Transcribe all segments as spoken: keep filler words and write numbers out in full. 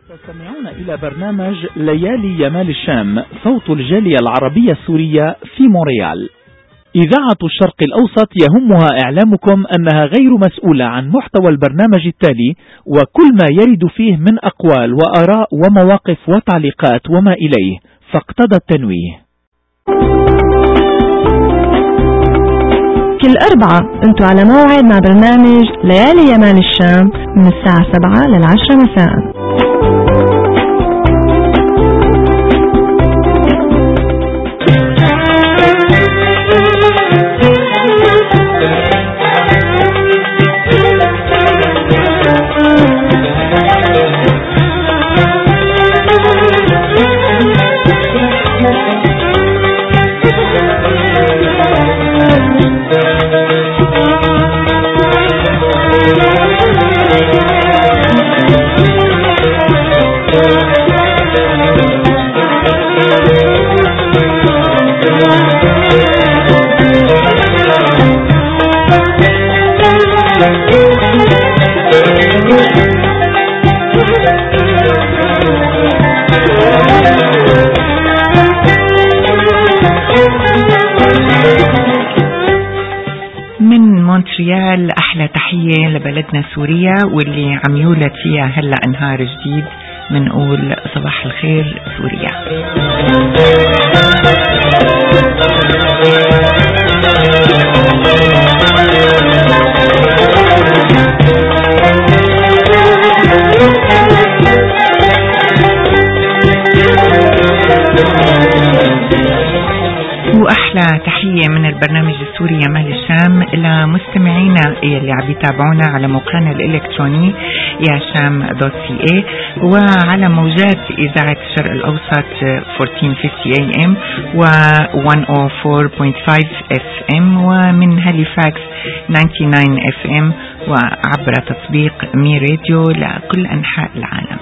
تستمعون إلى برنامج ليالي يمال الشام، صوت الجالية العربية السورية في مونريال. إذاعة الشرق الأوسط يهمها إعلامكم أنها غير مسؤولة عن محتوى البرنامج التالي وكل ما يرد فيه من أقوال وآراء ومواقف وتعليقات وما إليه، فاقتضى التنويه. كل أربعة أنتوا على موعد مع برنامج ليالي يمال الشام من الساعة سبعة للعشرة مساء. من مونتريال أحلى تحية لبلدنا سوريا واللي عم يولد فيها هلأ انهار جديد، منقول صباح الخير سوريا. وأحلى تحية من البرنامج السوري يمال الشام لمستمعينا اللي عم يتابعونا على موقعنا الإلكتروني يا شام دوت سي اي وعلى موجات إذاعة الشرق الأوسط أربعة عشر خمسين إيه إم و مية وأربعة فاصلة خمسة إف إم ومن هاليفاكس تسعة وتسعين إف إم وعبر تطبيق مي راديو لكل أنحاء العالم.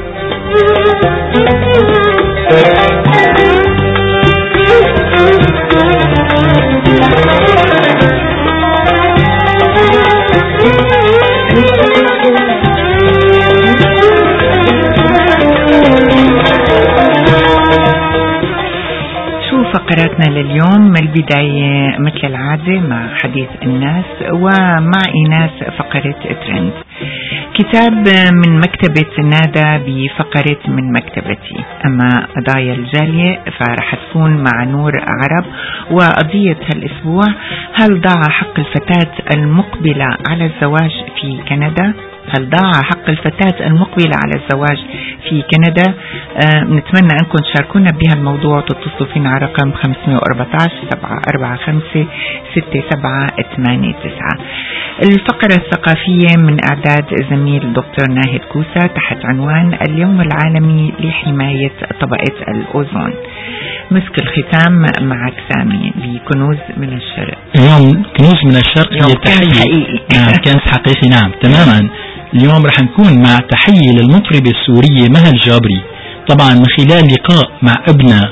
شو فقراتنا لليوم؟ البداية مثل العادة مع حديث الناس ومع إيناس فقرة ترند، كتاب من مكتبة نادى بفقرة من مكتبتي، أما قضايا الجالية فرح تكون مع نور عرب. وقضية هالأسبوع: هل ضاع حق الفتاة المقبلة على الزواج في كندا؟ هل ضاع حق الفتاة المقبلة على الزواج في كندا؟ آه نتمنى أنكم تشاركونا بهالموضوع، تتصلوا فينا على رقم خمسة أربعة سبعة أربعة خمسة ستة سبعة ثمانية تسعة. الفقرة الثقافية من إعداد زميل دكتور ناهد كوسة تحت عنوان اليوم العالمي لحماية طبقة الأوزون. مسك الختام معك سامي بكنوز من الشرق. اليوم كنوز من الشرق هي تحية. نعم كنز حقيقي. نعم تماما. اليوم رح نكون مع تحية للمطربة السورية مها الجابري، طبعا من خلال لقاء مع ابنها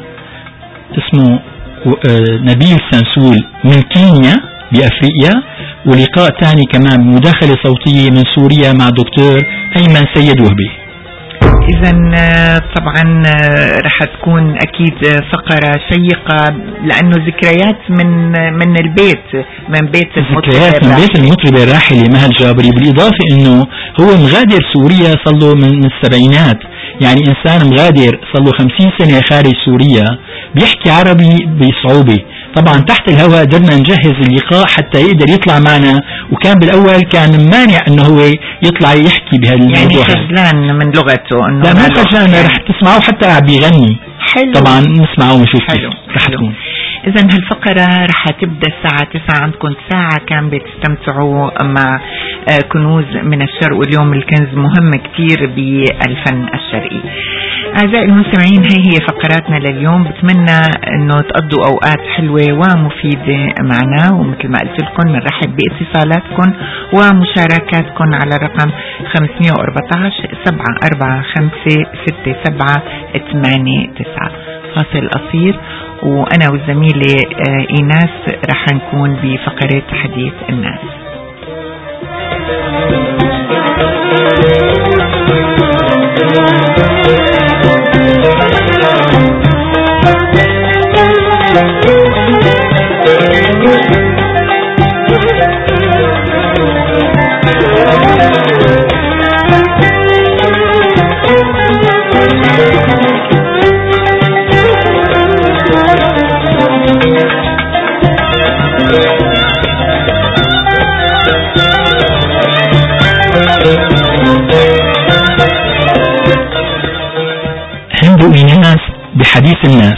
اسمه نبيل سانسول من كينيا بأفريقيا، ولقاء ثاني كمان مداخلة صوتية من سوريا مع دكتور أيمن سيد وهبي. إذا طبعا رح تكون أكيد فقرة شيقة لأنه ذكريات من من البيت من بيت ذكريات من بيت المطربة الراحلة مها الجابري، بالإضافة إنه هو مغادر سوريا صار من السبعينات، يعني إنسان مغادر صار له خمسين سنة خارج سوريا بيحكي عربي بصعوبة. طبعا تحت الهواء قدرنا نجهز اللقاء حتى يقدر يطلع معنا، وكان بالأول كان مانع إنه هو يطلع يحكي بهالموضوع، يعني خجلان من لغته. إنه لا مو خجلان، رح تسمعوه حتى عم بيغني. حلو. طبعا نسمعه ونشوف كيف رح تكون. إذا هالفقرة رح تبدأ الساعة تسعة، عندكم ساعة كاملة تستمتعوا مع كنوز من الشرق، واليوم الكنز مهم كتير بالفن الشرقي. أعزائي المستمعين، هي هي فقراتنا لليوم، بتمنى أنه تقضوا أوقات حلوة ومفيدة معنا، ومثل ما قلت لكم نرحب باتصالاتكم ومشاركاتكم على رقم خمسة أربعة سبعة أربعة خمسة ستة سبعة ثمانية تسعة. فاصل قصير وأنا والزميلة إيناس رح نكون بفقرة حديث الناس. بحديث الناس.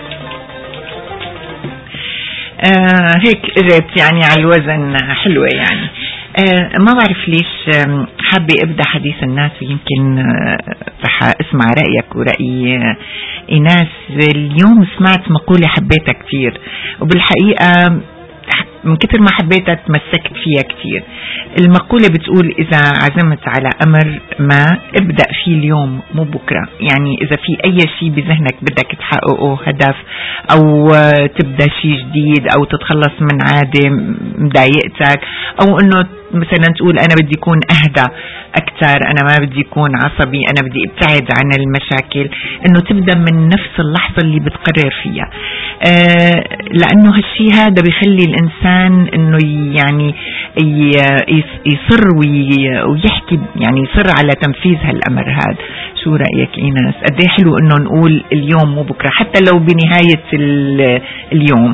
آه هيك اجت يعني على الوزن حلوة يعني. آه ما بعرف ليش آه حابة ابدأ حديث الناس، ويمكن آه رح اسمع رأيك ورأي آه إيناس. اليوم سمعت مقولة حبيتها كتير، وبالحقيقة من كتر ما حبيتها تمسكت فيها كتير. المقولة بتقول إذا عزمت على أمر ما ابدأ فيه اليوم مو بكرة. يعني إذا في أي شيء بذهنك بدك تحققه، هدف أو تبدأ شيء جديد أو تتخلص من عادة مضايقتك، أو أنه مثلا تقول أنا بدي أكون أهدى أكثر، أنا ما بدي أكون عصبي، أنا بدي ابتعد عن المشاكل، أنه تبدأ من نفس اللحظة اللي بتقرر فيها. آه لأنه هالشي هذا بيخلي الإنسان أنه يعني يصر ويحكي، يعني يصر على تنفيذ هالأمر هذا. شو رأيك إيناس؟ قد ايه حلو أنه نقول اليوم مو بكرة، حتى لو بنهاية اليوم.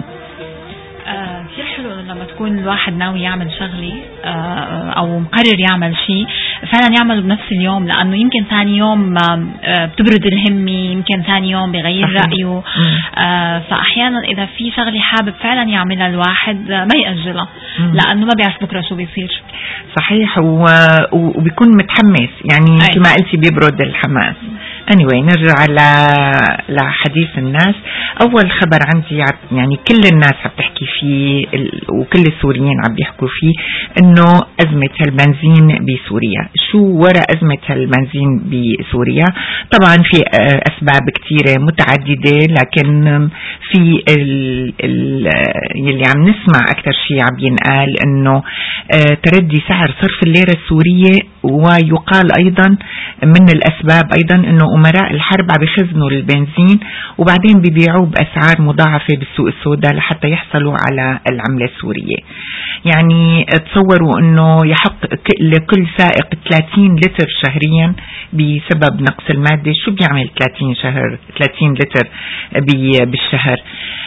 كثير حلو لما تكون الواحد ناوي يعمل شغلة أو مقرر يعمل شيء فعلا يعمله بنفس اليوم، لأنه يمكن ثاني يوم بتبرد الهمة، يمكن ثاني يوم بيغير رأيه. فأحيانا إذا في شغلة حابب فعلا يعملها الواحد ما يأجلها، لأنه ما بيعرف بكرة شو بيصير. صحيح، وبيكون متحمس، يعني مثل ما قلتي بيبرد الحماس. anyway نرجع لحديث الناس. أول خبر عندي يعني كل الناس عم تحكي فيه وكل السوريين عم بيحكوا فيه، إنه أزمة البنزين بسوريا. شو وراء أزمة البنزين بسوريا؟ طبعا في أسباب كتيرة متعددة، لكن في ال ال يلي عم نسمع أكثر شيء عم ينقال إنه تردي سعر صرف الليرة السورية، ويقال أيضا من الأسباب أيضا إنه أمراء الحرب عم بيخزنوا البنزين وبعدين بيبيعوه بأسعار مضاعفة بالسوق السوداء لحتى يحصلوا على العملة السورية. يعني تصوروا إنه يحق لكل سائق ثلاثين لتر شهريا بسبب نقص المادة. شو بيعمل ثلاثين شهر ثلاثين لتر بالشهر؟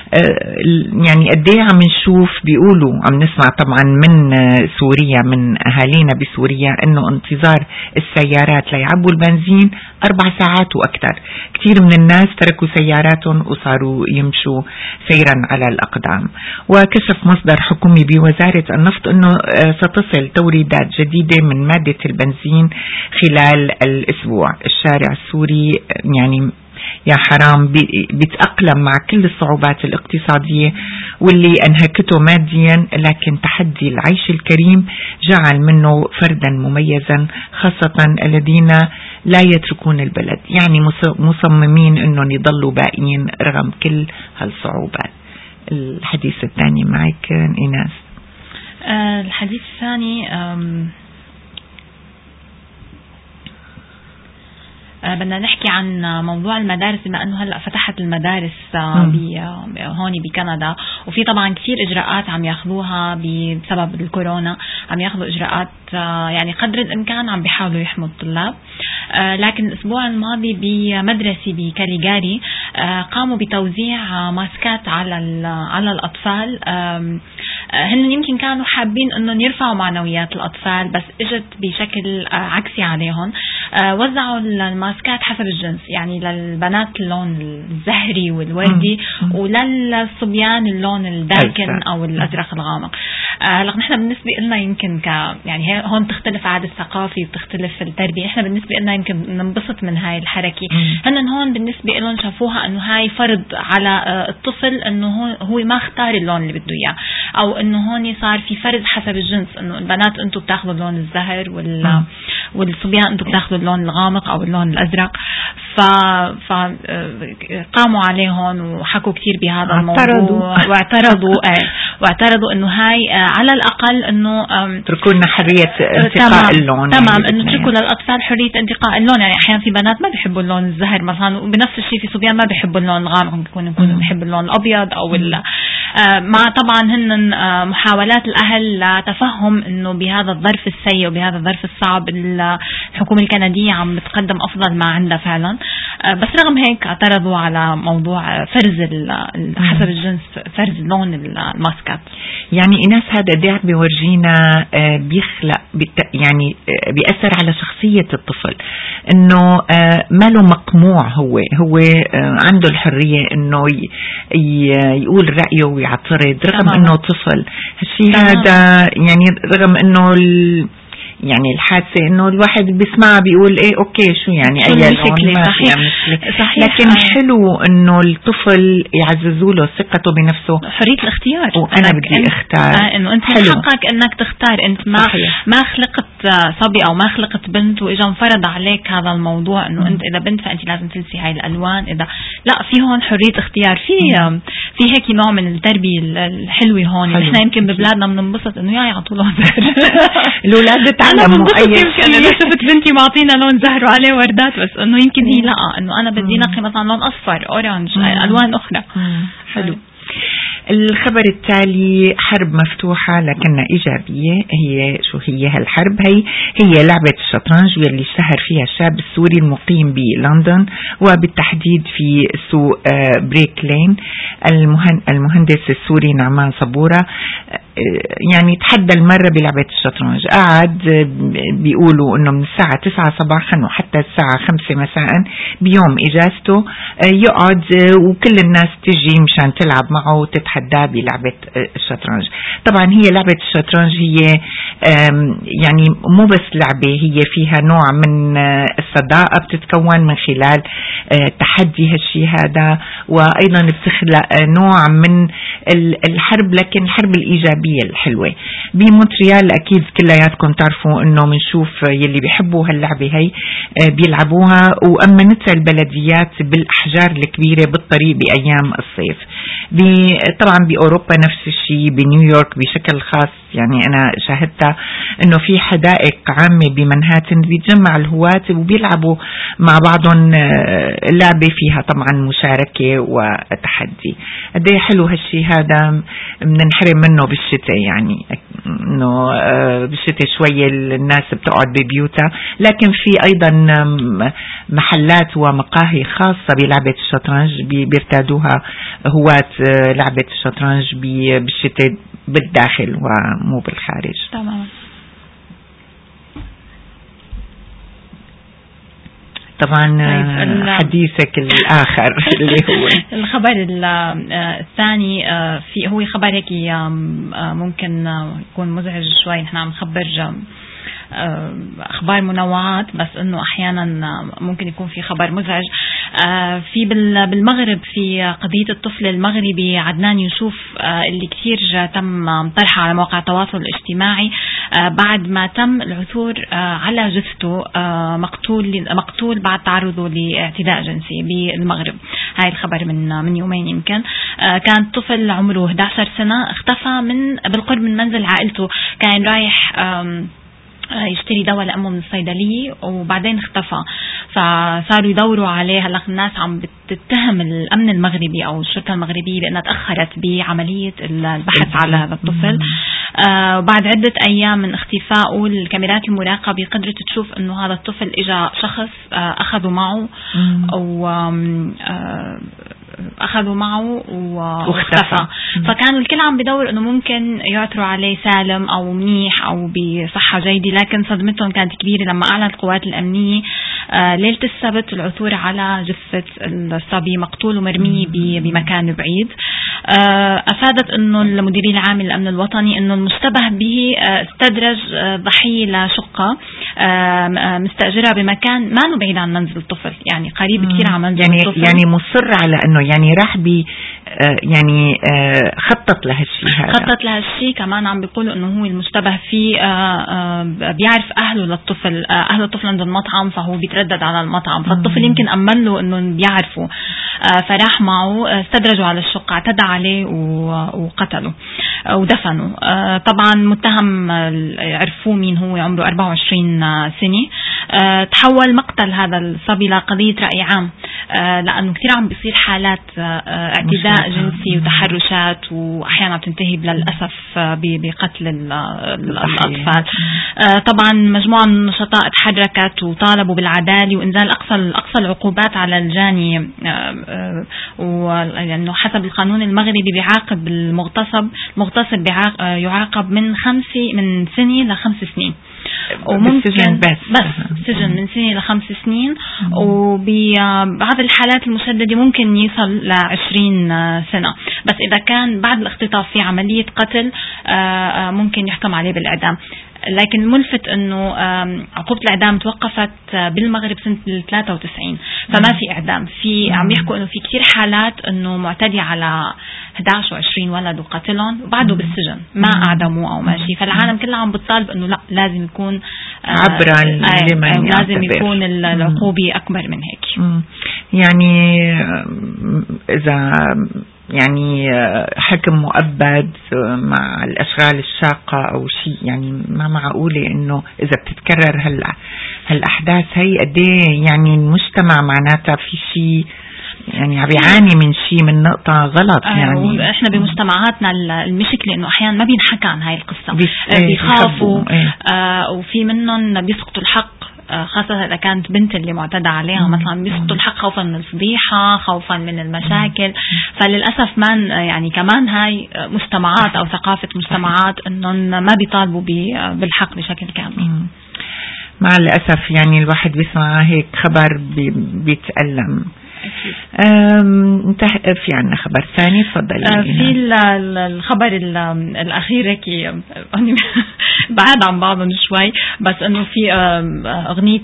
يعني قديه عم نشوف، بيقولوا عم نسمع طبعا من سوريا من أهالينا بسوريا إنه انتظار السيارات ليعبوا البنزين أربع ساعات وأكثر. كثير من الناس تركوا سياراتهم وصاروا يمشوا سيرا على الأقدام. وكشف مصدر حكومي بوزارة النفط إنه ستصل توريدات جديدة من مادة البنزين خلال الأسبوع. الشارع السوري يعني يا حرام بيتأقلم مع كل الصعوبات الاقتصادية واللي أنهكته ماديا، لكن تحدي العيش الكريم جعل منه فردا مميزا، خاصة الذين لا يتركون البلد، يعني مصممين أنهم يضلوا باقيين رغم كل هالصعوبات. الحديث الثاني معك إيناس. أه الحديث الثاني أه بدنا نحكي عن موضوع المدارس، بما أنه هلأ فتحت المدارس هون بكندا، وفي طبعا كثير إجراءات عم ياخذوها بسبب الكورونا، عم ياخذوا إجراءات يعني قدر الإمكان عم بيحاولوا يحموا الطلاب. لكن الأسبوع الماضي بمدرسة بكاليغاري قاموا بتوزيع ماسكات على على الأطفال. هن يمكن كانوا حابين أنهم يرفعوا معنويات الأطفال، بس اجت بشكل عكسي عليهم. وزعوا الماسكات حسب الجنس، يعني للبنات اللون الزهري والوردي، وللصبيان اللون الداكن أو الأزرق الغامق. هلا نحن بالنسبة لنا يمكن ك يعني هون تختلف عادة الثقافي وتختلف التربية. احنا بالنسبة لنا يمكن ننبسط من هاي الحركة. هن هون بالنسبة لهم شافوها انه هاي فرض على الطفل، انه هو هو ما اختار اللون اللي بده اياه، او انه هون صار في فرض حسب الجنس، انه البنات انتم بتاخذوا اللون الزهر وال والصبيان انتم بتاخذوا اللون الغامق او اللون الازرق. ف فقاموا عليهم وحكوا كتير بهذا الموضوع واعترضوا. واعترضوا انه هاي على الاقل انه تركوا لنا حريه انتقاء اللون. تمام، انه تركوا للاطفال حريه انتقاء اللون. يعني احيانا في بنات ما بيحبوا اللون الزهر مثلا، وبنفس الشيء في صبيان ما بيحبوا اللون الغامق، ممكن يكونوا بيحبوا اللون الابيض او مع طبعا هن محاولات الاهل لتفهم انه بهذا الظرف السيء وبهذا الظرف الصعب الحكومه الكنديه عم بتقدم افضل ما عندها فعلا. بس رغم هيك اعترضوا على موضوع فرز حسب الجنس، فرز لون الماسكات. يعني إناس هذا قد ايه بيورجينا بيخلق يعني بيأثر على شخصية الطفل، إنه ما له مقموع، هو هو عنده الحرية إنه يقول رأيه ويعترض رغم إنه طفل. هالشيء هذا يعني رغم إنه يعني الحادثة انه الواحد بيسمعها بيقول ايه اوكي شو يعني اي لون ما صحيح. صحيح. لكن آه. حلو انه الطفل يعززوا له ثقته بنفسه، حرية الاختيار، وانا بدي اختار. آه انه انت حقك انك تختار. انت ما صحيح. ما خلقت صبي او ما خلقت بنت واجا انفرض عليك هذا الموضوع انه انت اذا بنت فانت لازم تلبسي هاي الالوان، اذا لا في هون حرية اختيار. في مم. في هيك نوع من التربية الحلوة هون. احنا يمكن ببلادنا بننبسط انه يا يعطوا له الاولاد أنا بنبسط أنا شفت بنتي معطينا لون زهر وعليه وردات، بس إنه يمكن هي لا إنه أنا بدي نقي مثلا لون أصفر أورانج ألوان أخرى. حلو. الخبر التالي حرب مفتوحة لكنها إيجابية. هي شو هي هالحرب؟ هي هي لعبة الشطرنج واللي اشتهر فيها الشاب السوري المقيم بلندن وبالتحديد في سوق بريك لين. المهندس السوري نعمان صبورة يعني تحدى المرة بلعبة الشطرنج. قاعد بيقولوا انه من الساعة تسعة صباحا وحتى الساعة خمسة مساء بيوم اجازته يقعد وكل الناس تجي مشان تلعب معه وتتحداه بلعبة الشطرنج. طبعا هي لعبة الشطرنج هي يعني مو بس لعبة، هي فيها نوع من الصداقة بتتكون من خلال تحدي هالشي هذا، وايضا بتخلق نوع من الحرب لكن الحرب الايجابية الحلوة. بمونتريال أكيد كلياتكم تعرفوا إنه منشوف يلي بيحبوا هاللعبة هي بيلعبوها، وأمنتها البلديات بالأحجار الكبيرة بالطريق بأيام الصيف. طبعا بأوروبا نفس الشيء، بنيويورك بشكل خاص يعني أنا شاهدتها إنه في حدائق عامة بمنهاتن بيتجمع الهواة وبيلعبوا مع بعضهم لعبة فيها طبعا مشاركة وتحدي. قد ايه حلو هالشيء هذا، بننحرم منه بالشتاء يعني انه بالشتاء شوية الناس بتقعد ببيوتها، لكن في ايضا محلات ومقاهي خاصة بلعبة الشطرنج بيرتادوها هواة لعبة الشطرنج بالشتاء بالداخل ومو بالخارج. تمام. طبعا حديثك الآخر اللي هو الخبر الثاني في هو خبر هيك ممكن يكون مزعج شوي. نحن عم نخبر أخبار منوعات بس إنه أحيانا ممكن يكون في خبر مزعج. في بالمغرب في قضية الطفل المغربي عدنان يوسف اللي كثير تم طرحها على مواقع التواصل الاجتماعي بعد ما تم العثور على جثته مقتول مقتول بعد تعرضه لاعتداء جنسي بالمغرب. هاي الخبر من من يومين يمكن. كان طفل عمره إحدى عشرة سنة اختفى من بالقرب من منزل عائلته، كان رايح يشتري دواء لأمه من الصيدلية وبعدين اختفى، فصاروا يدوروا عليه. هلا الناس عم بتتهم الأمن المغربي أو الشرطة المغربية بأنها تأخرت بعملية البحث على هذا الطفل. آه بعد عدة أيام من اختفائه الكاميرات المراقبة قدرت تشوف أنه هذا الطفل إجا شخص آه أخذوا معه أو آه أخذوا معه واختفى. فكانوا الكل عم بدور إنه ممكن يعثروا عليه سالم أو منيح أو بصحة جيدة، لكن صدمتهم كانت كبيرة لما أعلنت القوات الأمنية آه ليلة السبت العثور على جثة الصبي مقتول ومرمي بمكان بعيد. آه أفادت إنه المديرية العامة للأمن الوطني إنه المشتبه به آه استدرج آه ضحية لشقة آه مستأجرة بمكان ما بعيد عن منزل الطفل، يعني قريب كثير عن منزل يعني الطفل. يعني مصر على إنه يعني راح بي يعني خطط لهالشيء هذا. خطط لهالشيء كمان عم بيقولوا انه هو المشتبه فيه بيعرف اهله للطفل، اهل الطفل عندهم مطعم فهو بيتردد على المطعم، فالطفل يمكن امن له انه بيعرفه فراح معه، استدرجوا على الشقة اعتدى عليه وقتله. ودفنوا. طبعا متهم عرفوه مين هو، عمره أربعة وعشرين سنة. تحول مقتل هذا الصبي لقضية رأي عام، لأنه كثير عم بيصير حالات اعتداء جنسي وتحرشات، وأحيانا بتنتهي للأسف بقتل الأطفال. طبعا مجموعة من النشطاء تحركت وطالبوا بالعدالة وإنزال أقصى أقصى العقوبات على الجاني، وأنه حسب القانون المغربي بيعاقب المغتصب المغتصب يعاقب من خمسة من سنة لخمس سنين، وممكن بس, بس سجن من سنة لخمس سنين، وبعض الحالات المشددة ممكن يصل لعشرين سنة. بس إذا كان بعد الاختطاف في عملية قتل ممكن يحكم عليه بالإعدام. لكن الملفت أنه عقوبة الإعدام توقفت بالمغرب سنة ثلاثة وتسعين، فما في إعدام. في عم يحكوا أنه في كتير حالات أنه معتدي على إحدى عشر وعشرين ولد وقتلهم وبعده بالسجن ما أعدموه أو ماشي. فالعالم كله عم بتطالب أنه لا، لازم يكون عبرا لمن لازم يكون العقوبة أكبر من هيك. يعني إذا يعني حكم مؤبد مع الأشغال الشاقة أو شيء، يعني ما معقولة إنه إذا بتتكرر هلا هالأحداث هي قديه يعني المجتمع معناتها في شيء يعني عم بيعاني من شيء، من نقطة غلط. يعني احنا بمجتمعاتنا المشكلة انه احيانا ما بينحكى عن هاي القصة، بيخافوا آه وفي منهم بيسقطوا الحق، خاصة إذا كانت بنت اللي معتدى عليها مثلا بيسقطوا الحق خوفا من الفضيحة، خوفا من المشاكل. فللأسف ما يعني كمان هاي مجتمعات أو ثقافة مجتمعات إنهم ما بيطالبوا بالحق بشكل كامل. مع الأسف يعني الواحد بيسمع هيك خبر بيتألم. انت في عنا خبر ثاني؟ تفضلي. في الخبر الأخير هيك بعد عن بعضهم شوي، بس انه في اغنية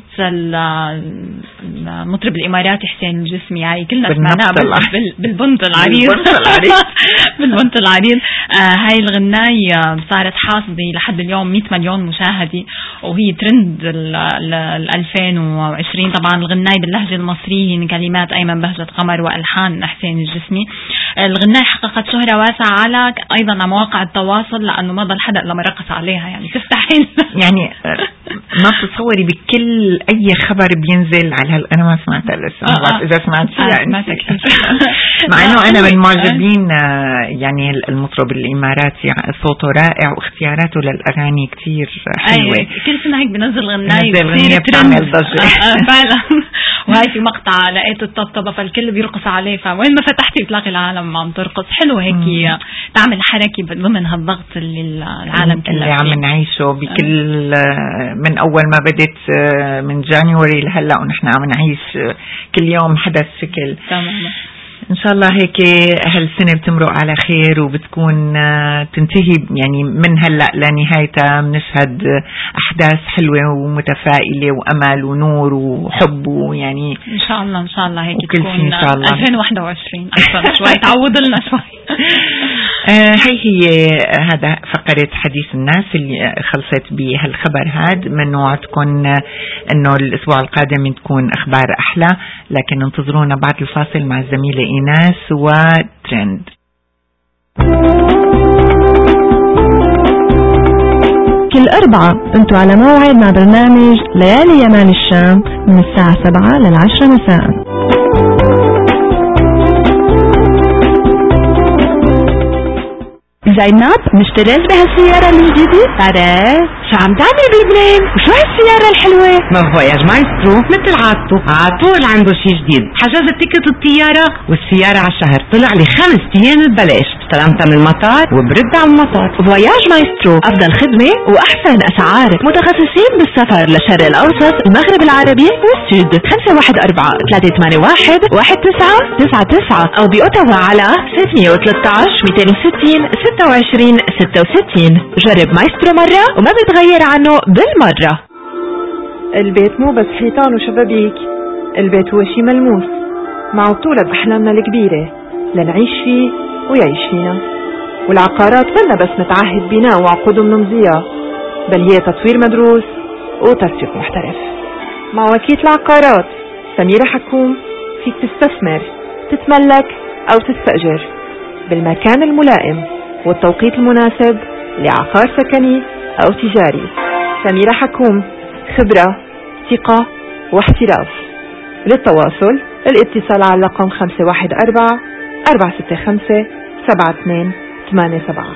المطرب الاماراتي حسين الجسمي، هاي كلنا سمعناها بالبنت العريض بالبنت العريض. هاي الغناية صارت حاصدة لحد اليوم مئة مليون مشاهدة، وهي ترند ال ألفين وعشرين. طبعا الغناية باللهجة المصرية من كلمات أيمن بهجة قمر وألحان حسين الجسمي. الغناية حققت شهرة واسعة على أيضا على مواقع التواصل، لأنه ما ضل حدا لما رقص عليها، يعني تستحيل. يعني ما بتصوري بكل أي خبر بينزل على هال أنا ما سمعتها لسه. آه إذا سمعت فيها آه أنت مع إنه أنا من معجبين يعني المطرب الإماراتي، صوته رائع واختياراته للأغاني كتير حلوة. أيه. كل سنة هيك بنزل غناية كتير بتعمل ضجة. فعلا. وهي في مقطع لقيت الطبطبة فالكل بيرقص عليه، فوين ما فتحتي بتلاقي العالم عم ترقص. حلو هيك مم. تعمل حركة ضمن هالضغط اللي العالم كله اللي عم نعيشه بكل من أول ما بدت من جانيوري لهلا ونحن عم نعيش كل يوم حدث شكل. تمام. إن شاء الله هيك هالسنة بتمرق على خير وبتكون تنتهي يعني من هلأ لنهايتها بنشهد أحداث حلوة ومتفائلة وأمل ونور وحب، ويعني إن شاء الله إن شاء الله هيك وكل تكون إن شاء الله ألفين وواحد وعشرين أكثر شوي تعود لنا شوي. آه هي هي هذا فقرة حديث الناس اللي خلصت بهالخبر هاد. من وعدكم إنه الأسبوع القادم تكون أخبار أحلى، لكن انتظرونا بعد الفاصل مع الزميلة إيناس وترند. كل أربعة انتوا على موعد مع برنامج ليالي يمال الشام من الساعة سبعة للعشرة مساء. زينب مشتريت بهالسيارة الجديدة؟ أره شو عم تعمل بلبنان؟ وشو هالسيارة الحلوة؟ ما هو يا مايسترو مثل عادته عطول عنده شي جديد. حجز تيكت الطيارة والسيارة على الشهر طلع لي خمس أيام ببلاش، استلمتها من المطار وبرد على المطار. فواياج مايسترو أفضل خدمة وأحسن أسعار، متخصصين بالسفر للشرق الأوسط، المغرب العربي والسود. خمسة واحد أربعة ثلاثة ثمانية واحد واحد تسعة تسعة تسعة أو بأوتاوا على ستمية وثلاثة عشر مئتين وستين ستة وعشرين ستة وستين. جرب مايسترو مرة وما بتغير عنه بالمرة. البيت مو بس حيطان وشبابيك، البيت هو شي ملموس مع بطولة بأحلامنا الكبيرة لنعيش فيه ويعيش فينا. والعقارات منا بس نتعهد بناء وعقود منمضية، بل هي تطوير مدروس وتسويق محترف. مع وكيل العقارات سميرة حكوم فيك تستثمر، تتملك أو تستأجر بالمكان الملائم والتوقيت المناسب لعقار سكني أو تجاري. سميرة حكوم، خبرة، ثقة واحتراف. للتواصل الاتصال على رقم خمسة واحد أربعة أربعة ستة خمسة سبعة اثنين ثمانية سبعة.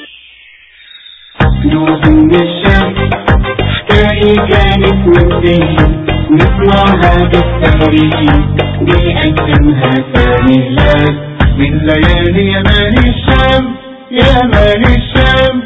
نوح من الشام حكاية كانت مبدئية، نسمعها بالسهرية بيقدمها سامي هلال من ليالي يمان الشام. يمان الشام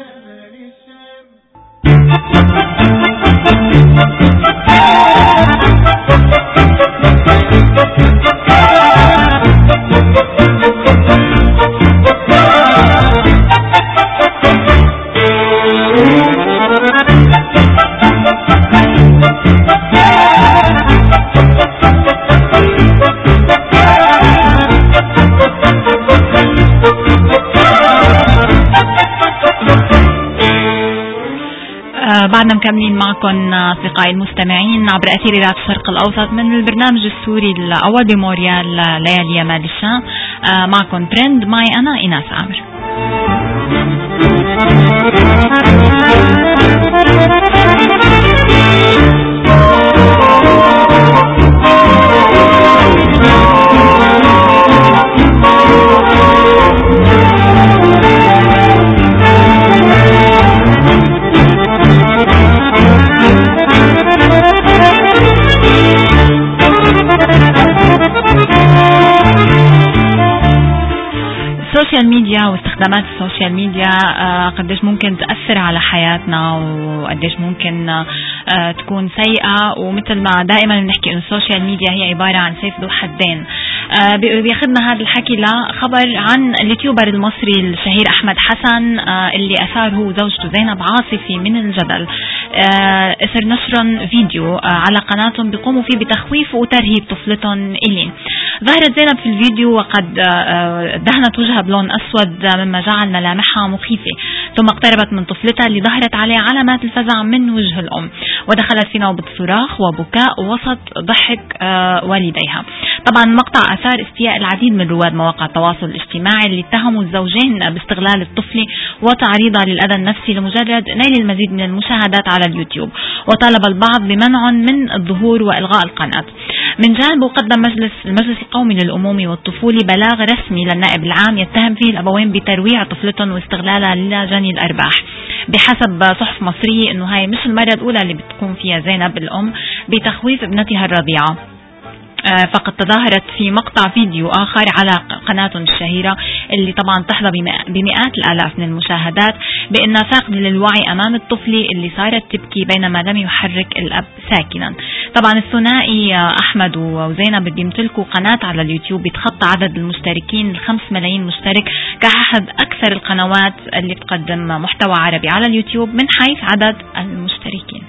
بعدنا مكملين معكم أصدقائي المستمعين عبر أثير إذاعة الشرق الأوسط من البرنامج السوري الأول بموريال ليالي يمان الشام. معكم ترند، معي أنا إيناس عامر. السوشيال ميديا واستخدامات السوشيال ميديا آه قديش ممكن تأثر على حياتنا وقديش ممكن آه تكون سيئة، ومثل ما دائما بنحكي انه السوشيال ميديا هي عبارة عن سيف ذو حدين. آه بياخذنا هذا الحكي لخبر عن اليوتيوبر المصري الشهير أحمد حسن آه اللي أثار هو وزوجته زينب عاصفي من الجدل. آه اثر نشرا فيديو آه على قناتهم بيقوموا فيه بتخويف وترهيب طفلتهم إلين. ظهرت زينب في الفيديو وقد آه دهنت وجهها بلون أسود مما جعل ملامحها مخيفة، ثم اقتربت من طفلتها اللي ظهرت عليه علامات الفزع من وجه الأم، ودخلت في نوبة صراخ وبكاء وسط ضحك آه والديها. طبعا المقطع أثار استياء العديد من رواد مواقع التواصل الاجتماعي اللي اتهموا الزوجين باستغلال الطفل وتعريضها للأذى النفسي لمجرد نيل المزيد من المشاهدات على اليوتيوب، وطالب البعض بمنع من الظهور وإلغاء القناة. من جانبه قدم مجلس المجلس القومي للأمومة والطفولة بلاغ رسمي للنائب العام يتهم فيه الأبوين بترويع طفلتهم واستغلالها لجني الأرباح. بحسب صحف مصرية إنه هاي مش المرة الأولى اللي بتقوم فيها زينب الأم بتخويف ابنتها الرضيعة، فقد تظاهرت في مقطع فيديو آخر على قناتهم الشهيرة اللي طبعا تحظى بمئات الآلاف من المشاهدات بأنها فاقدة للوعي أمام الطفلة اللي صارت تبكي بينما لم يحرك الأب ساكنا. طبعا الثنائي أحمد وزينب بيمتلكوا قناة على اليوتيوب بتخطى عدد المشتركين الخمس ملايين مشترك كأحد أكثر القنوات اللي بتقدم محتوى عربي على اليوتيوب من حيث عدد المشتركين.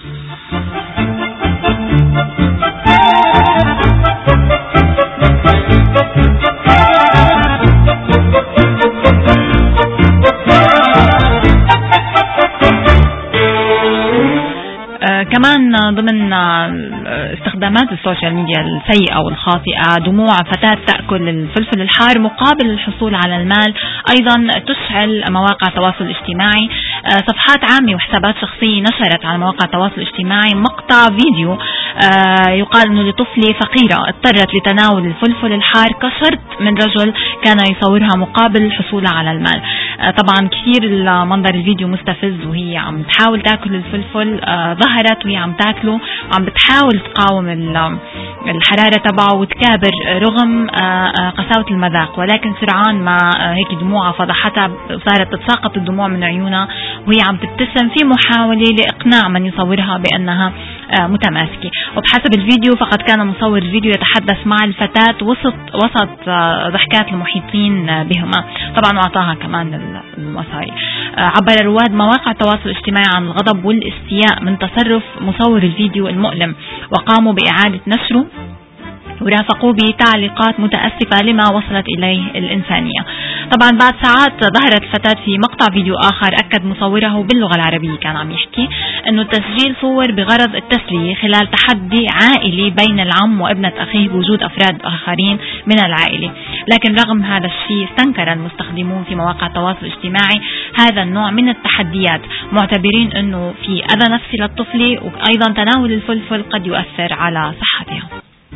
آه كمان ضمن استخدامات السوشيال ميديا السيئة والخاطئة دموع فتاة تأكل الفلفل الحار مقابل الحصول على المال. أيضا تشعل مواقع التواصل الاجتماعي آه صفحات عامة وحسابات شخصية نشرت على مواقع التواصل الاجتماعي مقطع فيديو آه يقال أنه لطفلة فقيرة اضطرت لتناول الفلفل الحار كشرط من رجل كان يصورها مقابل الحصول على المال. آه طبعا كثير منظر الفيديو مستفز وهي عم تحاول تأكل الفلفل، آه ظهرت وهي عم تاكله وعم بتحاول تقاوم الحرارة تبعه وتكابر رغم قساوة المذاق، ولكن سرعان ما هيك دموعها فضحتها وصارت تتساقط الدموع من عيونها وهي عم تبتسم في محاولة لإقناع من يصورها بأنها متماسكة. وبحسب الفيديو فقد كان مصور الفيديو يتحدث مع الفتاة وسط وسط ضحكات المحيطين بهما، طبعا وأعطاها كمان المصاري. عبر رواد مواقع التواصل الاجتماعي عن الغضب والاستياء من تصرف مصور الفيديو المؤلم وقاموا بإعادة نشره ورافقوه بتعليقات متأسفة لما وصلت إليه الإنسانية. طبعا بعد ساعات ظهرت الفتاة في مقطع فيديو آخر أكد مصوره باللغة العربية كان عم يحكي أنه التسجيل صور بغرض التسلية خلال تحدي عائلي بين العم وابنة أخيه بوجود أفراد آخرين من العائلة. لكن رغم هذا الشيء استنكر المستخدمون في مواقع التواصل الاجتماعي هذا النوع من التحديات، معتبرين أنه في أذى نفسي للطفل، وأيضا تناول الفلفل قد يؤثر على صحتها.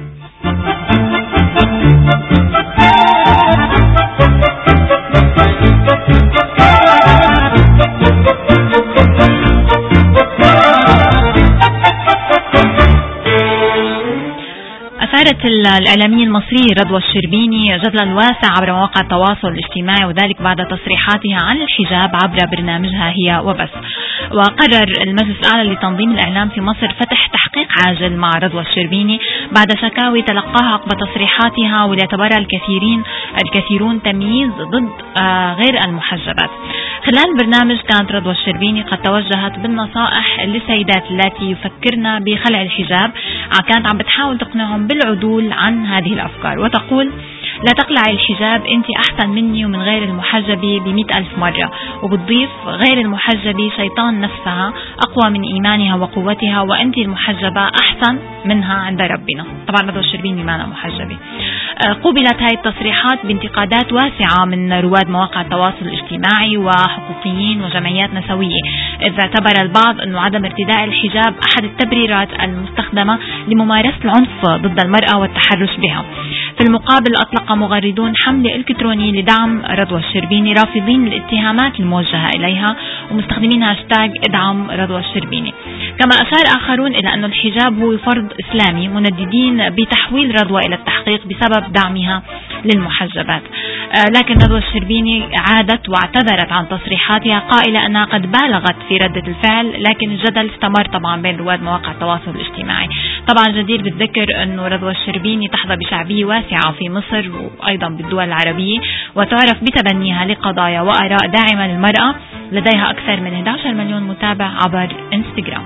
أثارت الإعلامية المصرية رضوى الشربيني جدلا واسع عبر مواقع التواصل الاجتماعي، وذلك بعد تصريحاتها عن الحجاب عبر برنامجها هي وبس. وقرر المجلس الأعلى لتنظيم الإعلام في مصر فتح تحقيق عاجل مع رضوى الشربيني بعد شكاوي تلقاها عقب تصريحاتها واللي اعتبرها الكثيرين الكثيرون تمييز ضد غير المحجبات. خلال البرنامج كانت رضوى الشربيني قد توجهت بالنصائح للسيدات التي يفكرن بخلع الحجاب، كانت عم بتحاول تقنعهم بالعدول عن هذه الأفكار، وتقول: لا تقلعي الحجاب، أنت أحسن مني ومن غير المحجبة بمئة ألف مرة. وبتضيف: غير المحجبة شيطان نفسها أقوى من إيمانها وقوتها، وأنت المحجبة أحسن منها عند ربنا. طبعا رضوى الشربيني ما أنا محجبة. قوبلت هاي التصريحات بانتقادات واسعة من رواد مواقع التواصل الاجتماعي وحقوقيين وجمعيات نسوية، إذ اعتبر البعض أنه عدم ارتداء الحجاب أحد التبريرات المستخدمة لممارسة العنف ضد المرأة والتحرش بها. في المقابل أطلق مغردون حملة إلكترونية لدعم رضوى الشربيني، رافضين الاتهامات الموجهة إليها ومستخدمين هاشتاج ادعم رضوى الشربيني. كما أشار آخرون إلى أن الحجاب هو فرض إسلامي، منددين بتحويل رضوى إلى التحقيق بسبب دعمها للمحجبات. لكن رضوى الشربيني عادت واعتذرت عن تصريحاتها قائلة أنها قد بالغت في ردة الفعل، لكن الجدل استمر طبعا بين رواد مواقع التواصل الاجتماعي. طبعا جدير بالذكر أنه رضوى الشربيني تحظى بشعبية واسعة في مصر وأيضا بالدول العربية، وتعرف بتبنيها لقضايا وآراء داعمة للمرأة، لديها أكثر من أحد عشر مليون متابع عبر انستغرام.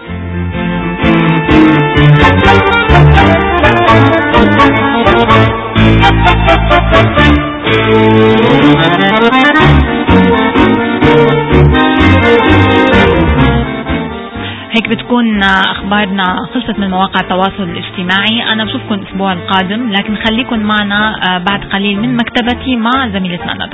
هيك بتكون أخبارنا خلصت من مواقع التواصل الاجتماعي. أنا بشوفكم الأسبوع القادم، لكن خليكن معنا بعد قليل من مكتبتي مع زميلتنا ندى.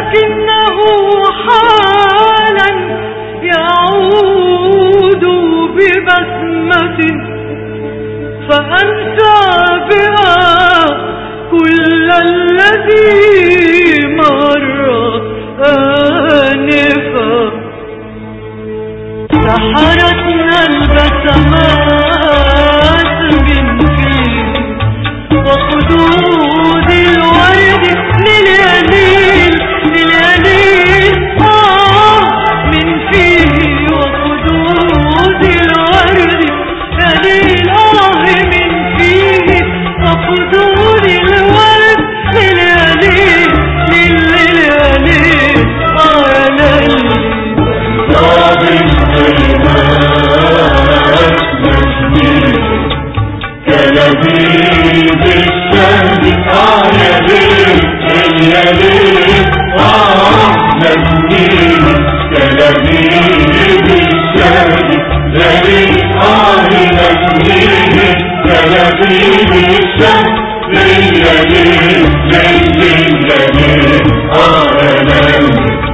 لكنه حالا يعود ببسمة فأنسى بها كل الذي مر آنفا. سحرتنا البسمات من فيه وخدود الورد للياليل للياليل آه من فيه وخدود الورد للياليل آه من فيه وخدود الورد للياليل للياليل آه يا ليل كلبيب الشهد آه يا ليل يا ليل آه نجمين كلبيب الشهد يا ليل آه نجمين كلبيب الشهد يا ليل يا ليل يا ليل آه يا ليل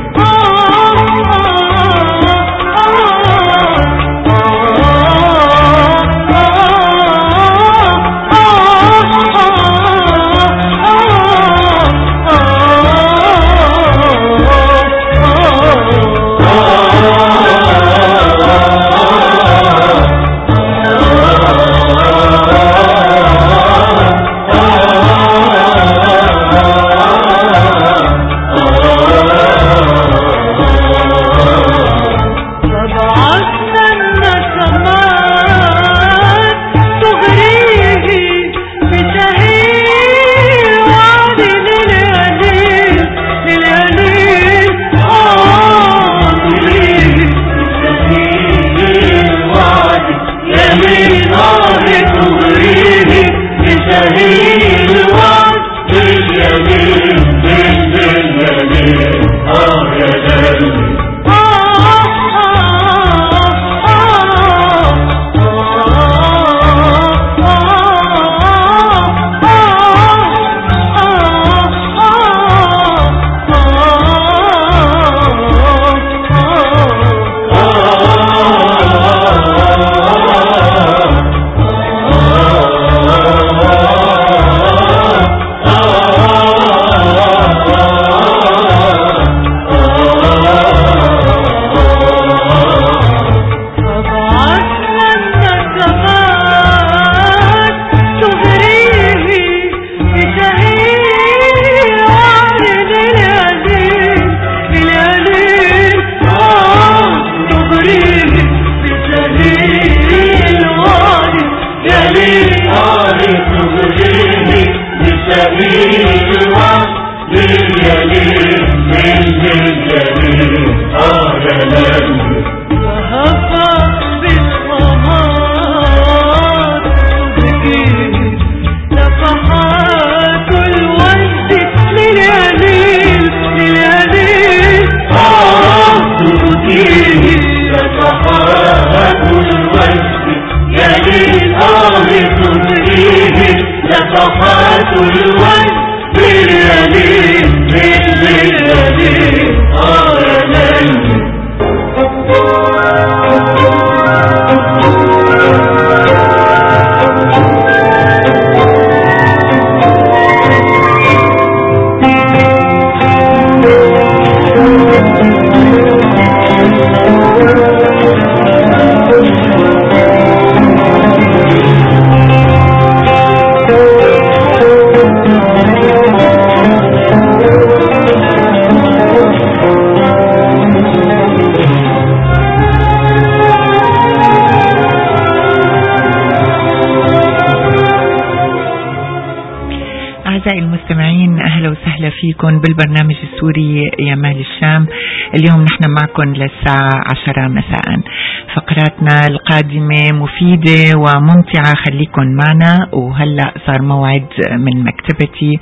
فيكم بالبرنامج السوري يمال الشام. اليوم نحن معكم للساعة عشرة مساء. فقراتنا القادمة مفيدة وممتعة، خليكم معنا. وهلأ صار موعد من مكتبتي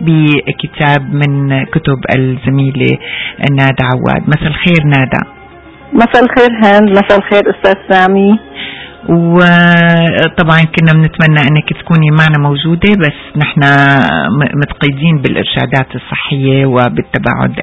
بكتاب من كتب الزميلة نادى عواد. مساء الخير نادى. مساء الخير هند. مساء الخير أستاذ سامي. وطبعا كنا بنتمنى انك تكوني معنا موجودة، بس نحن متقيدين بالارشادات الصحية وبالتباعد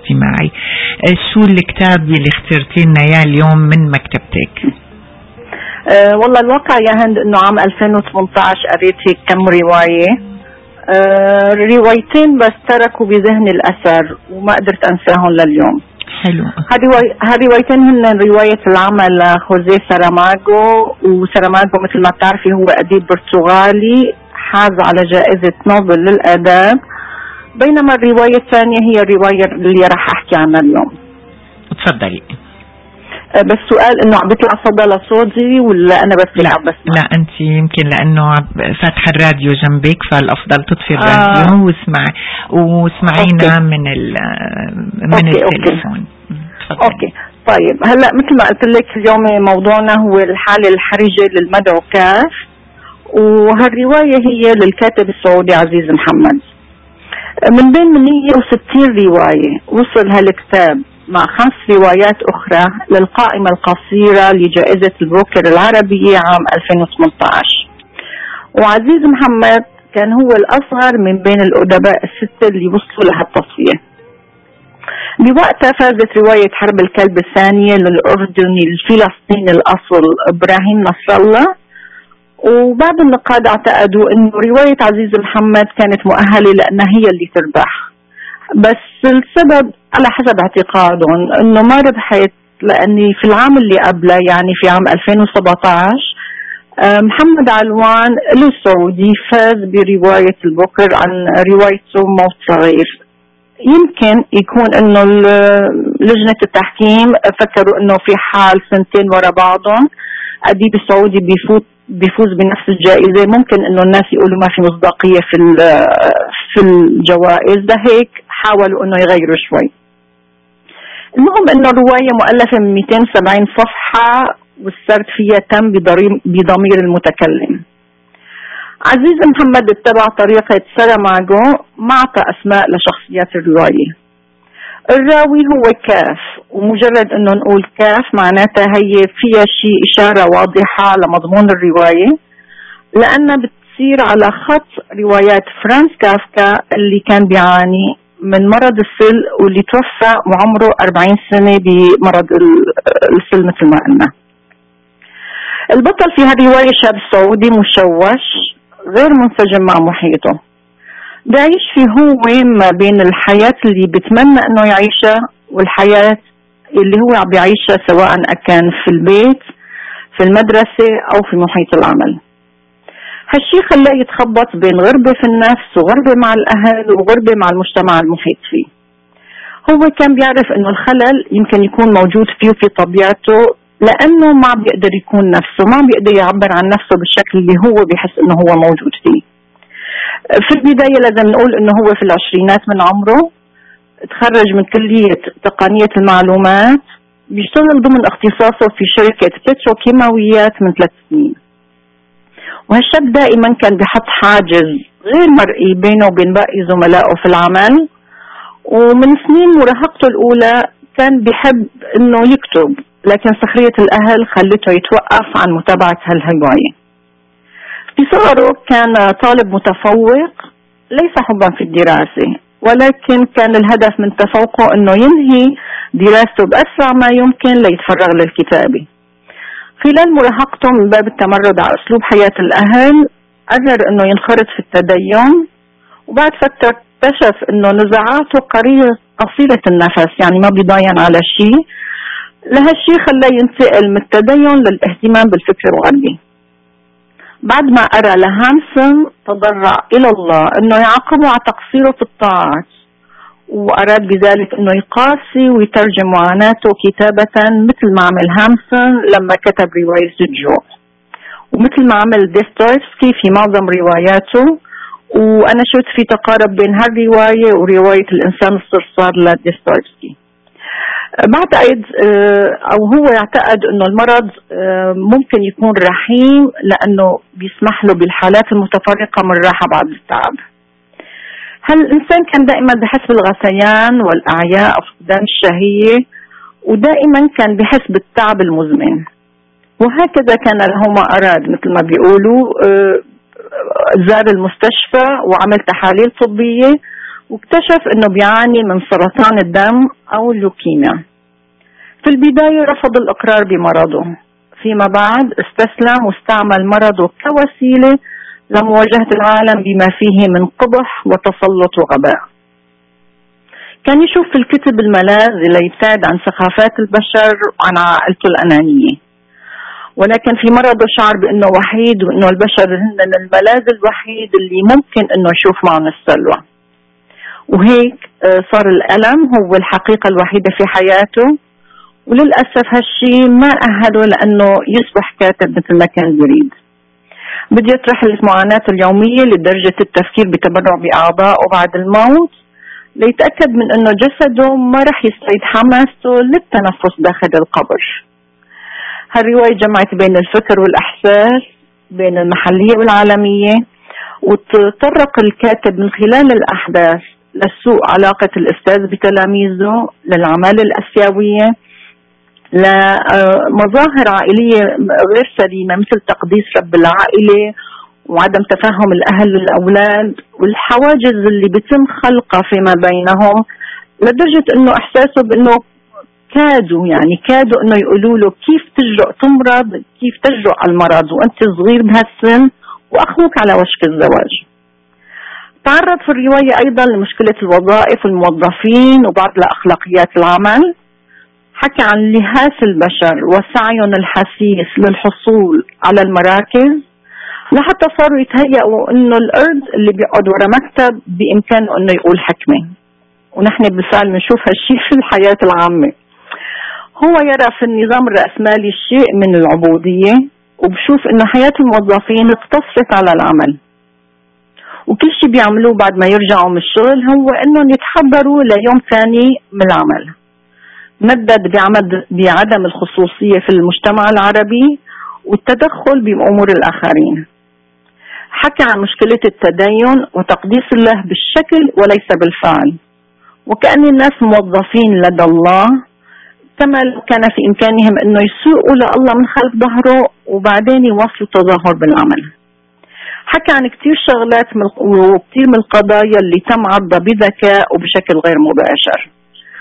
الاجتماعي. شو الكتاب اللي اخترتي لنا اياه اليوم من مكتبتك؟ أه والله الواقع يا هند انه عام ألفين وثمانية عشر قريت هيك كم رواية، أه روايتين بس تركوا بذهني الأثر وما قدرت أنساهم لليوم. حلو. هالروايتين هن رواية العمل خوزيه ساراماغو، وساراماغو مثل ما بتعرفي هو أديب برتغالي حاز على جائزة نوبل للآداب، بينما الرواية الثانية هي الرواية اللي راح أحكي عنها اليوم. تفضلي. بس سؤال انه عم بيطلع صدى لصوتي ولا انا بس لا بس لا انت يمكن لانه فاتحه الراديو جنبك فالافضل تطفي الراديو آه. واسمع واسمعينا أوكي. من ال من أوكي. التليفون. أوكي. اوكي طيب هلا مثل ما قلت لك اليوم موضوعنا هو الحاله الحرجه للمدعو كاف، وهالروايه هي للكاتب السعودي عزيز محمد. من بين مئة وستين روايه وصل هالكتاب مع خمس روايات أخرى للقائمة القصيرة لجائزة البوكر العربية عام ألفين وثمانية عشر. وعزيز محمد كان هو الأصغر من بين الأدباء الستة اللي وصلوا لهالتصفية. بوقتها فازت رواية حرب الكلب الثانية للأردني الفلسطيني الأصل إبراهيم نصر الله، وبعض النقاد اعتقدوا أن رواية عزيز محمد كانت مؤهلة لأنها هي اللي تربح، بس السبب على حسب اعتقادهم انه ما ربحت لاني في العام اللي قبله يعني في عام ألفين وسبعة عشر محمد علوان السعودي فاز برواية البوكر عن روايته موت صغير. يمكن يكون انه لجنة التحكيم فكروا انه في حال سنتين ورا بعضهم اديب السعودي بيفوت بيفوز بنفس الجائزة، ممكن انه الناس يقولوا ما في مصداقية في في الجوائز، ده هيك حاولوا انه يغيروا شوي. المهم انه الرواية مؤلفة من مئتين وسبعين صفحة والسرد فيها تم بضمير المتكلم. عزيز محمد اتبع طريقة ساراماغو ما أعطى أسماء لشخصيات الرواية. الراوي هو كاف، ومجرد انه نقول كاف معناتها هي فيها شيء إشارة واضحة لمضمون الرواية، لأنها بتصير على خط روايات فرانس كافكا اللي كان بيعاني من مرض السل واللي توفى وعمره أربعين سنة بمرض السل مثل ما قلنا. البطل في هالرواية شاب سعودي مشوش غير منسجم مع محيطه، بعيش فيه هو ما بين الحياة اللي بتمنى انه يعيشها والحياة اللي هو عم بيعيشها، سواء كان في البيت في المدرسة او في محيط العمل. هالشي خلاه يتخبط بين غربة في النفس وغربة مع الاهل وغربة مع المجتمع المحيط فيه. هو كان بيعرف انه الخلل يمكن يكون موجود فيه في طبيعته، لانه ما بيقدر يكون نفسه، ما بيقدر يعبر عن نفسه بالشكل اللي هو بيحس انه هو موجود فيه. في البداية لازم نقول انه هو في العشرينات من عمره، تخرج من كلية تقنية المعلومات، بيشتغل ضمن اختصاصه في شركة بتروكيماويات من ثلاث سنين. وهالشاب دائما كان بحط حاجز غير مرئي بينه وبين باقي زملائه في العمل، ومن سنين مراهقته الأولى كان بيحب انه يكتب، لكن سخرية الأهل خلته يتوقف عن متابعة هالهواية. في صغره كان طالب متفوق ليس حبا في الدراسة، ولكن كان الهدف من تفوقه انه ينهي دراسته بأسرع ما يمكن ليتفرغ للكتابة. خلال مراهقته من باب التمرد على اسلوب حياة الاهل قرر انه ينخرط في التدين، وبعد فترة اكتشف انه نزاعاته قصيرة النفس، يعني ما بيضاين على شيء. لهالشي خلاه ينتقل من التدين للاهتمام بالفكر الغربي. بعد ما قرأ لهامسون تضرع إلى الله أنه يعاقبه على تقصيره في الطاعات، وأراد بذلك أنه يقاسي ويترجم معاناته كتابة مثل ما عمل هامسون لما كتب رواية الجوع، ومثل ما عمل ديستويفسكي في معظم رواياته. وأنا شفت في تقارب بين هالرواية ورواية الإنسان الصرصار لديستويفسكي. بعتقد او هو يعتقد انه المرض ممكن يكون رحيم لانه بيسمح له بالحالات المتفرقة من الراحة بعد التعب. هل الانسان كان دائما بحس بالغثيان والاعياء او فقدان الشهية، ودائما كان بحس بالتعب المزمن، وهكذا كان له ما اراد مثل ما بيقولوا. زار المستشفى وعمل تحاليل طبية واكتشف انه بيعاني من سرطان الدم او اللوكيميا. في البداية رفض الاقرار بمرضه، فيما بعد استسلم واستعمل مرضه كوسيلة لمواجهة العالم بما فيه من قبح وتسلط وغباء. كان يشوف في الكتب الملاذ ليبتعد عن ثقافات البشر وعن عائلته الأنانية، ولكن في مرضه شعر بأنه وحيد وأنه البشر هن الملاذ الوحيد اللي ممكن أنه يشوف معهم السلوى، وهيك صار الألم هو الحقيقة الوحيدة في حياته. وللأسف هالشي ما أهله لأنه يصبح كاتب مثل ما كان يريد. بده يطرح المعاناة اليومية لدرجة التفكير بتبرع بأعضائه بعد الموت ليتأكد من أنه جسده ما رح يستعيد حماسه للتنفس داخل القبر. هالرواية جمعت بين الفكر والإحساس، بين المحلية والعالمية، وتطرق الكاتب من خلال الأحداث لسوء علاقة الأستاذ بتلاميذه، للأعمال الأسيوية، لمظاهر عائلية غير سليمة مثل تقديس رب العائلة وعدم تفهم الأهل للأولاد والحواجز اللي بتم خلقها فيما بينهم، لدرجة أنه إحساسه بأنه كادوا يعني كادوا أنه يقولوا له كيف تجرؤ تمرض، كيف تجرؤ على المرض وأنت صغير بهالسن وأخوك على وشك الزواج. تعرض في الرواية أيضا لمشكلة الوظائف والموظفين وبعض الأخلاقيات العمل، حكى عن لهاس البشر وسعيهم الحثيث للحصول على المراكز، لحتى صاروا يتهيأوا أنه الأرض اللي بيقعد ورا مكتب بإمكانه أنه يقول حكمة، ونحن بالفعل نشوف هالشيء في الحياة العامة. هو يرى في النظام الرأسمالي شيء من العبودية، وبشوف أنه حياة الموظفين اقتصرت على العمل، وكل شيء بيعملوه بعد ما يرجعوا من الشغل هو أنهم يتحضروا ليوم ثاني من العمل. ندد بعدم الخصوصية في المجتمع العربي والتدخل بأمور الآخرين. حكى عن مشكلة التدين وتقديس الله بالشكل وليس بالفعل، وكأن الناس موظفين لدى الله، كما كان في إمكانهم أنه يسوقوا لله من خلف ظهره وبعدين يواصلوا التظاهر بالعمل. حكى عن كتير شغلات وكتير من القضايا اللي تم عرضها بذكاء وبشكل غير مباشر.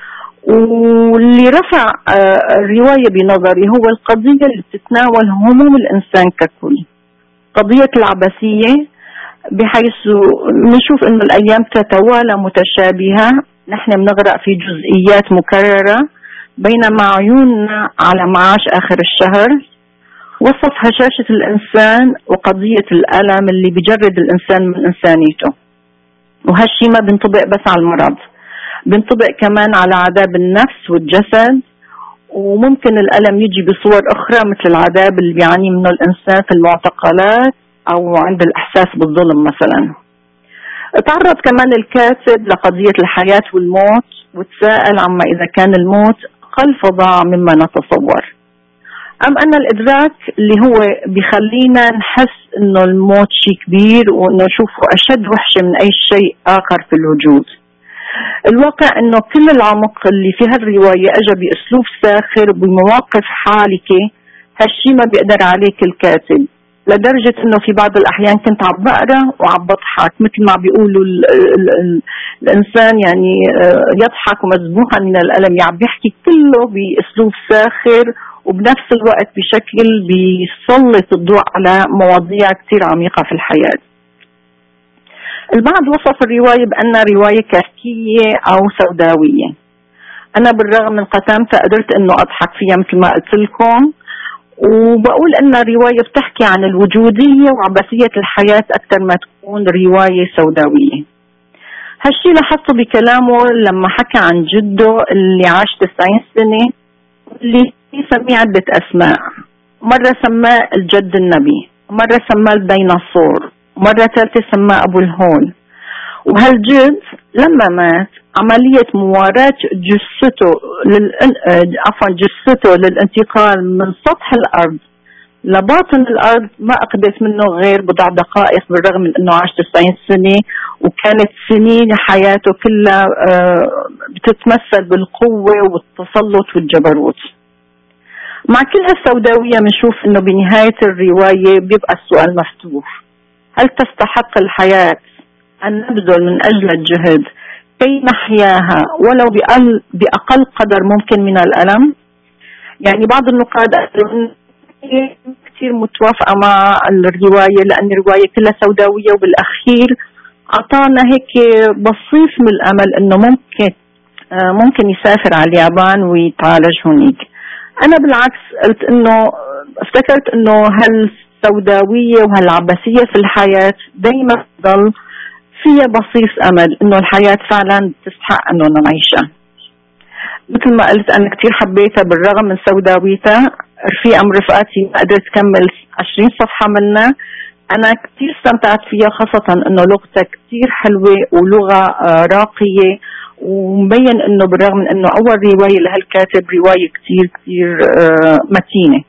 واللي رفع الرواية بنظري هو القضية اللي بتتناول هموم الإنسان ككل، قضية العبثية، بحيث نشوف إنه الأيام تتوالى متشابهة، نحن بنغرق في جزئيات مكررة، بينما عيوننا على معاش آخر الشهر. وصف هشاشة الإنسان وقضية الألم اللي بيجرد الإنسان من إنسانيته، وهالشي ما بينطبق بس على المرض، بينطبق كمان على عذاب النفس والجسد، وممكن الألم يجي بصور أخرى مثل العذاب اللي بيعاني منه الإنسان في المعتقلات أو عند الإحساس بالظلم مثلا. تعرض كمان الكاتب لقضية الحياة والموت، وتساءل عما إذا كان الموت أقل فظاعة مما نتصور، أم أن الإدراك اللي هو بيخلينا نحس إنه الموت شيء كبير وإنه نشوفه أشد وحشة من أي شيء آخر في الوجود. الواقع إنه كل العمق اللي في هالرواية أجا بأسلوب ساخر وبمواقف حالكة، هالشي ما بيقدر عليه كل كاتب، لدرجة إنه في بعض الأحيان كنت عم بقرأ وعم بضحك، مثل ما بيقولوا ال ال ال الإنسان يعني يضحك مذبوحا من الألم، يعني بيحكي كله بأسلوب ساخر وبنفس الوقت بشكل بيسلط الضوء على مواضيع كتير عميقة في الحياة. البعض وصف الرواية بأنها رواية كافكية أو سوداوية. أنا بالرغم من قتامتها قدرت أنه أضحك فيها مثل ما قلت لكم، وبقول أن الرواية بتحكي عن الوجودية وعبثية الحياة أكثر ما تكون رواية سوداوية. هالشي لاحظته بكلامه لما حكى عن جده اللي عاش تسعين سنة، اللي يسميه عدة أسماء، مرة سماه الجد النبي، مرة سماه الديناصور، مرة ثالثة سماه أبو الهول. وهالجد لما مات عملية مواراة جثته لل... عفوا جثته للانتقال من سطح الأرض لباطن الأرض ما أخذت منه غير بضع دقائق، بالرغم من أنه عاش تسعين سنة وكانت سنين حياته كلها بتتمثل بالقوة والتسلط والجبروت. مع كل هالسوداوية بنشوف أنه بنهاية الرواية بيبقى السؤال مفتوح: هل تستحق الحياة أن نبذل من أجل الجهد كي نحياها ولو بأقل, بأقل قدر ممكن من الألم؟ يعني بعض النقاد قالوا كثير متوافقة مع الرواية، لأن الرواية كلها سوداوية، وبالأخير أعطانا هيك بصيص من الأمل إنه ممكن آه ممكن يسافر على اليابان ويتعالج هناك. أنا بالعكس قلت إنه افتكرت إنه هالسوداوية وهالعباسية في الحياة دايما تضل فيها بصيص أمل إنه الحياة فعلا تستحق إنه نعيشها. مثل ما قلت أنا كتير حبيتها بالرغم من سوداويتها. رفيقة من رفقاتي ما قدرت تكمل عشرين صفحة منها. أنا كتير استمتعت فيها، خاصة إنه لغتها كتير حلوة ولغة آه راقية، ومبين إنه بالرغم من إنه أول رواية لهالكاتب رواية كتير كتير آه متينة.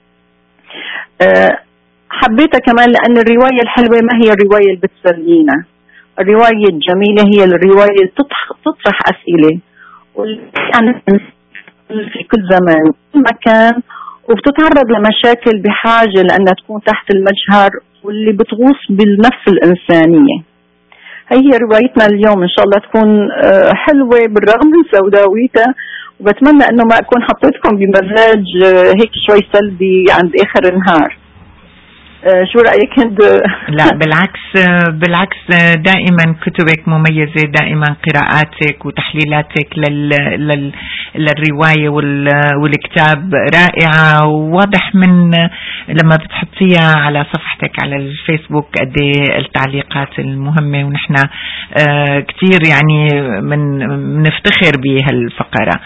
آه حبيتها كمان لأن الرواية الحلوة ما هي الرواية اللي بتسلينا. الرواية الجميلة هي الرواية اللي تطرح أسئلة يعني في كل زمان كل مكان، وبتتعرض لمشاكل بحاجة لأنها تكون تحت المجهر، واللي بتغوص بالنفس الإنسانية. هي روايتنا اليوم إن شاء الله تكون حلوة بالرغم من سوداويتها، وبتمنى أنه ما أكون حطيتكم بمزاج هيك شوي سلبي عند آخر النهار. شو رأيك هند؟ لا بالعكس، بالعكس دائما كتبك مميزة، دائما قراءاتك وتحليلاتك لل... لل... للرواية وال... والكتاب رائعة، وواضح من لما بتحطيها على صفحتك على الفيسبوك قد التعليقات المهمة، ونحن كتير يعني من نفتخر بهالفقرة،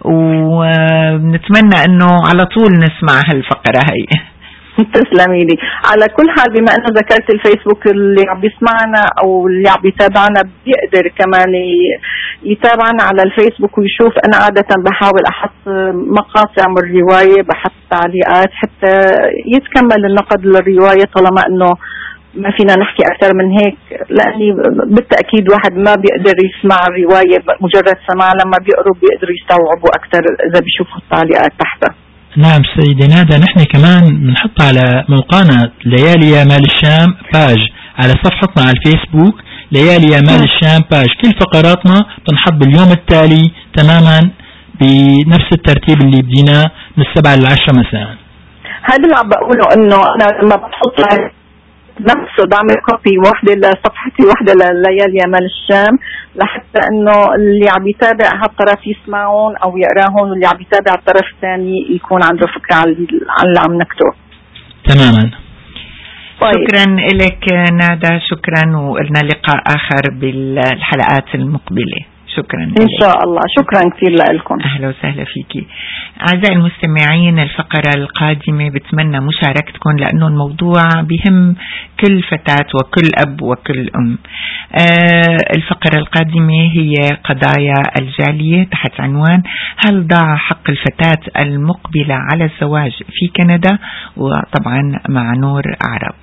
ونتمنى انه على طول نسمع هالفقرة هي. تسلمي لي. على كل حال بما انه ذكرت الفيسبوك، اللي عم بيسمعنا او اللي عم بيتابعنا بيقدر كمان يتابعنا على الفيسبوك ويشوف. انا عادة بحاول احط مقاطع من الرواية، بحط تعليقات حتى يتكمل النقد للرواية، طالما انه ما فينا نحكي اكثر من هيك، لاني بالتأكيد واحد ما بيقدر يسمع الرواية مجرد سماع، لما بيقروا بيقدروا يستوعبوا اكثر اذا بيشوفوا التعليقات تحتها. نعم سيدي نادى، نحن كمان بنحط على موقعنا ليالي يمال الشام باج، على صفحتنا على الفيسبوك ليالي يمال الشام باج، كل فقراتنا بنحط باليوم التالي تماما بنفس الترتيب اللي بديناه من السبعة للعشرة مساء. هذا اللي عم بقوله، انه انا لما بحط نفسه بعمل كوبي واحدة لصفحتي واحدة لليالي يمال الشام، لحتى انه اللي عم يتابع هالطرف يسمعون او يقراهم، واللي عم يتابع الطرف الثاني يكون عنده فكرة على اللي عم نكتبه. تماما. طيب. شكرا لك نادى، شكرا، ولنا لقاء اخر بالحلقات المقبلة. شكرا إن لك. شاء الله. شكرا كثير لكم. أهلا وسهلا فيكي. أعزائي المستمعين، الفقرة القادمة بتمنى مشاركتكم، لأنه الموضوع بهم كل فتاة وكل أب وكل أم. آه الفقرة القادمة هي قضايا الجالية تحت عنوان هل ضاع حق الفتاة المقبلة على الزواج في كندا، وطبعا مع نور عرب.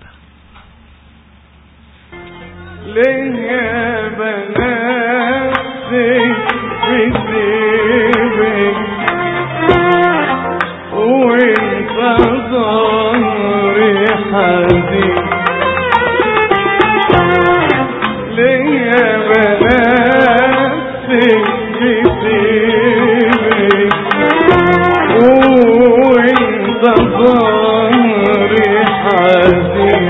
ليه بنات بسيبك وانت ظهري حزين، ليه بنات بسيبك وانت ظهري حزين،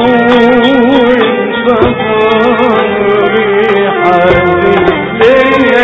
Yeah.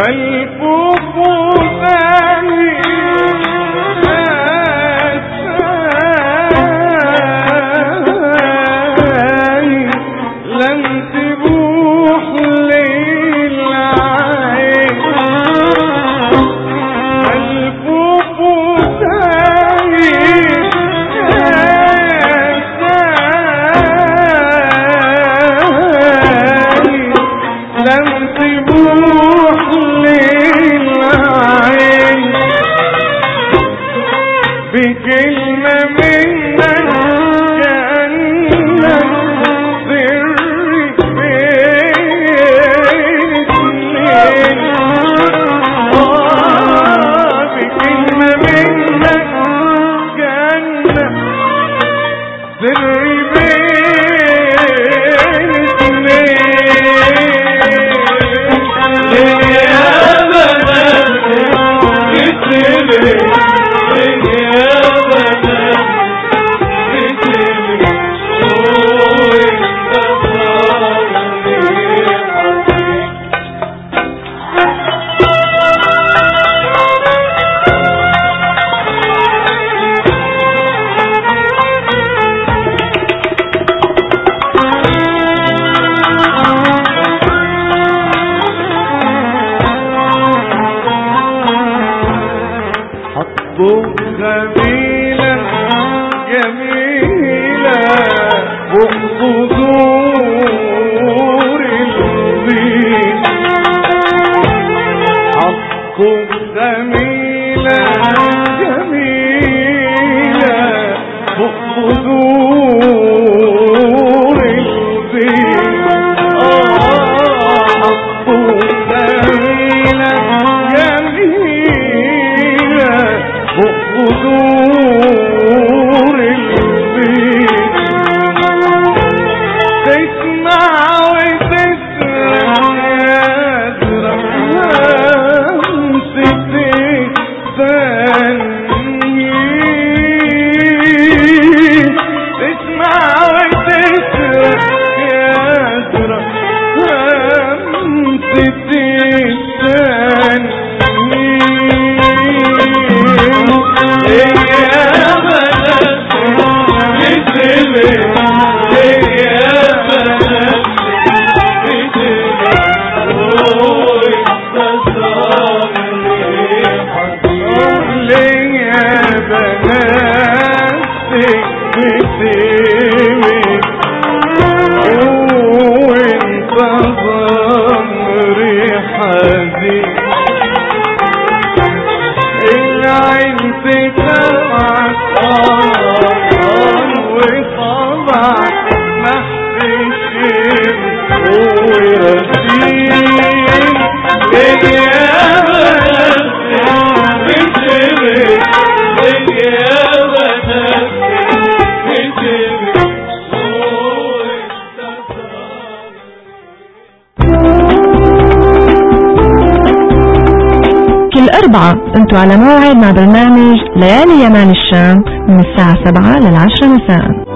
الأربعة انتوا على موعد مع برنامج ليالي يمال الشام من الساعة سبعة للعشرة مساء.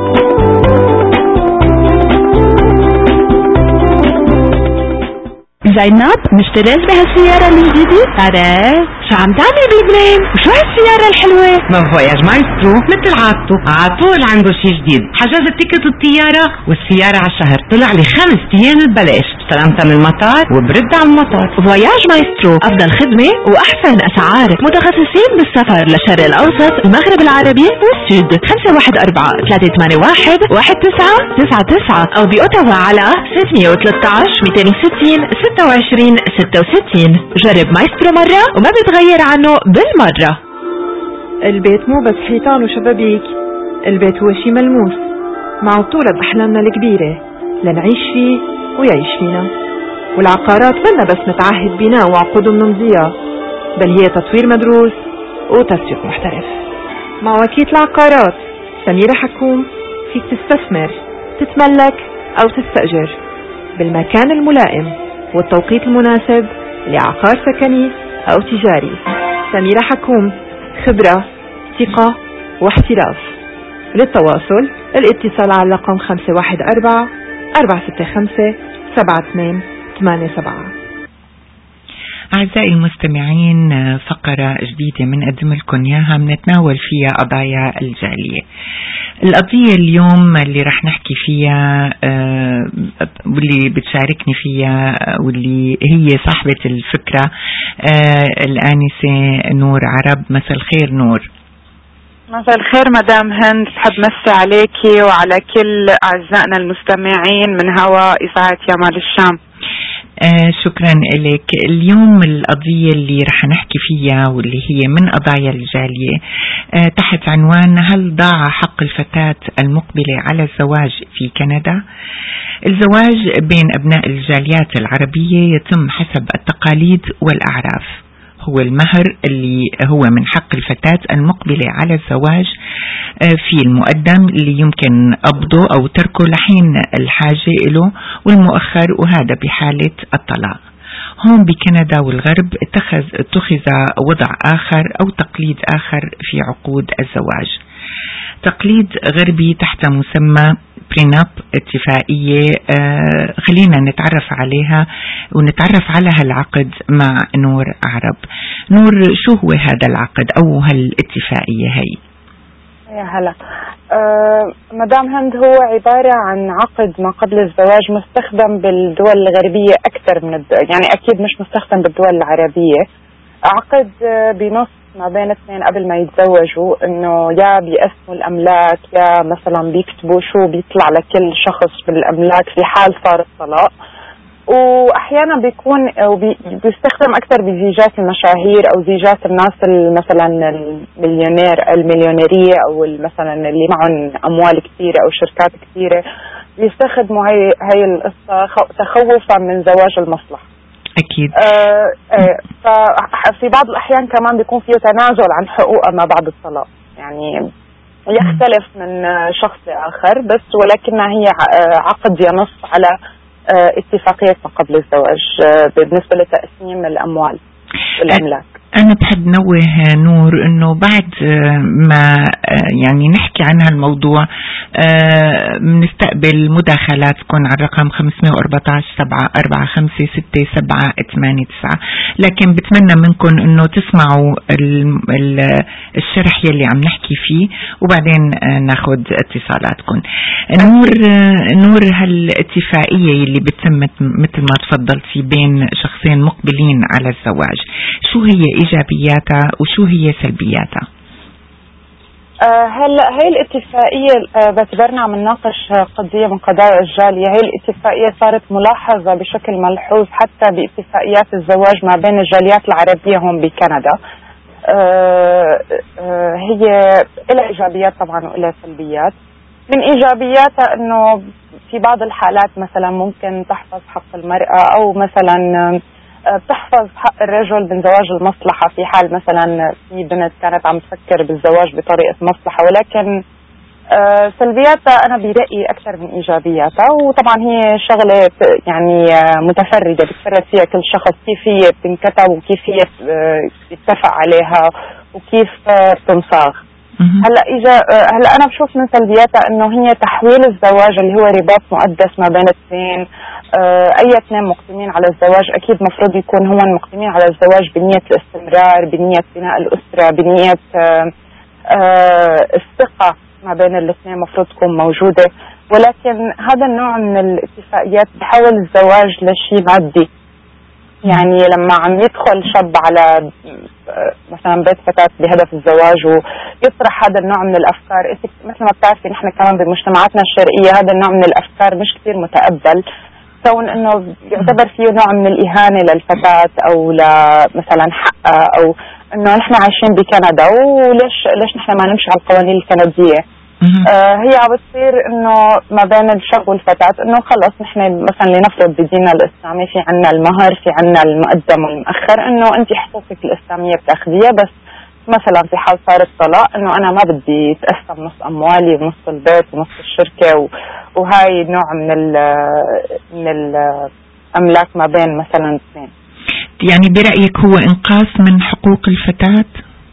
زينب مشتريت بهالسيارة الجديدة؟ ترى شو عم تعمل بلبنان؟ وشو هالسيارة الحلوة؟ ما فواياج مايسترو مثل عادته عطول عنده شي جديد. حجز تيكت الطيارة والسيارة على الشهر طلع لي خمس ايام ببلاش، استلمتها من المطار وبرد على المطار. فواياج مايسترو أفضل خدمة وأحسن أسعار، متخصصين بالسفر للشرق الأوسط، المغرب العربي والسود. خمسة واحد أربعة ثلاثة ثمانية واحد واحد تسعة تسعة تسعة أو بأوتاوا على ستمية وثلاثة عشر مئتين وستين ستة وعشرين ستة وستين. جرب مايسترو مرة وما بتغير عنه بالمرة. البيت مو بس حيطان وشبابيك، البيت هو شي ملموس مع طولة بأحلامنا الكبيرة لنعيش فيه ويعيش فينا. والعقارات منا بس نتعهد بناء وعقود منمضية، بل هي تطوير مدروس وتسويق محترف. مع وكيل العقارات سميرة حكوم فيك تستثمر، تتملك أو تستأجر بالمكان الملائم والتوقيت المناسب لعقار سكني أو تجاري. سميرة حكوم، خبرة، ثقة واحتراف. للتواصل الاتصال على رقم خمسة واحد أربعة أربعة ستة خمسة سبعة اثنين ثمانية سبعة. أعزائي المستمعين، فقرة جديدة من أقدم لكم إياها بنتناول فيها قضايا الجالية. القضية اليوم اللي رح نحكي فيها واللي بتشاركني فيها واللي هي صاحبة الفكرة الآنسة نور عرب. مساء الخير نور. مساء الخير مدام هند، بحب مسي عليكي وعلى كل أعزائنا المستمعين من هوا إذاعة يمال الشام. آه شكرا لك. اليوم القضية اللي رح نحكي فيها واللي هي من قضايا الجالية آه تحت عنوان: هل ضاع حق الفتاة المقبلة على الزواج في كندا؟ الزواج بين أبناء الجاليات العربية يتم حسب التقاليد والأعراف. هو المهر اللي هو من حق الفتاة المقبلة على الزواج في المقدم اللي يمكن قبضه أو تركه لحين الحاجة له، والمؤخر وهذا بحالة الطلاق. هون بكندا والغرب اتخذ اتخذ وضع آخر أو تقليد آخر في عقود الزواج. تقليد غربي تحت مسمى بريناب، اتفاقية آه خلينا نتعرف عليها ونتعرف على هالعقد مع نور عرب. نور، شو هو هذا العقد أو هالاتفاقية هي؟ يا هلا. آه مدام هند، هو عبارة عن عقد ما قبل الزواج مستخدم بالدول الغربية أكثر من الدول، يعني أكيد مش مستخدم بالدول العربية. عقد آه بنص ما بين اثنين قبل ما يتزوجوا، انه يا بيقسموا الاملاك يا مثلا بيكتبوا شو بيطلع لكل شخص بالاملاك في حال صار الطلاق. واحيانا بيكون بيستخدم اكثر بزيجات المشاهير او زيجات الناس مثلا المليونير المليونيريه او مثلا اللي معهم اموال كثيره او شركات كثيره، بيستخدموا هي هي القصه تخوفا من زواج المصلحه. أكيد. آه آه ففي بعض الأحيان كمان بيكون فيه تنازل عن حقوقه ما بعد الطلاق، يعني يختلف من شخص لآخر، بس ولكنها هي عقد ينص على آه اتفاقية ما قبل الزواج آه بالنسبة لتقسيم الأموال والأملاك. أنا بحب نوه نور إنه بعد ما يعني نحكي عن هالموضوع بنستقبل مداخلات تكون على الرقم خمسمية وأربعة عشر سبعة أربعة خمسة ستة سبعة ثمانية تسعة، لكن بتمنى منكم إنه تسمعوا الشرح يلي عم نحكي فيه وبعدين ناخد اتصالاتكم. نور نور هالاتفاقية يلي بتتم مثل ما تفضلتي بين شخصين مقبلين على الزواج، شو هي إيجابياتها وشو هي سلبياتها؟ آه هلا هي الاتفاقية آه باعتبارنا عم نناقش قضية من قضايا الجالية، هي الاتفاقية صارت ملاحظة بشكل ملحوظ حتى باتفاقيات الزواج ما بين الجاليات العربية هون بكندا. آه آه هي لها إيجابيات طبعا ولها سلبيات. من إيجابياتها إنه في بعض الحالات مثلا ممكن تحفظ حق المرأة أو مثلا بتحفظ حق الرجل من زواج المصلحة في حال مثلا في بنت كانت عم تفكر بالزواج بطريقة مصلحة، ولكن آه سلبياتها أنا برأيي أكثر من إيجابياتها. وطبعا هي شغلة يعني متفردة بتفرد فيها كل شخص كيف هي بتنكتب وكيف هي يتفق عليها وكيف بتنصاغ. هلا إجا هلا أنا بشوف من سلبياتها إنه هي تحويل الزواج اللي هو رباط مقدس ما بين اثنين. آه أي اثنين مقدمين على الزواج أكيد مفروض يكون هم مقدمين على الزواج بنية الاستمرار، بنية بناء الأسرة، بنية آه آه الثقة ما بين الاثنين مفروض تكون موجودة. ولكن هذا النوع من الاتفاقيات بحول الزواج لشيء مادي. يعني لما عم يدخل شاب على مثلا بيت فتاة بهدف الزواج ويطرح هذا النوع من الأفكار، مثل ما بتعرفي نحن كمان بمجتمعاتنا الشرقية هذا النوع من الأفكار مش كثير متقبل، كون انه يعتبر فيه نوع من الإهانة للفتاة او مثلا حقها، او انه نحن عايشين بكندا وليش ليش نحن ما نمشي على القوانين الكندية. آه هي عم بتصير انه ما بين الشاب والفتاة انه خلص نحن مثلا لنفرض بديننا الاسلامي في عنا المهر، في عنا المقدم والمؤخر، انه انت حقوقك الاسلامية بتاخذيها، بس مثلا في حال صار الطلاق انه انا ما بدي اتقسم نص اموالي ونص البيت ونص الشركة، وهاي نوع من ال من الاملاك ما بين مثلا اثنين. يعني برأيك هو انقاص من حقوق الفتاة؟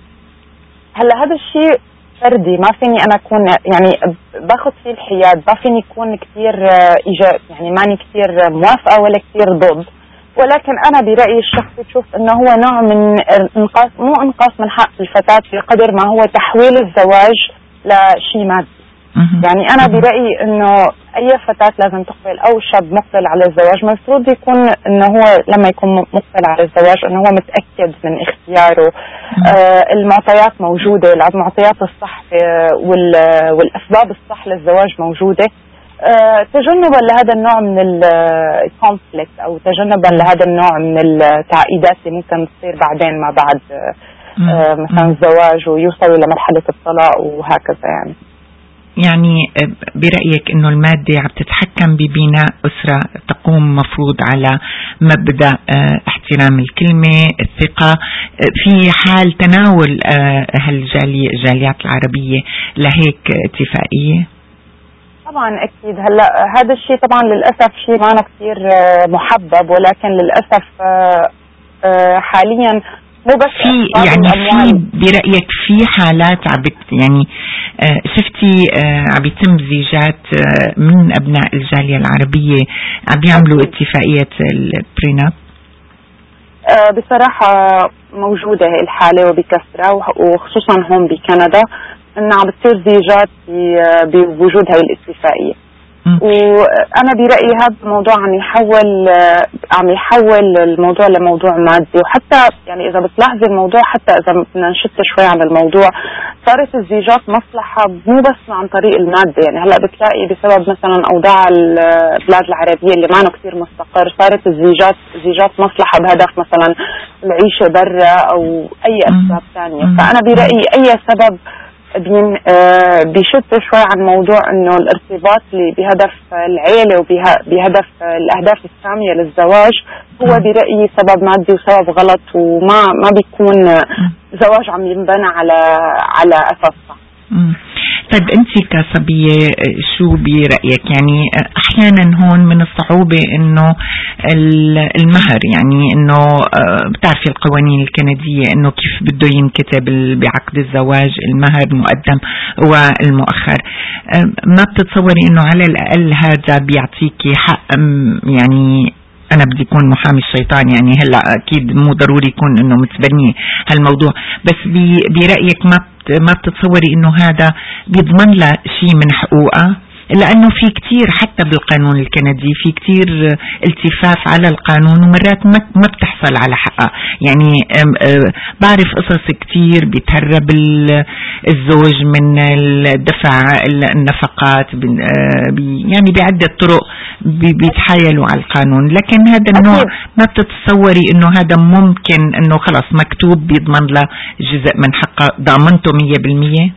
هلا هذا الشيء فردي، ما فيني انا اكون يعني باخذ فيه الحياد، ما فيني اكون كثير ايجاب، يعني ماني كثير موافقة ولا كثير ضد، ولكن أنا برأيي الشخصي بشوف أنه هو نوع من إنقاص، مو إنقاص من حق الفتاة بقدر ما هو تحويل الزواج لشيء مادي. يعني أنا برأيي أنه أي فتاة لازم تقبل أو شاب مقبل على الزواج مفروض يكون أنه هو لما يكون مقبل على الزواج أنه هو متأكد من اختياره. آه المعطيات موجودة، المعطيات الصح والأسباب الصح للزواج موجودة. آه تجنبا لهذا النوع من الكونفليكت أو تجنبا لهذا النوع من التعقيدات اللي ممكن تصير بعدين ما بعد آه مثلا الزواج ويوصلوا لمرحلة الطلاق وهكذا. يعني يعني برأيك أنه المادة عم تتحكم ببناء أسرة تقوم مفروض على مبدأ احترام الكلمة، الثقة، في حال تناول هالجاليات العربية لهيك اتفاقية؟ طبعا أكيد. هلا هذا الشيء طبعا للأسف شيء ما كثير محبب، ولكن للأسف حاليا مو بس في يعني في برأيك في حالات عبت يعني آه شفتي آه عم يتم زيجات آه من أبناء الجالية العربية عم يعملوا اتفاقية البريناب؟ آه بصراحة موجودة هي الحالة وبكثرة، وخصوصا هون بكندا إن عم بتصير زيجات بوجود هاي الاتفاقية. وأنا برأيي هذا الموضوع عم يحول عم يحول الموضوع لموضوع مادي. وحتى يعني إذا بتلاحظي الموضوع، حتى إذا بدنا نشت شوي عن الموضوع، صارت الزيجات مصلحة مو بس عن طريق المادة. يعني هلا بتلاقي بسبب مثلا أوضاع البلاد العربية اللي ما كثير مستقر، صارت الزيجات زيجات مصلحة بهدف مثلا العيشة برا أو أي أسباب ثانية. فأنا برأيي أي سبب بين آه بيشد شوي عن موضوع انه الارتباط اللي بهدف العيله وبهدف الاهداف الساميه للزواج هو برأيي سبب مادي وسبب غلط، وما ما بيكون زواج عم ينبنى على على اساس صح. طيب انت كصبية شو برأيك؟ يعني احيانا هون من الصعوبة انه المهر، يعني انه بتعرفي القوانين الكندية انه كيف بده ينكتب بعقد الزواج المهر المقدم والمؤخر. ما بتتصوري انه على الاقل هذا بيعطيكي حق؟ يعني أنا بدي أكون محامي الشيطان، يعني هلا أكيد مو ضروري يكون إنه متبني هالموضوع، بس برأيك ما ما بتتصوري إنه هذا بيضمن له شيء من حقوقه؟ لأنه في كتير حتى بالقانون الكندي في كتير التفاف على القانون ومرات ما بتحصل على حقها. يعني بعرف قصص كتير بيتهرب الزوج من الدفع النفقات، يعني بعدة طرق بيتحايلوا على القانون. لكن هذا النوع ما بتتصوري انه هذا ممكن انه خلص مكتوب بيضمن له جزء من حقه ضامنته مية بالمية؟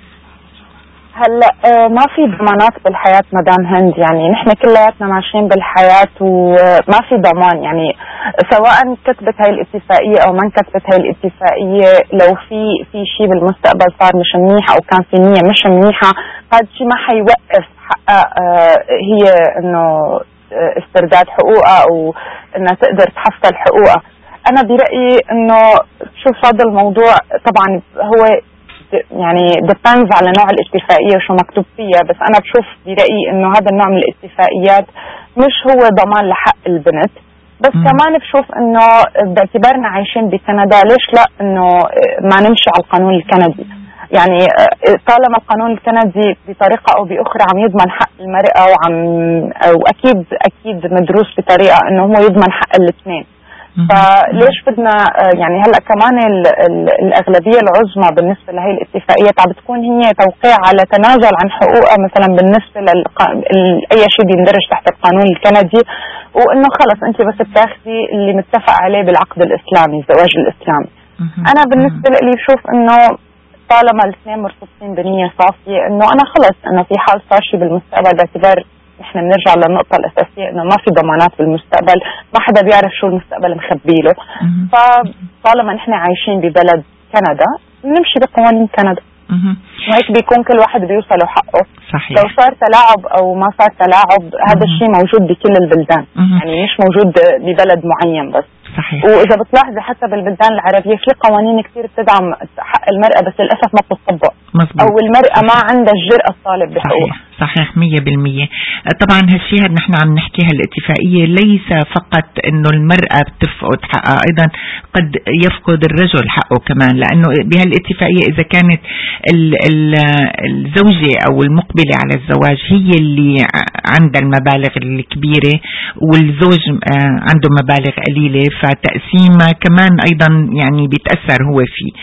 هلا ما في ضمانات بالحياة مدام هند. يعني نحن كلياتنا ماشيين بالحياة وما في ضمان. يعني سواء كتبت هاي الاتفاقية او ما كتبت هاي الاتفاقية، لو في في شيء بالمستقبل صار مش منيح او كان في نية مش منيحة، هذا الشيء ما حيوقف حقها هي انه استرداد حقوقها او انها تقدر تحصل حقوقها. انا برأيي انه شوف هذا الموضوع طبعا هو يعني depends على نوع الاتفاقية وشو مكتوب فيها، بس أنا بشوف برأيي إنه هذا النوع من الاتفاقيات مش هو ضمان لحق البنت. بس م. كمان بشوف إنه باعتبارنا عايشين بكندا ليش لا إنه ما نمشي على القانون الكندي. يعني طالما القانون الكندي بطريقة أو بأخرى عم يضمن حق المرأة وعم وأكيد أكيد مدروس بطريقة إنه هو يضمن حق الاثنين، فليش بدنا يعني هلا كمان ال ال الأغلبية العظمى بالنسبة لهي الاتفاقيات عم بتكون هي توقيع على تنازل عن حقوقها مثلا بالنسبة لأي شيء بيندرج تحت القانون الكندي، وإنه خلص أنت بس بتاخذي اللي متفق عليه بالعقد الإسلامي الزواج الإسلامي. أنا بالنسبة لي بشوف إنه طالما الاثنين مرتبطين بنية صافية إنه أنا خلص إنه في حال صار شيء بالمستقبل باعتبار نحن بنرجع للنقطة الأساسية إنه ما في ضمانات بالمستقبل، ما حدا بيعرف شو المستقبل مخبيله. فطالما نحن عايشين ببلد كندا نمشي بقوانين كندا، وهيك بيكون كل واحد بيوصله حقه. صحيح. لو صار تلاعب أو ما صار تلاعب هذا الشيء موجود بكل البلدان، يعني مش موجود ببلد معين بس. صحيح. وإذا بتلاحظي حتى بالبلدان العربية في قوانين كثير بتدعم حق المرأة بس للأسف ما بتطبق، أو المرأة ما عندها الجرأة الطالب بحقوقها. صحيح مية بالمية. طبعا هالشيء هاد نحن عم نحكي هالاتفاقية ليس فقط انه المرأة بتفقد حقها، ايضا قد يفقد الرجل حقه كمان، لانه بهالاتفاقية اذا كانت ال ال الزوجة او المقبلة على الزواج هي اللي عندها المبالغ الكبيرة والزوج عنده مبالغ قليلة، فتقسيمها كمان ايضا يعني بيتأثر هو فيه.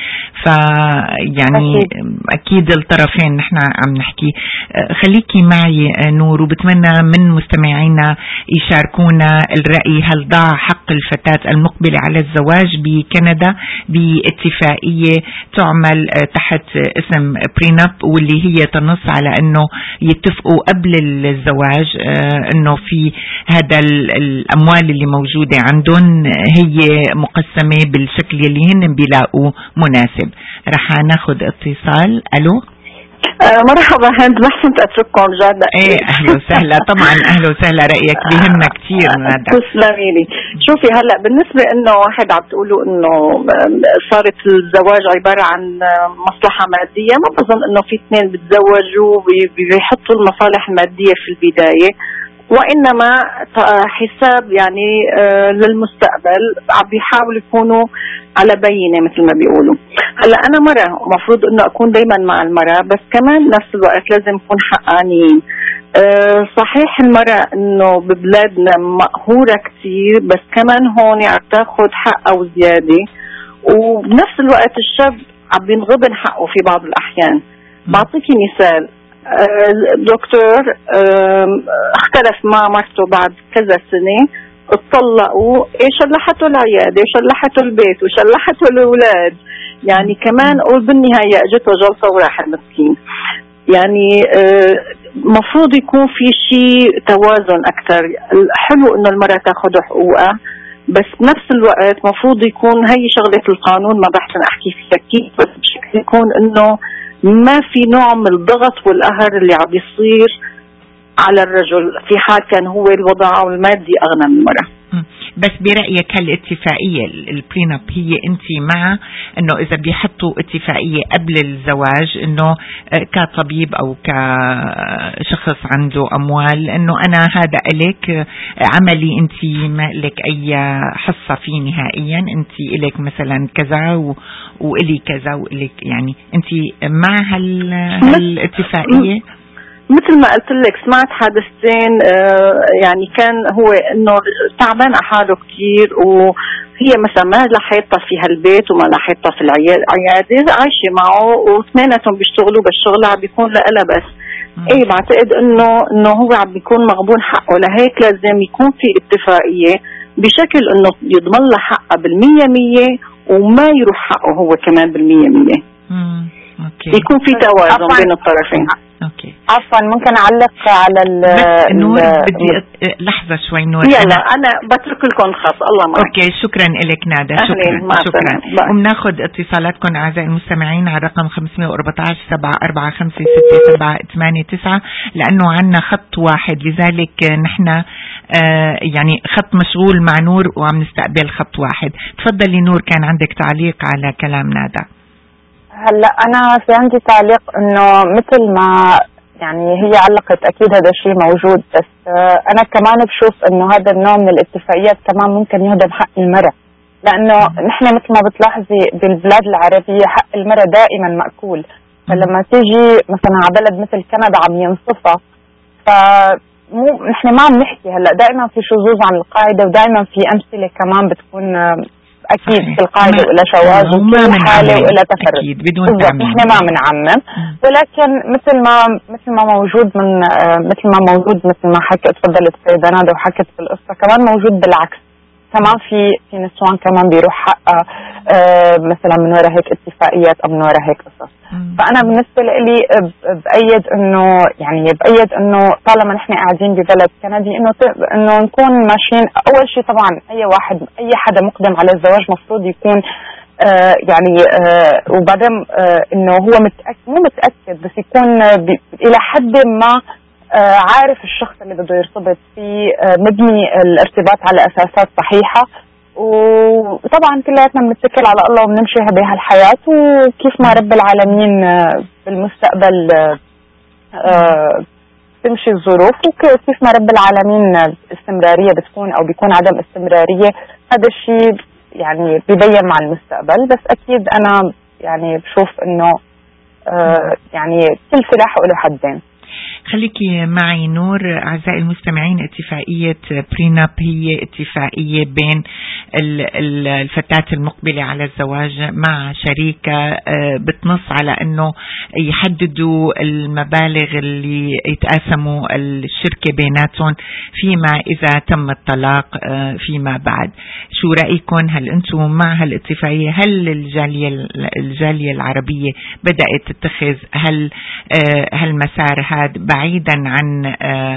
فيعني اكيد الطرفين نحن عم نحكي. خليكي معي نور، وبتمنى من مستمعينا يشاركونا الرأي. هل ضاع حق الفتاة المقبلة على الزواج بكندا باتفاقية تعمل تحت اسم بريناب، واللي هي تنص على انه يتفقوا قبل الزواج انه في هذا الاموال اللي موجودة عندهم هي مقسمة بالشكل اللي هن بيلاقوا مناسب. رح ناخد اتصال. الو أه مرحبا هند، ما حسنت اترككم جد. ايه اهلا وسهلا. طبعا اهلا وسهلا، رايك بيهمنا كثير. تسلمي لي. شوفي هلا بالنسبه انه واحد عم تقولوا انه صارت الزواج عباره عن مصلحه ماديه، ما بظن انه في اثنين بتزوجوا بيحطوا المصالح الماديه في البدايه، وإنما حساب يعني للمستقبل، عم بيحاولوا يكونوا على بينة مثل ما بيقولوا. هلا أنا مرة مفروض إنه أكون دايما مع المرأة، بس كمان نفس الوقت لازم نكون حقانيين. صحيح المرأة إنه ببلادنا مقهورة كتير، بس كمان هون عم تاخد حقها وزيادة، وبنفس الوقت الشاب عم بينغبن حقه في بعض الأحيان. بعطيكي مثال، دكتور اختلف مع مرته بعد كذا سنة، اتطلقوا، شلحته العيادة وشلحته البيت وشلحته الأولاد، يعني كمان قول بالنهاية اجته جلطة وراح المسكين. يعني مفروض يكون في شيء توازن أكتر. حلو إنه المرأة تاخد حقوقها، بس بنفس الوقت مفروض يكون هي شغلة القانون، ما بحسن أحكي فيها كيف، بس بشكل يكون إنه ما في نوع من الضغط والقهر اللي عم يصير على الرجل في حال كان هو الوضع المادي أغنى من المرأة. بس برأيك هالاتفاقية البريناب هي أنت مع أنه إذا بيحطوا اتفاقية قبل الزواج أنه كطبيب أو كشخص عنده أموال أنه أنا هذا إليك عملي، أنت ما لك أي حصة فيه نهائيا، أنت إليك مثلا كذا و... وإلي كذا وإليك، يعني أنت مع هال... هالاتفاقية؟ مثل ما قلت لك سمعت حادثتين، آه يعني كان هو انه تعبان حاله كثير، وهي مثلا ما لحيطها في هالبيت وما لحيطها في العياده، عايشه معه واثنيناتهم بيشتغلوا بالشغل عم بيكون لها بس. اي بعتقد انه انه هو عم بيكون مغبون حقه، لهيك لازم يكون في اتفاقيه بشكل انه يضمن لها حقها بالمية مية وما يروح حقه هو كمان بالمية مية. امم اوكي، يكون في توازن بين الطرفين. اوكي عفوا ممكن اعلق على ال نور؟ بدي لحظه شوي نور، يلا انا, أنا بترك لكم خاص. الله معك. اوكي شكرا لك ندى، شكرا شكرا. وبناخذ اتصالاتكم اعزائي المستمعين على رقم خمسة أربعة عشر سبعة أربعة خمسة ستة سبعة ثمانية تسعة، لانه عندنا خط واحد، لذلك نحن آه يعني خط مشغول مع نور وعم نستقبل خط واحد. تفضلي نور، كان عندك تعليق على كلام ندى. هلا انا في عندي تعليق انه مثل ما يعني هي علقت اكيد هذا الشيء موجود، بس انا كمان بشوف انه هذا النوع من الاتفاقيات كمان ممكن يهدم حق المرأة، لانه نحن مثل ما بتلاحظي بالبلاد العربية حق المرأة دائما مأكول، فلما تيجي مثلا على بلد مثل كندا عم ينصفها، فمو نحن ما عم نحكي هلا دائما في شذوذ عن القاعدة، ودائما في امثلة كمان بتكون اكيد في القاعده ولا شواذ وكل حاله ولا تفرد بدون تعميم. نحن ما بنعمم، ولكن مثل ما مثل ما موجود من مثل ما موجود مثل ما حكت تفضلت السيدة ندى وحكت في القصه، كمان موجود بالعكس، كمان في في نسوان كمان بيروح حقها مثلا من وراء هيك اتفاقيات او من وراء هيك قصص. فانا بالنسبه لي بايد انه يعني بايد انه طالما نحن قاعدين ببلد كندي انه انه نكون ماشيين. اول شيء طبعا اي واحد اي حدا مقدم على الزواج مفروض يكون آه يعني آه وبعدين آه انه هو متاكد مو متاكد بس يكون الى حد ما آه عارف الشخص اللي بده يرتبط فيه، آه مبني الارتباط على اساسات صحيحه، وطبعا كلياتنا بنتكل على الله وبنمشي بهالحياة، وكيف ما رب العالمين بالمستقبل تمشي الظروف، وكيف ما رب العالمين استمرارية بتكون أو بيكون عدم استمرارية، هذا الشيء يعني بيبين مع المستقبل. بس أكيد أنا يعني بشوف إنه آه يعني كل سلاح له حدين. خليكي معي نور. أعزائي المستمعين، اتفاقية بريناب هي اتفاقية بين الفتاة المقبلة على الزواج مع شريكة بتنص على أنه يحددوا المبالغ اللي يتقاسموا الشركة بيناتهم فيما إذا تم الطلاق فيما بعد. شو رأيكم؟ هل أنتم مع هالاتفاقية؟ هل الجالية الجالية العربية بدأت تتخذ هل هالمسار هذا بعيدا عن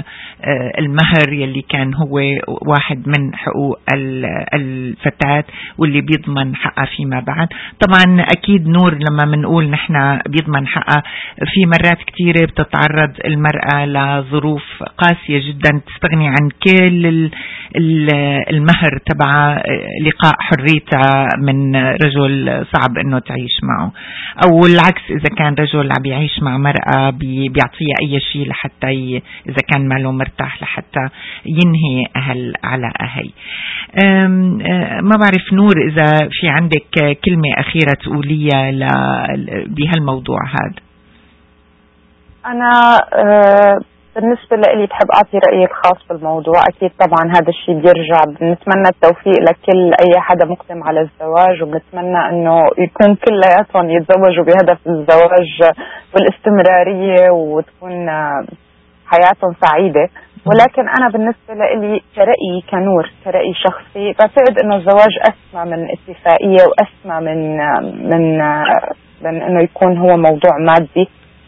المهر يلي كان هو واحد من حقوق الفتاة واللي بيضمن حقها فيما بعد؟ طبعا أكيد نور لما منقول نحن بيضمن حقها، في مرات كتيرة بتتعرض المرأة لظروف قاسية جدا تستغني عن كل المهر تبع لقاء حريتها من رجل صعب انه تعيش معه، او العكس اذا كان رجل عم يعيش مع مرأة بيعطيها اي شيء لحتى ي... اذا كان ماله مرتاح لحتى ينهي اهل على اهي. أم... أم... ما بعرف نور اذا في عندك كلمة اخيرة تقوليها ل... بهالموضوع هذا. انا أه بالنسبة لي بحب أعطي رأيي الخاص بالموضوع. أكيد طبعا هذا الشيء بيرجع، بنتمنى التوفيق لكل أي حدا مقدم على الزواج، وبنتمنى أنه يكون كلياتهم يتزوجوا بهدف الزواج والاستمرارية وتكون حياتهم سعيدة. ولكن أنا بالنسبة لي كرأيي كنور كرأي شخصي بعتقد أنه الزواج أسمى من اتفاقية وأسمى من من من أنه يكون هو موضوع مادي.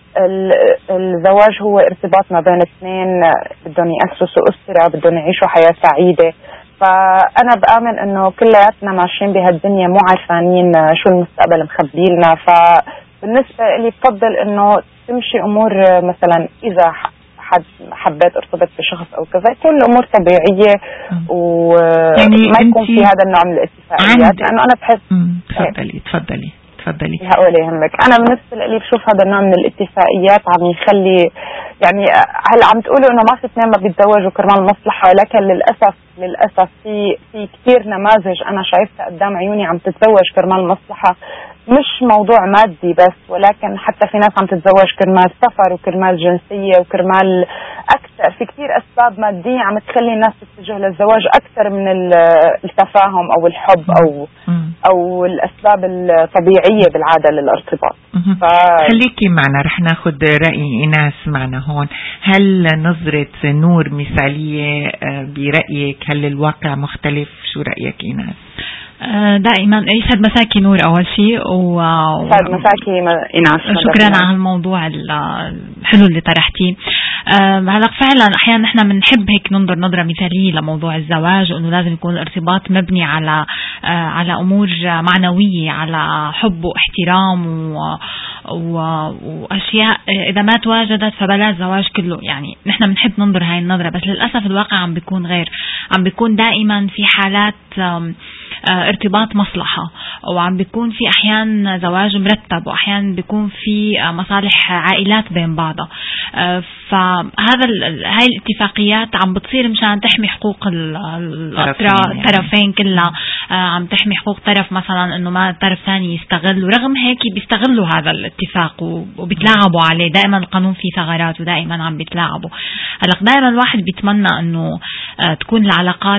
الزواج هو ارتباط ما بين اثنين بدهم يأسسوا أسرة، بدهم يعيشوا حياة سعيدة. فأنا بآمن إنه كلياتنا ماشيين بهالدنيا مو عارفانين شو المستقبل مخبيلنا. فبالنسبة لي بفضل إنه تمشي أمور، مثلا إذا حد حبيت ارتبط بشخص أو كذا يكون الأمور طبيعية وما يعني يكون في هذا النوع من الاتفاقيات، لأنه أنا بحس. تفضلي تفضلي تفضلي. هقول يهمك. أنا بالنسبة لي بشوف هذا النوع من الاتفاقيات عم يخلي يعني هلا عم تقولوا إنه ما في اثنين ما بيتزوجوا كرمال المصلحة، لكن للأسف للأسف في في كثير نماذج أنا شايفتها قدام عيوني عم تتزوج كرمال المصلحة، مش موضوع مادي بس، ولكن حتى في ناس عم تتزوج كرمال سفر وكرمال جنسية وكرمال أكثر، في كثير أسباب مادية عم تخلي الناس تتجه للزواج أكثر من التفاهم أو الحب أو أو الأسباب الطبيعية بالعادة للارتباط. ف... خليكي معنا، رح ناخد رأي إيناس معنا هون. هل نظرة نور مثالية برأيك؟ هل الواقع مختلف؟ شو رأيك إيناس؟ دائما يسعد مساكي نور أول شيء و... يسعد مساكي إيناس. شكرا على الموضوع الحلو اللي طرحتيه. هلا فعلا أحيانا نحن بنحب هيك ننظر نظرة مثالية لموضوع الزواج، وإنه لازم يكون الارتباط مبني على على أمور معنوية، على حب واحترام و... و... وأشياء إذا ما تواجدت فبلا الزواج كله. يعني نحن بنحب ننظر هاي النظرة، بس للأسف الواقع عم بيكون غير، عم بيكون دائما في حالات ارتباط مصلحة، وعم بيكون في أحيان زواج مرتب، وأحيان بيكون في مصالح عائلات بين بعضها. فهذا هاي الاتفاقيات عم بتصير مشان تحمي حقوق الطرفين كلها، عم تحمي حقوق طرف مثلا انه ما طرف ثاني يستغل، ورغم هيك بيستغلوا هذا الاتفاق وبيتلاعبوا عليه. دائما القانون فيه ثغرات ودائما عم بيتلاعبوا. هلا دائما الواحد بيتمنى انه تكون العلاقات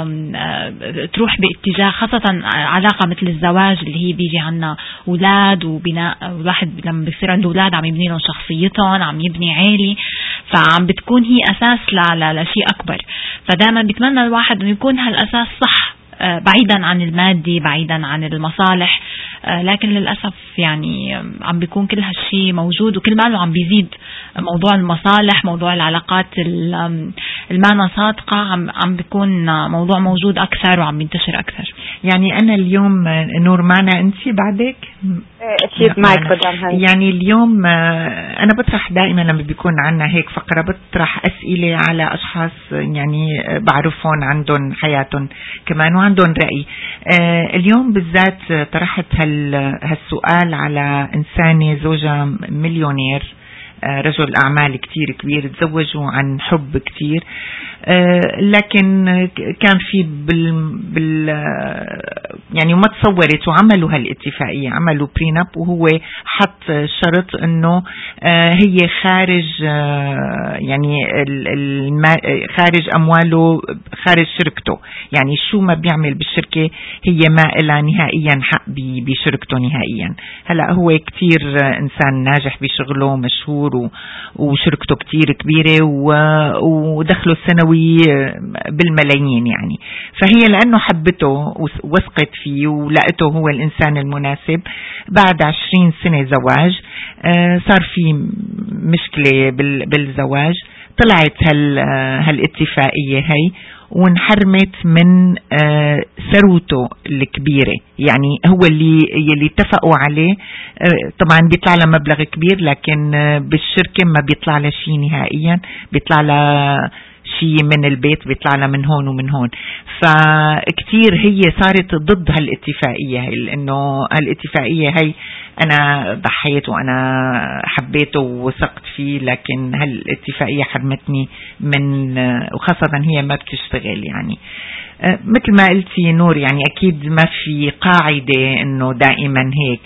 تروح باتجاه، خاصة علاقة مثل الزواج اللي هي بيجي عنا أولاد وبناء، الواحد لما بيصير عنده أولاد عم يبني لهم شخصيتهم، عم يبني عائلة، فعم بتكون هي أساس لشيء أكبر. فدائما بيتمنى الواحد أن يكون هالأساس صح، بعيدا عن المادي، بعيدا عن المصالح. لكن للأسف يعني عم بيكون كل هالشيء موجود، وكل ماله عم بيزيد موضوع المصالح، موضوع العلاقات المانا صادقة، عم عم بيكون موضوع موجود أكثر وعم بينتشر أكثر. يعني أنا اليوم نور معنا أنت بعدك؟ أكيد معك بدل. يعني اليوم أنا بطرح دائما لما بيكون عنا هيك فقرة بطرح أسئلة على أشخاص يعني بعرفهم عندهم حياتهم كمان وعندهم رأي. اليوم بالذات طرحت هالسؤال على إنسانة زوجها مليونير رجل أعمال كتير كبير، تزوجوا عن حب كتير، لكن كان في بال, بال يعني ما تصورت وعملوا هالاتفاقية، عملوا بريناب وهو حط شرط انه هي خارج يعني خارج امواله، خارج شركته، يعني شو ما بيعمل بالشركة هي ما إلها نهائيا حق بشركته نهائيا. هلا هو كتير انسان ناجح بشغله، مشهور وشركته كتير كبيرة ودخله السنوي بالملايين يعني، فهي لأنه حبته ووثقت فيه ولقته هو الإنسان المناسب، بعد عشرين سنة زواج صار في مشكلة بالزواج، طلعت هال هالاتفاقية هي وانحرمت من ثروته الكبيرة، يعني هو اللي اللي اتفقوا عليه. طبعا بيطلع له مبلغ كبير، لكن بالشركة ما بيطلع له شيء نهائيا، بيطلع له شيء من البيت، بيطلع لها من هون ومن هون. فكتير هي صارت ضد هالاتفاقية هي، لأنه هالاتفاقية هي أنا ضحيت وأنا حبيته ووثقت فيه، لكن هالاتفاقية حرمتني من، وخاصة هي ما بتشتغل يعني. مثل ما قلتي نور، يعني أكيد ما في قاعدة إنه دائما هيك،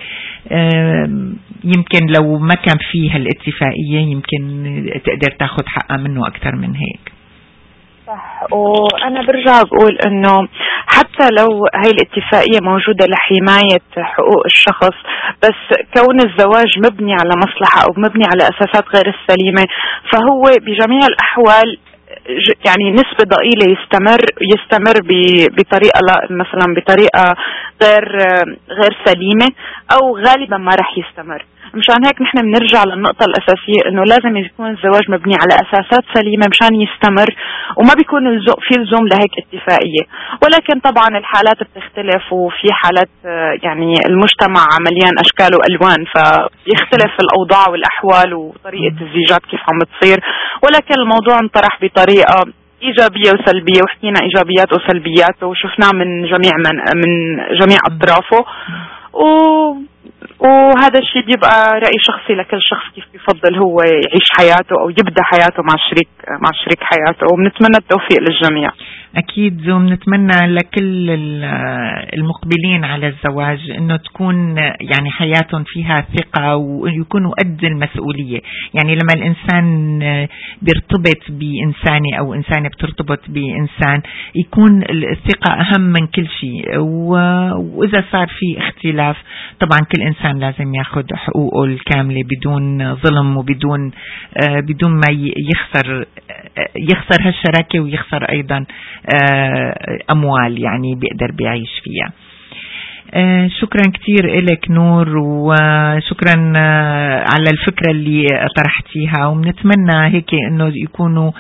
يمكن لو ما كان فيه هالاتفاقية يمكن تقدر تاخد حقها منه أكتر من هيك. صح. وأنا برجع بقول إنه حتى لو هاي الاتفاقية موجودة لحماية حقوق الشخص، بس كون الزواج مبني على مصلحة أو مبني على أساسات غير السليمة، فهو بجميع الأحوال يعني نسبة ضئيلة يستمر يستمر بطريقة مثلا بطريقة غير غير سليمة، أو غالبا ما رح يستمر. مشان هيك نحن بنرجع للنقطة الأساسية إنه لازم يكون الزواج مبني على أساسات سليمة مشان يستمر، وما بيكون في لزوم لهيك اتفاقية. ولكن طبعا الحالات بتختلف، وفي حالات يعني المجتمع مليان أشكال وألوان، فيختلف الأوضاع والأحوال وطريقة الزيجات كيف عم تصير. ولكن الموضوع انطرح بطريقة إيجابية وسلبية، وحكينا إيجابيات وسلبياته وشفناه من جميع من, من جميع أطرافه، و وهذا الشيء بيبقى رأي شخصي لكل شخص كيف بيفضل هو يعيش حياته أو يبدأ حياته مع شريك مع شريك حياته. وبنتمنى التوفيق للجميع. أكيد، وبنتمنى لكل المقبلين على الزواج إنه تكون يعني حياتهم فيها ثقة ويكونوا قد المسؤولية. يعني لما الإنسان بيرتبط بإنسانة أو إنسانة بترتبط بإنسان، يكون الثقة أهم من كل شيء. وإذا صار في اختلاف طبعا كل إنسان لازم ياخد حقوقه الكاملة بدون ظلم وبدون بدون ما يخسر يخسر هالشراكة ويخسر أيضا أموال يعني بيقدر بيعيش فيها. شكرا كتير إلك نور، وشكرا على الفكرة اللي طرحتيها، وبنتمنى هيك إنه يكونوا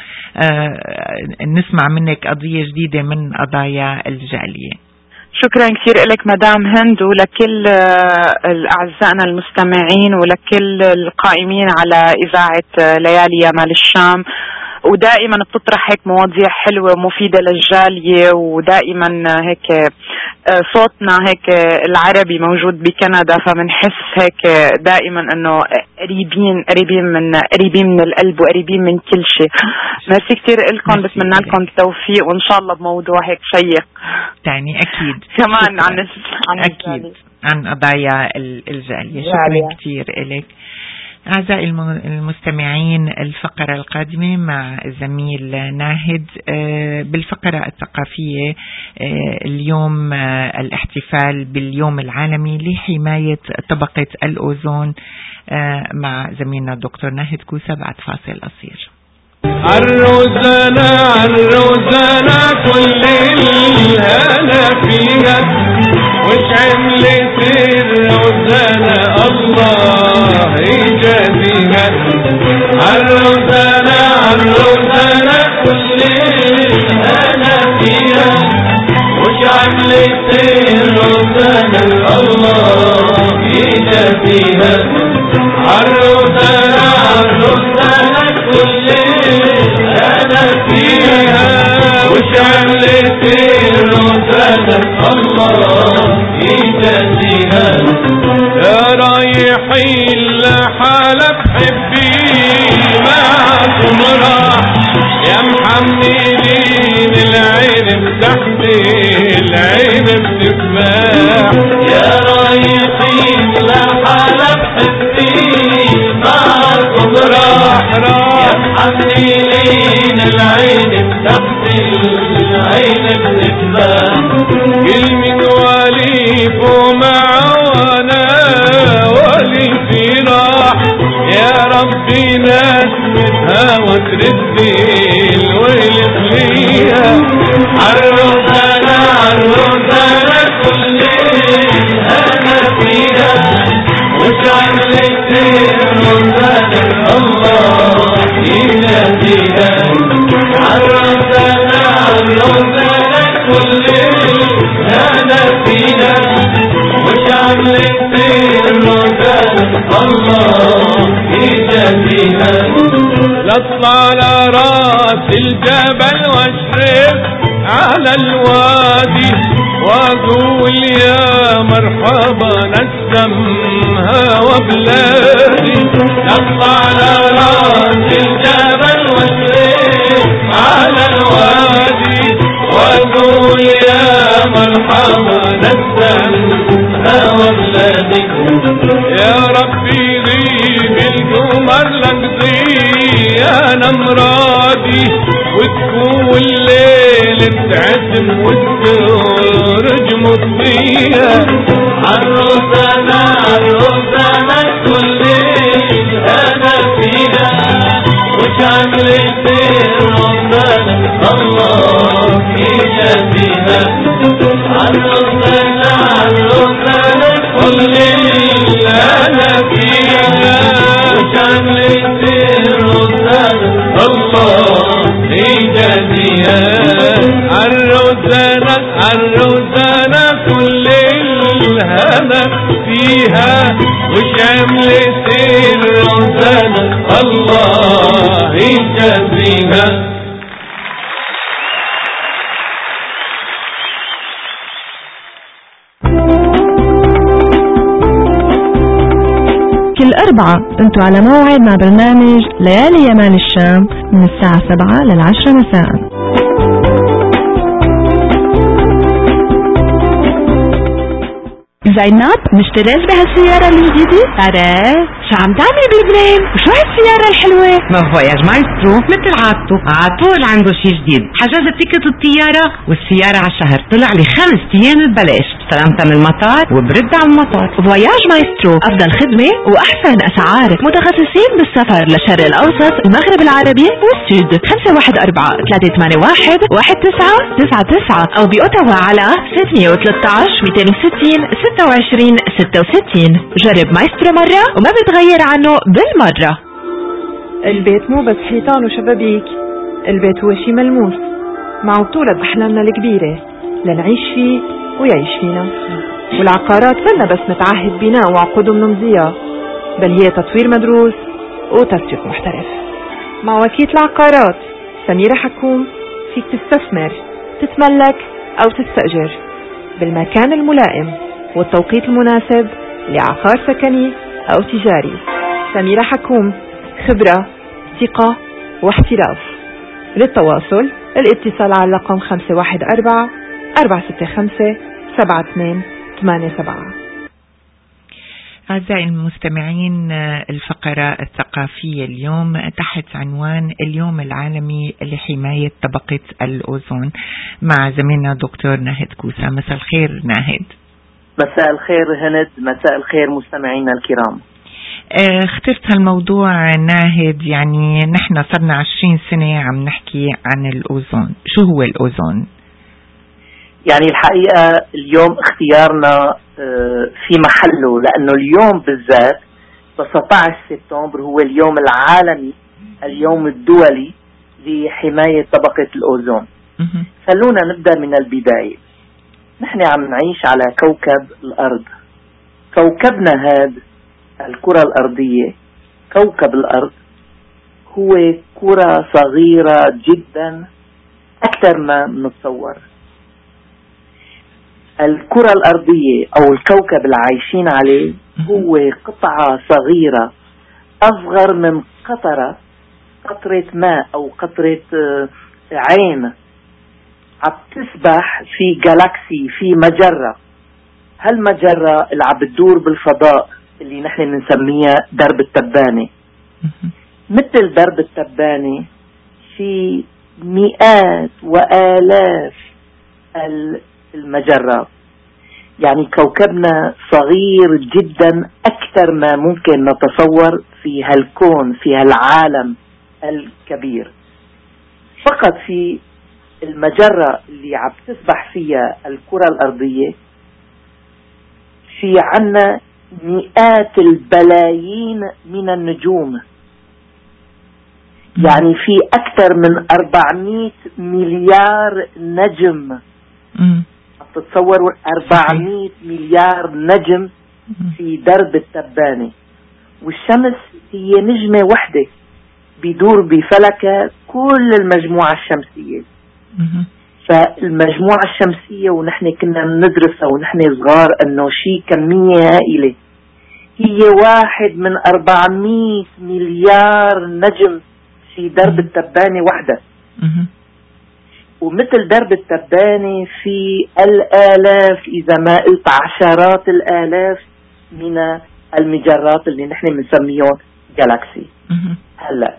نسمع منك قضية جديدة من قضايا الجالية. شكرا كثير لك مدام هند، ولكل أعزائنا المستمعين ولكل القائمين على إذاعة ليالي يمال الشام. ودائما بتطرح هيك مواضيع حلوة ومفيدة للجالية، ودائما هيك صوتنا هيك العربي موجود بكندا، فمنحس هيك دائما انه قريبين قريبين من قريبين من القلب وقريبين من كل شيء. ميرسي كثير لكم، بتمنى لكم التوفيق وان شاء الله بموضوع هيك شيق تاني. اكيد كمان عن عن اكيد عن قضايا الجالية. شكرا كثير لك. أعزائي المستمعين، الفقرة القادمة مع الزميل ناهد بالفقرة الثقافية. اليوم الاحتفال باليوم العالمي لحماية طبقة الأوزون مع زميلنا الدكتور ناهد كوسة بعد فاصل قصير. عالروزانة عالروزانة كل الهنا فيها، وش عملت الروزانة الله يجازيها. عالروزانة عالروزانة كل الهنا فيها، وش عملت الروزانة الله يجازيها. عالروزانة عالروزانة كل أنا فيها، وش عملت الروزانة الله يجازيها. يا رايحين لحالة بحبي محملين العين تحت العين بتسمع يا رايحين لحلب حسين معكم راح راح يا محملين العين تحت العين بتسمع كل من وليف ومعوانا ولي في راح يا ربي نسمتها وتردي الويل فيها عالروسانا عالروسانا كل انا فيها وش عملت الروسانا الله يناديها عالروسانا عالروسانا كل انا فيها وش عملت الروسانا الله يجازيها لاطلع على راس الجبل واشرف على الوادي واقول يا مرحبا نسمها وبلادي لاطلع على راس الجبل واشرف على الوادي واقول يا مرحبا نسمها وبلادي يا ربي غيب القمر لقضي انا مرادي وتكون الليل بتعتم والسرج مطفيها عالروسانا عالروسانا كل انا فيها وش عملت الروسانا الله يجازيها عالروسانا عالروسانا كل انا فيها وش عملت الروسانا الله يجازيها عالروسانا عالروسانا كل الهنا فيها وش عملت الروسانا الله يجازيها. كل أربعة انتوا على موعد مع برنامج ليالي يمال الشام من الساعة سبعة للعشرة مساء. زينب مشتريت بهالسيارة الجديدة؟ أره شو عم تعملي بلبنان؟ وشو هالسيارة الحلوة؟ ما فواياج مايسترو مثل عادته عطول عنده شي جديد. حجزت تيكت الطيارة والسيارة على الشهر طلع لي خمس أيام ببلاش. استلمتها من المطار وبرد على المطار. فواياج مايسترو أفضل خدمة وأحسن أسعار، متخصصين بالسفر للشرق الأوسط، المغرب العربي والسود. خمسة واحد أربعة ثلاثة ثمانية واحد واحد تسعة تسعة تسعة أو بأوتاوا على ستمية وثلاثة عشر مئتين وستين ستة وعشرين ستة وستين. جرب مايسترو مرة وما بتغير عنه بالمرة. البيت مو بس حيطان وشبابيك، البيت هو شي ملموس مع بطولة أحلامنا الكبيرة لنعيش فيه ويعيش فينا. والعقارات منا بس نتعهد بناء وعقود منمضية، بل هي تطوير مدروس وتسويق محترف. مع وكيلة العقارات سميرة حكوم فيك تستثمر، تتملك أو تستأجر بالمكان الملائم والتوقيت المناسب لعقار سكني أو تجاري. سميرة حكوم، خبرة، ثقة واحتراف. للتواصل الاتصال على رقم خمسة واحد أربعة أربعة ستة خمسة سبعة اثنين ثمانية سبعة. أعزائي المستمعين، الفقرة الثقافية اليوم تحت عنوان اليوم العالمي لحماية طبقة الأوزون مع زميلنا دكتور ناهد كوسة. مساء الخير ناهد. مساء الخير هند، مساء الخير مستمعينا الكرام. اخترت هالموضوع ناهد، يعني نحن صرنا عشرين سنة عم نحكي عن الأوزون. شو هو الأوزون؟ يعني الحقيقة اليوم اختيارنا في محله، لأنه اليوم بالذات تسعة عشر سبتمبر هو اليوم العالمي، اليوم الدولي لحماية طبقة الأوزون. خلونا نبدأ من البداية. نحن عم نعيش على كوكب الأرض. كوكبنا هذا الكرة الأرضية، كوكب الأرض هو كرة صغيرة جدا أكثر ما نتصور. الكرة الأرضية أو الكوكب اللي عايشين عليه هو قطعة صغيرة أصغر من قطرة قطرة ماء أو قطرة عين عم تسبح في جالاكسي، في مجرة. هالمجرة اللي عم بتدور بالفضاء اللي نحن بنسميها درب التبانة. مثل درب التبانة في مئات وآلاف المجرات. يعني كوكبنا صغير جدا أكثر ما ممكن نتصور في هالكون، في هالعالم الكبير. فقط في المجرة اللي عم تسبح فيها الكرة الأرضية في عنا مئات البلايين من النجوم. يعني في أكثر من أربعمئة مليار نجم. تتصوروا أربعمئة مليار نجم في درب التبانة. والشمس هي نجمة وحدة بيدور بفلكها كل المجموعة الشمسية. فالمجموعة الشمسية ونحن كنا ندرسها ونحن صغار أنه شيء كمية هائلة، هي واحد من أربعمئة مليار نجم في درب التبانة وحدة. ومثل درب التبانة في الآلاف، إذا ما قلت عشرات الآلاف من المجرات اللي نحن بنسميهم جالاكسي. هلا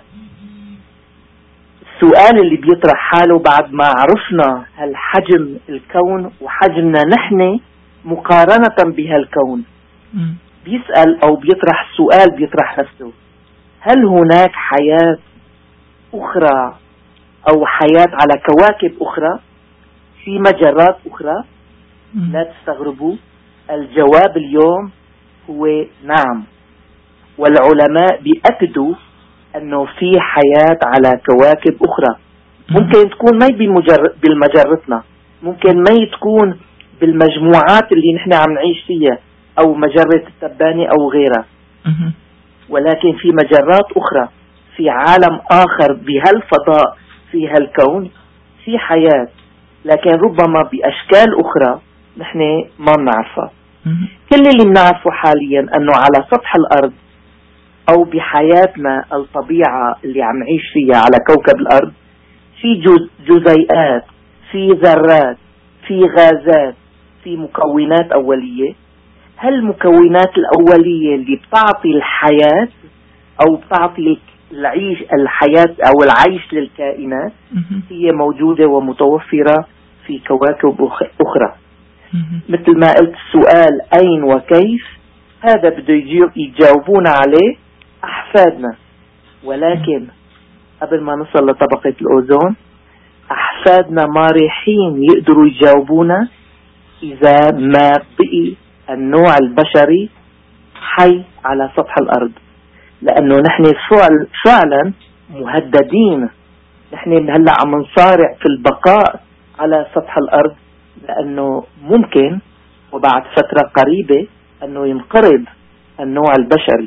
السؤال اللي بيطرح حاله بعد ما عرفنا هالحجم الكون وحجمنا نحن مقارنة بهالكون، بيسأل أو بيطرح السؤال بيطرح نفسه: هل هناك حياة أخرى أو حياة على كواكب أخرى في مجرات أخرى؟ لا تستغربوا، الجواب اليوم هو نعم. والعلماء بيأكدوا أنه في حياة على كواكب أخرى. ممكن تكون ما بالمجرتنا، ممكن ما تكون بالمجموعات اللي نحن عم نعيش فيها أو مجرة التبانة أو غيرها، ولكن في مجرات أخرى، في عالم آخر بهالفضاء، في هالكون في حياة، لكن ربما بأشكال أخرى نحن ما بنعرفها. كل اللي بنعرفه حاليا أنه على سطح الأرض أو بحياتنا الطبيعة اللي عم نعيش فيها على كوكب الأرض في جز جزيئات، في ذرات، في غازات، في مكونات أولية. هالمكونات الأولية اللي بتعطي الحياة أو بتعطي العيش الحياة أو العيش للكائنات هي موجودة ومتوفرة في كواكب أخرى. مثل ما قلت السؤال أين وكيف، هذا بده يجاوبونا عليه أحفادنا، ولكن قبل ما نصل لطبقة الأوزون أحفادنا ما ريحين يقدروا يجاوبونا إذا ما بقي النوع البشري حي على سطح الأرض، لأنه نحن فعل فعلا مهددين. نحن هلأ عم نصارع في البقاء على سطح الأرض، لأنه ممكن وبعد فترة قريبة أنه ينقرض النوع البشري.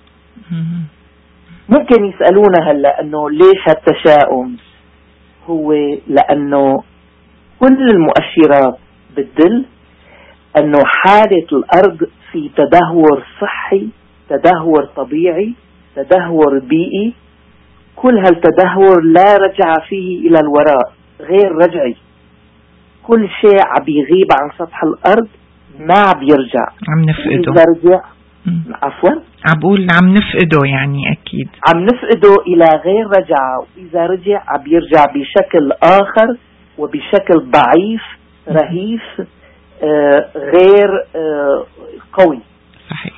ممكن يسألونا هلأ أنه ليش هالتشاؤم؟ هو لأنه كل المؤشرات بتدل أنه حالة الأرض في تدهور صحي، تدهور طبيعي، تدهور بيئي. كل هالتدهور لا رجع فيه إلى الوراء، غير رجعي. كل شيء عم يغيب عن سطح الأرض ما عم يرجع، عم نفقده. إذا رجع عفوا عم بقول عم نفقده، يعني أكيد عم نفقده إلى غير رجعة، وإذا رجع عم يرجع بشكل آخر وبشكل ضعيف رهيف آه غير آه قوي. صحيح.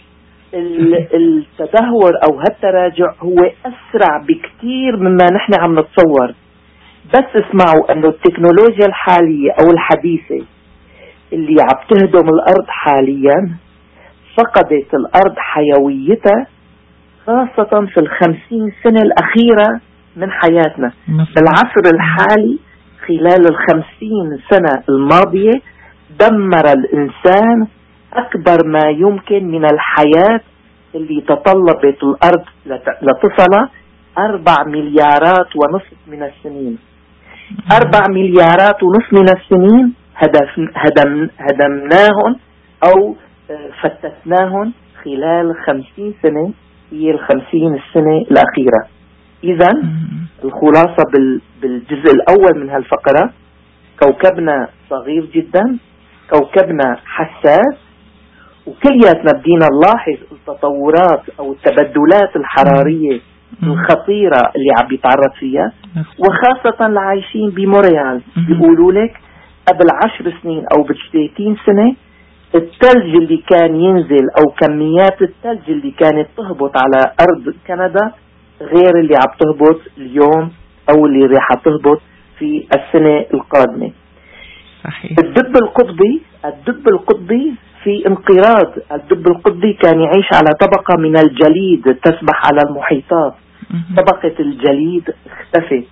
التدهور أو هالتراجع هو أسرع بكتير مما نحن عم نتصور. بس اسمعوا أنه التكنولوجيا الحالية أو الحديثة اللي عم تهدم الأرض حاليا فقدت الأرض حيويتها، خاصة في الخمسين سنة الأخيرة من حياتنا. بالعصر الحالي خلال الخمسين سنة الماضية دمر الإنسان أكبر ما يمكن من الحياة اللي تطلبت الأرض لتصل أربع مليارات ونصف من السنين. أربع مليارات ونصف من السنين هدم هدمناهم أو فتتناهم خلال خمسين سنة، هي الخمسين السنة الأخيرة. إذن الخلاصة بالجزء الأول من هالفقرة: كوكبنا صغير جدا، كوكبنا حساس، وكلياتنا بدينا نلاحظ التطورات أو التبدلات الحرارية الخطيرة اللي عم بيتعرض فيها، وخاصة العايشين بموريال. بيقولوا لك قبل عشر سنين أو بثلاثين سنة الثلج اللي كان ينزل أو كميات الثلج اللي كانت تهبط على أرض كندا غير اللي عم تهبط اليوم أو اللي راح تهبط في السنة القادمة. صحيح. الدب القطبي الدب القطبي في انقراض. الدب القطبي كان يعيش على طبقة من الجليد تسبح على المحيطات. طبقة الجليد اختفت.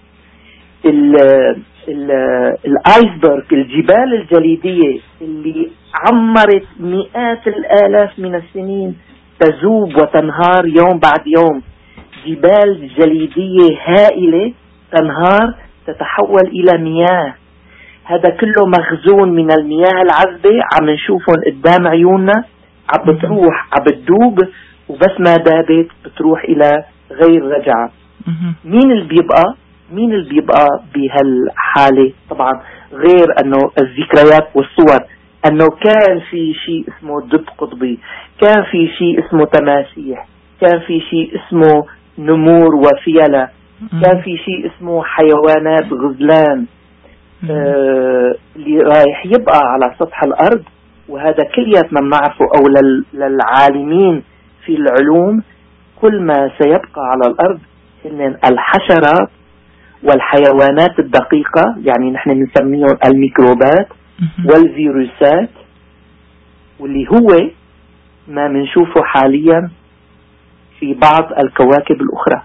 الايسبرغ، الجبال الجليدية اللي عمرت مئات الآلاف من السنين تذوب وتنهار يوم بعد يوم. جبال جليدية هائلة تنهار تتحول إلى مياه. هذا كله مخزون من المياه العذبة عم نشوفهم قدام عيوننا، عم بتروح عم بتدوب، وبس ما دابت بتروح إلى غير رجعة. مين اللي بيبقى مين اللي بيبقى بهالحالة؟ طبعا غير أنه الذكريات والصور أنه كان في شيء اسمه دب قطبي، كان في شيء اسمه تماسيح، كان في شيء اسمه نمور وفيلة، كان في شيء اسمه حيوانات غزلان آه اللي رايح يبقى على سطح الأرض. وهذا كلياتنا بنعرفه، أو للعالمين في العلوم كل ما سيبقى على الأرض هن الحشرات والحيوانات الدقيقة، يعني نحن نسميهم الميكروبات والفيروسات، واللي هو ما منشوفه حاليا في بعض الكواكب الأخرى.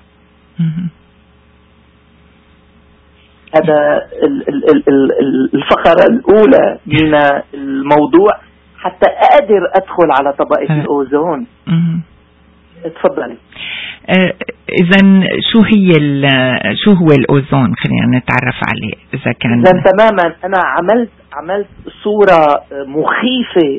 هذا الفقرة الأولى من الموضوع حتى أقدر أدخل على طبقة الأوزون. اتفضلي. إذن شو هي شو هو الأوزون؟ خلينا نتعرف عليه إذا كان. إذن تماما أنا عملت عملت صورة مخيفة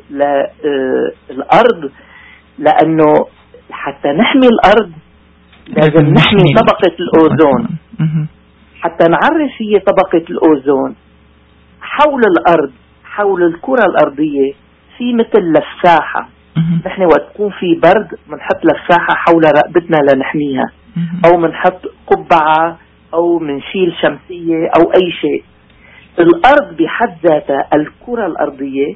للأرض، لأنه حتى نحمي الأرض لازم نحمي طبقة الأوزون. حتى نعرف هي طبقة الأوزون حول الأرض، حول الكرة الأرضية في مثل لفاحة. نحن وقت تكون في برد منحط لفاحة حول رقبتنا لنحميها، أو منحط قبعة، أو منشيل شمسية أو أي شيء. الأرض بحد ذاتها الكرة الأرضية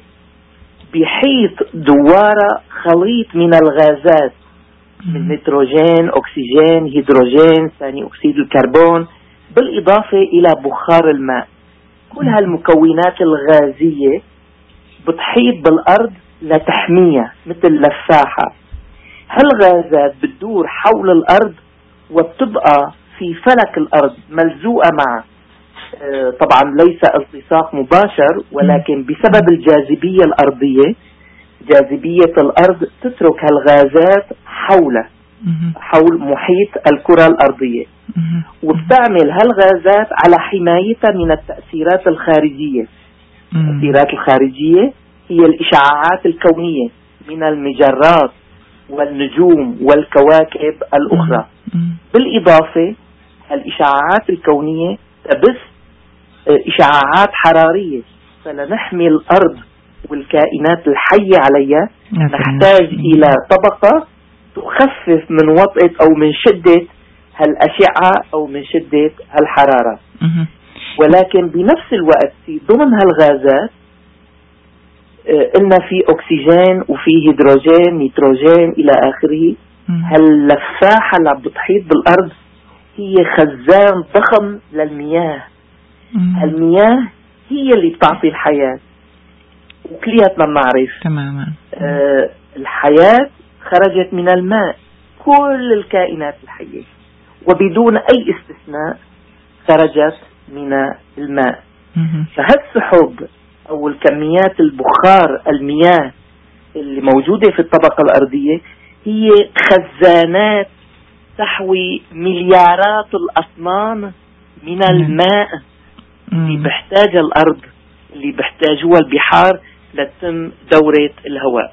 بحيط دوارة خليط من الغازات، من نيتروجين، أكسجين، هيدروجين، ثاني أكسيد الكربون، بالإضافة إلى بخار الماء. كل هالمكونات الغازية بتحيط بالأرض لتحميها مثل لفاحة. هالغازات بتدور حول الأرض وبتبقى في فلك الأرض ملزوقة معه. آه طبعا ليس التصاق مباشر، ولكن بسبب الجاذبية الأرضية، جاذبية الأرض تترك هالغازات حوله، حول محيط الكرة الأرضية، وبتعمل هالغازات على حمايتها من التأثيرات الخارجية. التأثيرات الخارجية هي الإشعاعات الكونية من المجرات والنجوم والكواكب الأخرى. بالإضافة الإشعاعات الكونية تبث إشعاعات حرارية، فلنحمي الأرض والكائنات الحية عليها نحتاج إلى طبقة تخفف من وطأة أو من شدة هالأشعة أو من شدة هالحرارة. ولكن بنفس الوقت في ضمن هالغازات قلنا في أكسجين وفي هيدروجين، نيتروجين إلى آخره. هاللفاحة اللي بتحيط بالأرض هي خزان ضخم للمياه. المياه هي اللي بتعطي الحياة، وكلياتنا بنعرف تماما آه الحياة خرجت من الماء. كل الكائنات الحية وبدون أي استثناء خرجت من الماء. فهالسحب أو الكميات البخار المياه اللي موجودة في الطبقة الأرضية هي خزانات تحوي مليارات الأطنان من الماء اللي بحتاج الأرض، اللي بحتاجوها البحار لتتم دورة الهواء.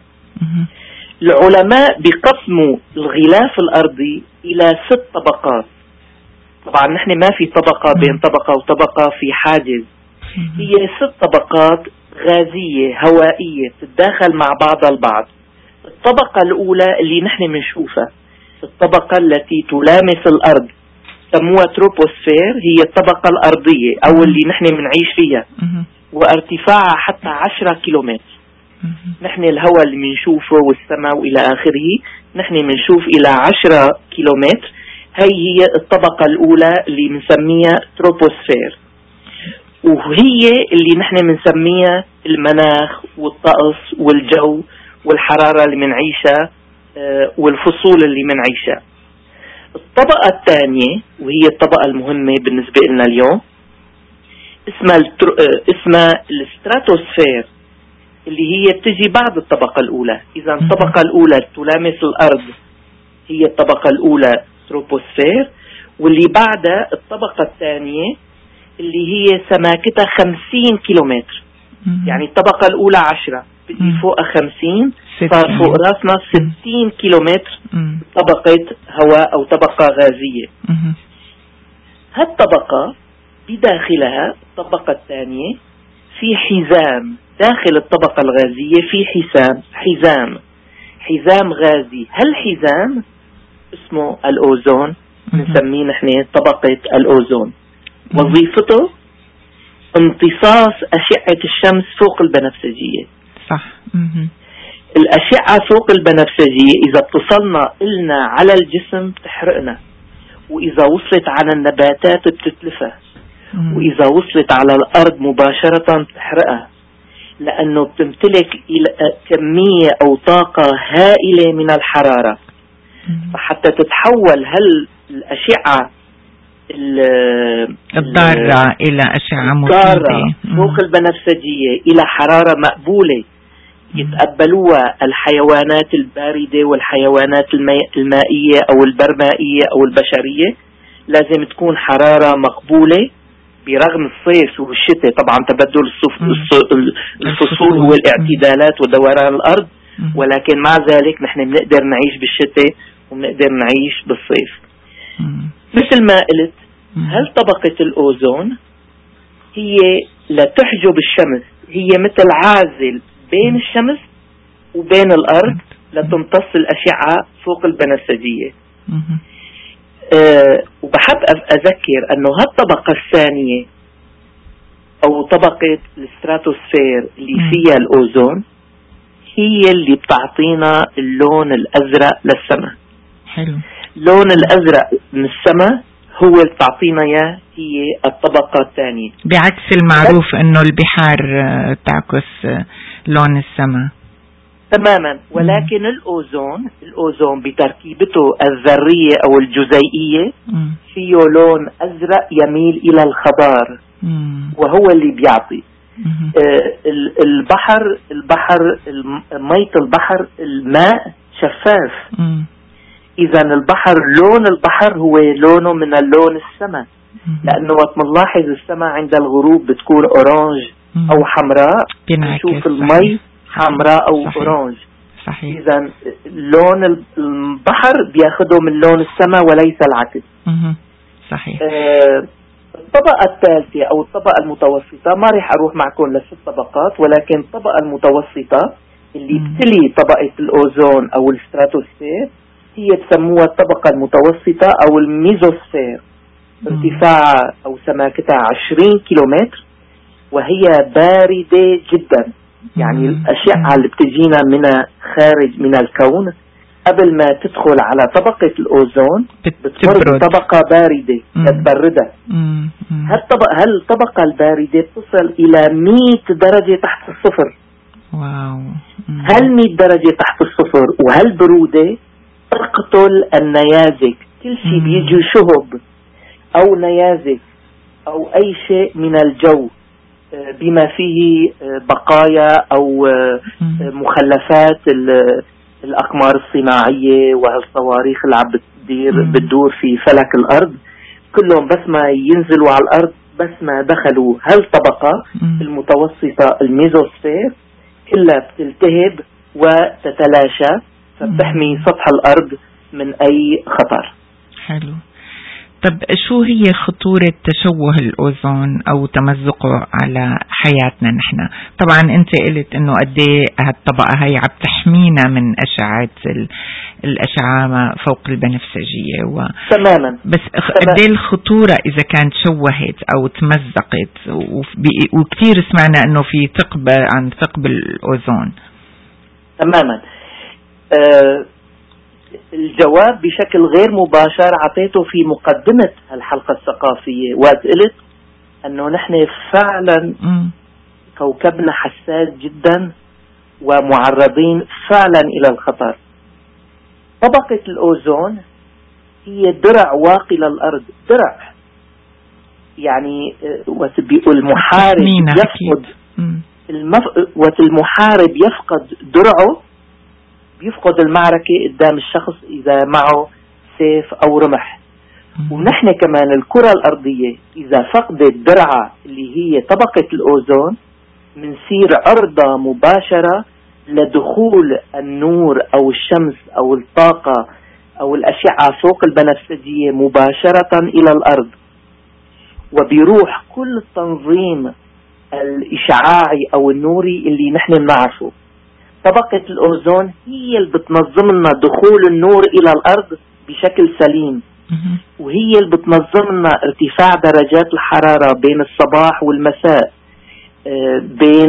العلماء بيقسموا الغلاف الأرضي إلى ست طبقات. طبعا نحن ما في طبقة بين طبقة وطبقة، في حاجز. هي ست طبقات غازية هوائية تتداخل مع بعضها البعض. الطبقة الأولى اللي نحن بنشوفها، الطبقة التي تلامس الأرض، سموها تروبوسفير، هي الطبقة الأرضية أو اللي نحن بنعيش فيها، وارتفاعها حتى عشرة كيلومتر. نحن الهواء اللي بنشوفه والسماء وإلى آخره نحن بنشوف إلى عشرة كيلومتر. هي هي الطبقة الأولى اللي بنسميها تروبوسفير، وهي اللي نحن بنسميها المناخ والطقس والجو والحرارة اللي بنعيشها والفصول اللي بنعيشها. الطبقة الثانية وهي الطبقة المهمة بالنسبة لنا اليوم اسمها التر... اسمها الستراتوسفير، اللي هي بتجي بعد الطبقة الأولى. إذا الطبقة الأولى تلامس الأرض هي الطبقة الأولى تروبوسفير، واللي بعدها الطبقة الثانية اللي هي سماكتها خمسين كيلومتر. يعني الطبقة الأولى عشرة، بدي فوق خمسين، صار فوق راسنا ستين كيلومتر طبقة هواء أو طبقة غازية. هالطبقة بداخلها الطبقة الثانية في حزام، داخل الطبقة الغازية في حزام حزام حزام غازي. هالحزام اسمه الأوزون، نسميه نحن طبقة الأوزون. وظيفته امتصاص أشعة الشمس فوق البنفسجية. صح. الأشعة فوق البنفسجية إذا اتصلنا إلنا على الجسم بتحرقنا، وإذا وصلت على النباتات بتتلفها، وإذا وصلت على الأرض مباشرة بتحرقها، لأنه بتمتلك كمية أو طاقة هائلة من الحرارة. فحتى تتحول هل الأشعة الضارة إلى أشعة مفيدة فوق البنفسجية إلى حرارة مقبولة يتقبلوها الحيوانات الباردة والحيوانات المائية أو البرمائية أو البشرية، لازم تكون حرارة مقبولة برغم الصيف والشتاء. طبعا تبدل الفصول والاعتدالات ودوران الأرض، ولكن مع ذلك نحن بنقدر نعيش بالشتاء وبنقدر نعيش بالصيف. مثل ما قلت، هل طبقة الأوزون هي لا تحجب الشمس، هي مثل عازل بين الشمس وبين الأرض لتمتص الأشعة فوق البنفسجية. أه وبحب أذكر أنه هالطبقة الثانية أو طبقة الستراتوسفير اللي فيها الأوزون هي اللي بتعطينا اللون الأزرق للسماء. حلو. اللون الأزرق من السماء هو اللي بتعطينا إياه هي الطبقة الثانية، بعكس المعروف أنه البحار تعكس لون السماء تماما. ولكن مم. الأوزون الأوزون بتركيبته الذرية أو الجزيئية مم. فيه لون أزرق يميل إلى الخضار، مم. وهو اللي بيعطي آه البحر البحر مية البحر الماء شفاف. إذا البحر لون البحر هو لونه من اللون السماء، لأنه وقت نلاحظ السماء عند الغروب بتكون أورانج مم. أو حمراء، نشوف المي حمراء أو صحيح. أورانج. صحيح. إذا لون البحر بياخده من لون السماء وليس العكس. صحيح. آه الطبقة الثالثة أو الطبقة المتوسطة، ما رح أروح معكم لست طبقات، ولكن الطبقة المتوسطة اللي مم. بتلي طبقة الأوزون أو الستراتوسفير هي بسموها الطبقة المتوسطة أو الميزوسفير. ارتفاعها أو سماكتها عشرين كيلومتر، وهي باردة جدا. يعني الأشعة اللي بتجينا من خارج من الكون قبل ما تدخل على طبقة الأوزون بتمر بطبقة باردة تبردها. هل الطبقة الباردة بتصل إلى مئة درجة تحت الصفر. واو. هل مئة درجة تحت الصفر وهالبرودة تقتل النيازك. كل شيء بيجي شهب أو نيازك أو أي شيء من الجو بما فيه بقايا أو مخلفات الأقمار الصناعية وهالصواريخ اللي عم بتدير بتدور في فلك الأرض، كلهم بس ما ينزلوا على الأرض بس ما دخلوا هالطبقة المتوسطة الميزوسفير كلها بتلتهب وتتلاشى، فبتحمي سطح الأرض من أي خطر. حلو. طب شو هي خطورة تشوه الأوزون أو تمزقه على حياتنا نحن؟ طبعا أنت قلت إنه قديه هالطبقة هي عم تحمينا من أشعة الأشعة فوق البنفسجية و... تماما. بس قديه الخطورة إذا كانت شوهت أو تمزقت، وكثير سمعنا إنه في ثقب عن ثقب الأوزون. تماما. أه الجواب بشكل غير مباشر عطيته في مقدمة الحلقة الثقافية، وقت قلت أنه نحن فعلا م. كوكبنا حساس جدا ومعرضين فعلا إلى الخطر. طبقة الأوزون هي درع واقي للأرض، درع يعني والمحارب يفقد المف... والمحارب يفقد درعه، بيفقد المعركة قدام الشخص إذا معه سيف أو رمح. ونحن كمان الكرة الأرضية إذا فقدت درعة اللي هي طبقة الأوزون منصير عرضة مباشرة لدخول النور أو الشمس أو الطاقة أو الأشعة فوق البنفسجية مباشرة إلى الأرض، وبيروح كل التنظيم الإشعاعي أو النوري اللي نحن بنعرفه. طبقة الأوزون هي اللي بتنظم لنا دخول النور إلى الأرض بشكل سليم، وهي اللي بتنظم لنا ارتفاع درجات الحرارة بين الصباح والمساء، بين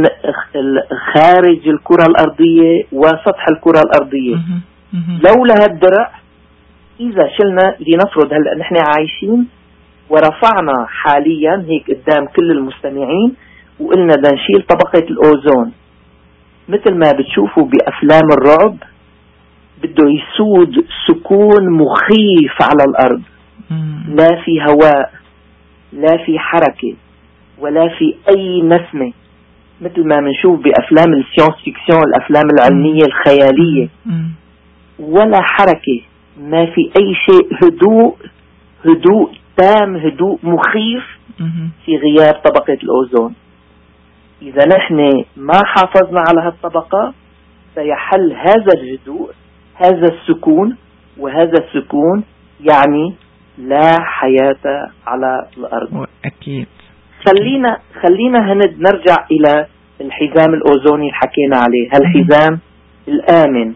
خارج الكرة الأرضية وسطح الكرة الأرضية. لولا هالدرع إذا شلنا، لنفرض هلأ نحن عايشين ورفعنا حاليا هيك قدام كل المستمعين وقلنا بدنا نشيل طبقة الأوزون، مثل ما بتشوفوا بأفلام الرعب بده يسود سكون مخيف على الأرض، لا في هواء لا في حركة ولا في أي نسمة، مثل ما بنشوف بأفلام السيونس فيكسيون، الأفلام العلمية الخيالية، ولا حركة، ما في أي شيء، هدوء هدوء تام، هدوء مخيف في غياب طبقة الأوزون. إذا نحن ما حافظنا على هالطبقة سيحل هذا الهدوء، هذا السكون، وهذا السكون يعني لا حياة على الأرض. أكيد. خلينا خلينا هند نرجع إلى الحزام الأوزوني اللي حكينا عليه، هالحزام الآمن.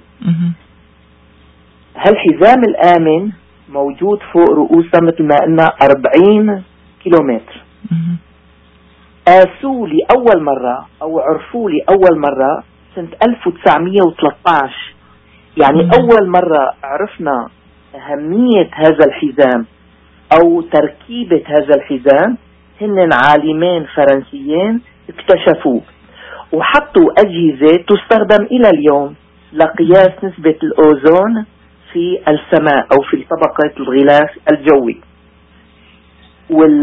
هالحزام الآمن موجود فوق رؤوسنا مثل ما قلنا أربعين كيلومتر. قاسوا لي أول مرة أو عرفوا لي أول مرة سنة ألف وتسعمية وثلاثة عشر، يعني مم. أول مرة عرفنا أهمية هذا الحزام أو تركيبة هذا الحزام هن عالمين فرنسيين اكتشفوه وحطوا أجهزة تستخدم إلى اليوم لقياس نسبة الأوزون في السماء أو في طبقة الغلاف الجوي. وال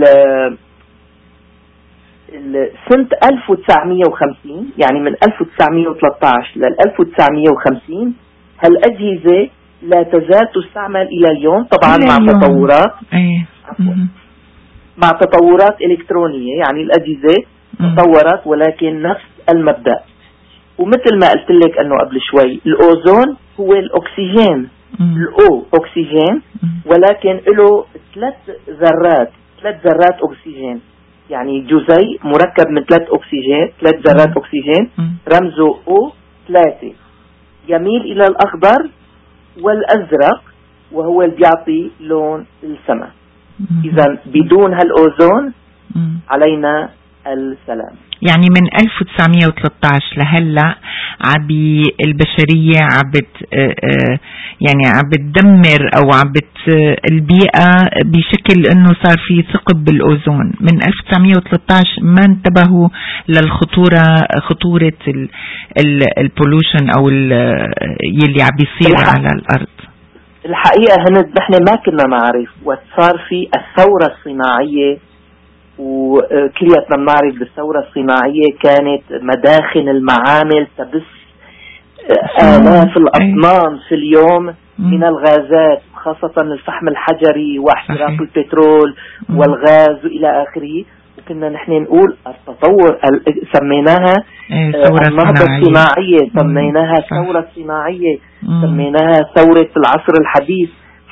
سنة ألف وتسعمية وخمسين، يعني من ألف وتسعمية وثلاثة عشر لل ألف وتسعمية وخمسين هالأجهزة لا تزال تستعمل إلى اليوم، طبعا مع اليوم. تطورات أيه. مع تطورات إلكترونية، يعني الأجهزة تطورت ولكن نفس المبدأ. ومثل ما قلت لك أنه قبل شوي الأوزون هو الأكسجين، الأو أكسجين، ولكن له ثلاث ذرات ثلاث ذرات أكسجين، يعني جزيء مركب من ثلاث أكسجين ثلاث ذرات أكسجين رمزه أو ثلاثة، يميل إلى الأخضر والأزرق وهو اللي بيعطي لون السماء. إذا بدون هالأوزون علينا السلام. يعني من ألف وتسعمية وثلاثة عشر لهلا عبي البشرية عبت يعني عبت تدمر أو عبت البيئة بشكل إنه صار في ثقب بالأوزون. من ألف وتسعمية وثلاثة عشر ما انتبهوا للخطورة، خطورة البولوشن أو يلي عم بيصير على الأرض. الحقيقة هند نحن ما كنا نعرف، وصار في الثورة الصناعية، وكلياتنا بنعرف بالثورة الصناعية كانت مداخن المعامل تبث آلاف الأطنان في اليوم من الغازات، خاصة الفحم الحجري واحتراق البترول والغاز إلى آخره. وكنا نحن نقول التطور سميناها النهضة الصناعية، سميناها الثورة الصناعية، سميناها ثورة العصر الحديث،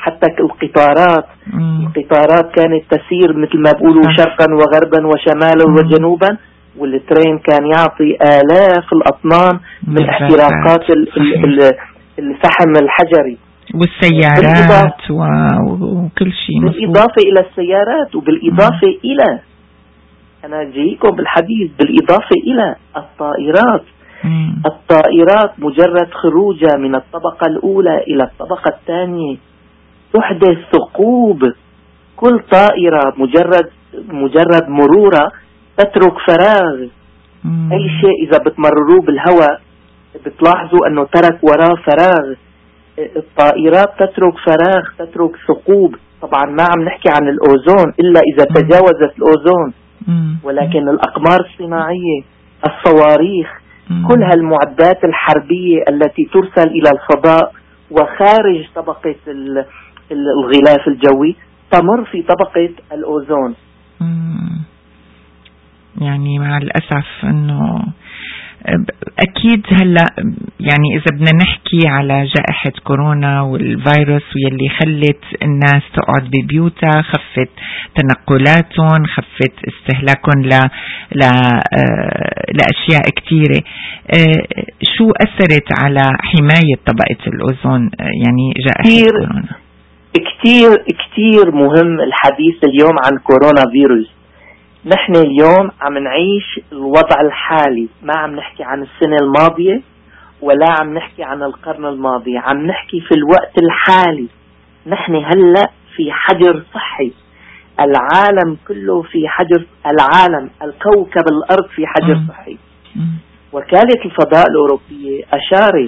حتى القطارات مم. القطارات كانت تسير مثل ما بقولوا شرقا وغربا وشمالا مم. وجنوبا، والترين كان يعطي آلاف الأطنان من احتراقات الفحم الحجري والسيارات وكل شيء، بالإضافة إلى السيارات وبالإضافة مم. إلى أنا جايكم بالحديث بالإضافة إلى الطائرات. مم. الطائرات مجرد خروجها من الطبقة الأولى إلى الطبقة الثانية تحدث ثقوب. كل طائرة مجرد مجرد مرورها تترك فراغ. مم. أي شيء إذا بتمرروه بالهواء بتلاحظوا أنه ترك وراه فراغ. الطائرات تترك فراغ، تترك ثقوب. طبعا ما عم نحكي عن الأوزون إلا إذا تجاوزت الأوزون، ولكن الأقمار الصناعية، الصواريخ، كل هالمعدات الحربية التي ترسل إلى الفضاء وخارج طبقة الغلاف الجوي تمر في طبقة الأوزون. يعني مع الأسف أنه أكيد هلأ يعني إذا بدنا نحكي على جائحة كورونا والفيروس واللي خلت الناس تقعد ببيوتها، خفت تنقلاتهم، خفت استهلاكهم ل... ل... لأشياء كتيرة، شو أثرت على حماية طبقة الأوزون يعني جائحة كتير كورونا؟ كتير كتير مهم الحديث اليوم عن كورونا فيروس. نحن اليوم عم نعيش الوضع الحالي، ما عم نحكي عن السنة الماضية ولا عم نحكي عن القرن الماضي، عم نحكي في الوقت الحالي. نحن هلأ في حجر صحي، العالم كله في حجر، العالم الكوكب الأرض في حجر صحي. وكالة الفضاء الأوروبية أشارت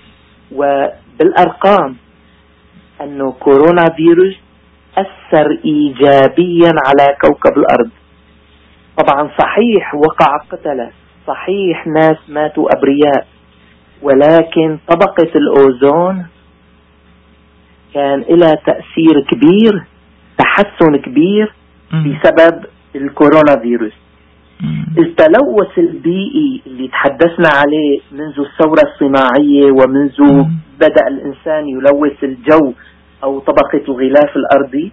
وبالأرقام أنه كورونا فيروس أثر إيجابيا على كوكب الأرض. طبعا صحيح وقع قتلة، صحيح ناس ماتوا أبرياء، ولكن طبقة الأوزون كان لها تأثير كبير، تحسن كبير بسبب الكورونا فيروس. التلوث البيئي اللي تحدثنا عليه منذ الثورة الصناعية ومنذ بدأ الإنسان يلوث الجو أو طبقة الغلاف الأرضي،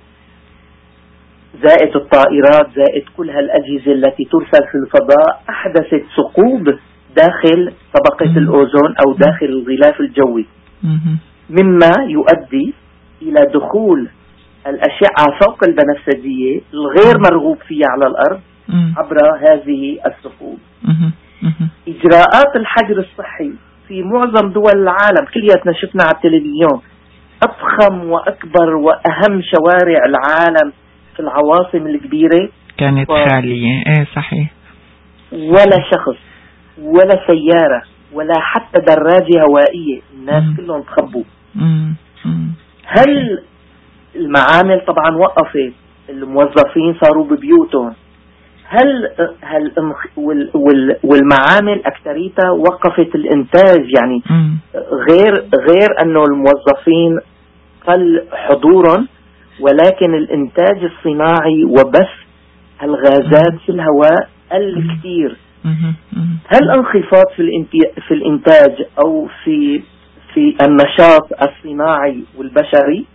زائد الطائرات، زائد كل هالأجهزة التي ترسل في الفضاء، أحدثت ثقوب داخل طبقة مم. الأوزون أو داخل الغلاف الجوي، مم. مما يؤدي إلى دخول الأشعة فوق البنفسجية الغير مرغوب فيها على الأرض مم. عبر هذه الثقوب. مم. مم. إجراءات الحجر الصحي في معظم دول العالم كلياتنا شفنا على التلفزيون، أضخم وأكبر وأهم شوارع العالم في العواصم الكبيرة كانت خالية. ايه صحيح، ولا شخص ولا سيارة ولا حتى دراجة هوائية، الناس مم. كلهم تخبوا. مم. مم. هل المعامل طبعا وقفت، الموظفين صاروا ببيوتهم، هل هل وال وال والمعامل أكثريتها وقفت الإنتاج، يعني مم. غير غير أنه الموظفين قل حضورهم، ولكن الإنتاج الصناعي وبث الغازات في الهواء قل كثير. هل انخفاض في في الإنتاج أو في في النشاط الصناعي والبشري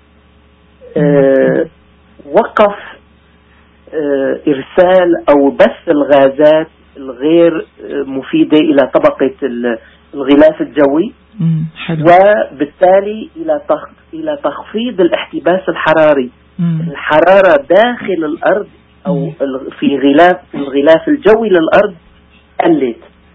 آه وقف آه إرسال أو بث الغازات الغير مفيدة إلى طبقة الغلاف الجوي، حلو. وبالتالي إلى إلى تخفيض الاحتباس الحراري. مم. الحرارة داخل الأرض أو مم. في غلاف الغلاف الجوي للأرض قلت.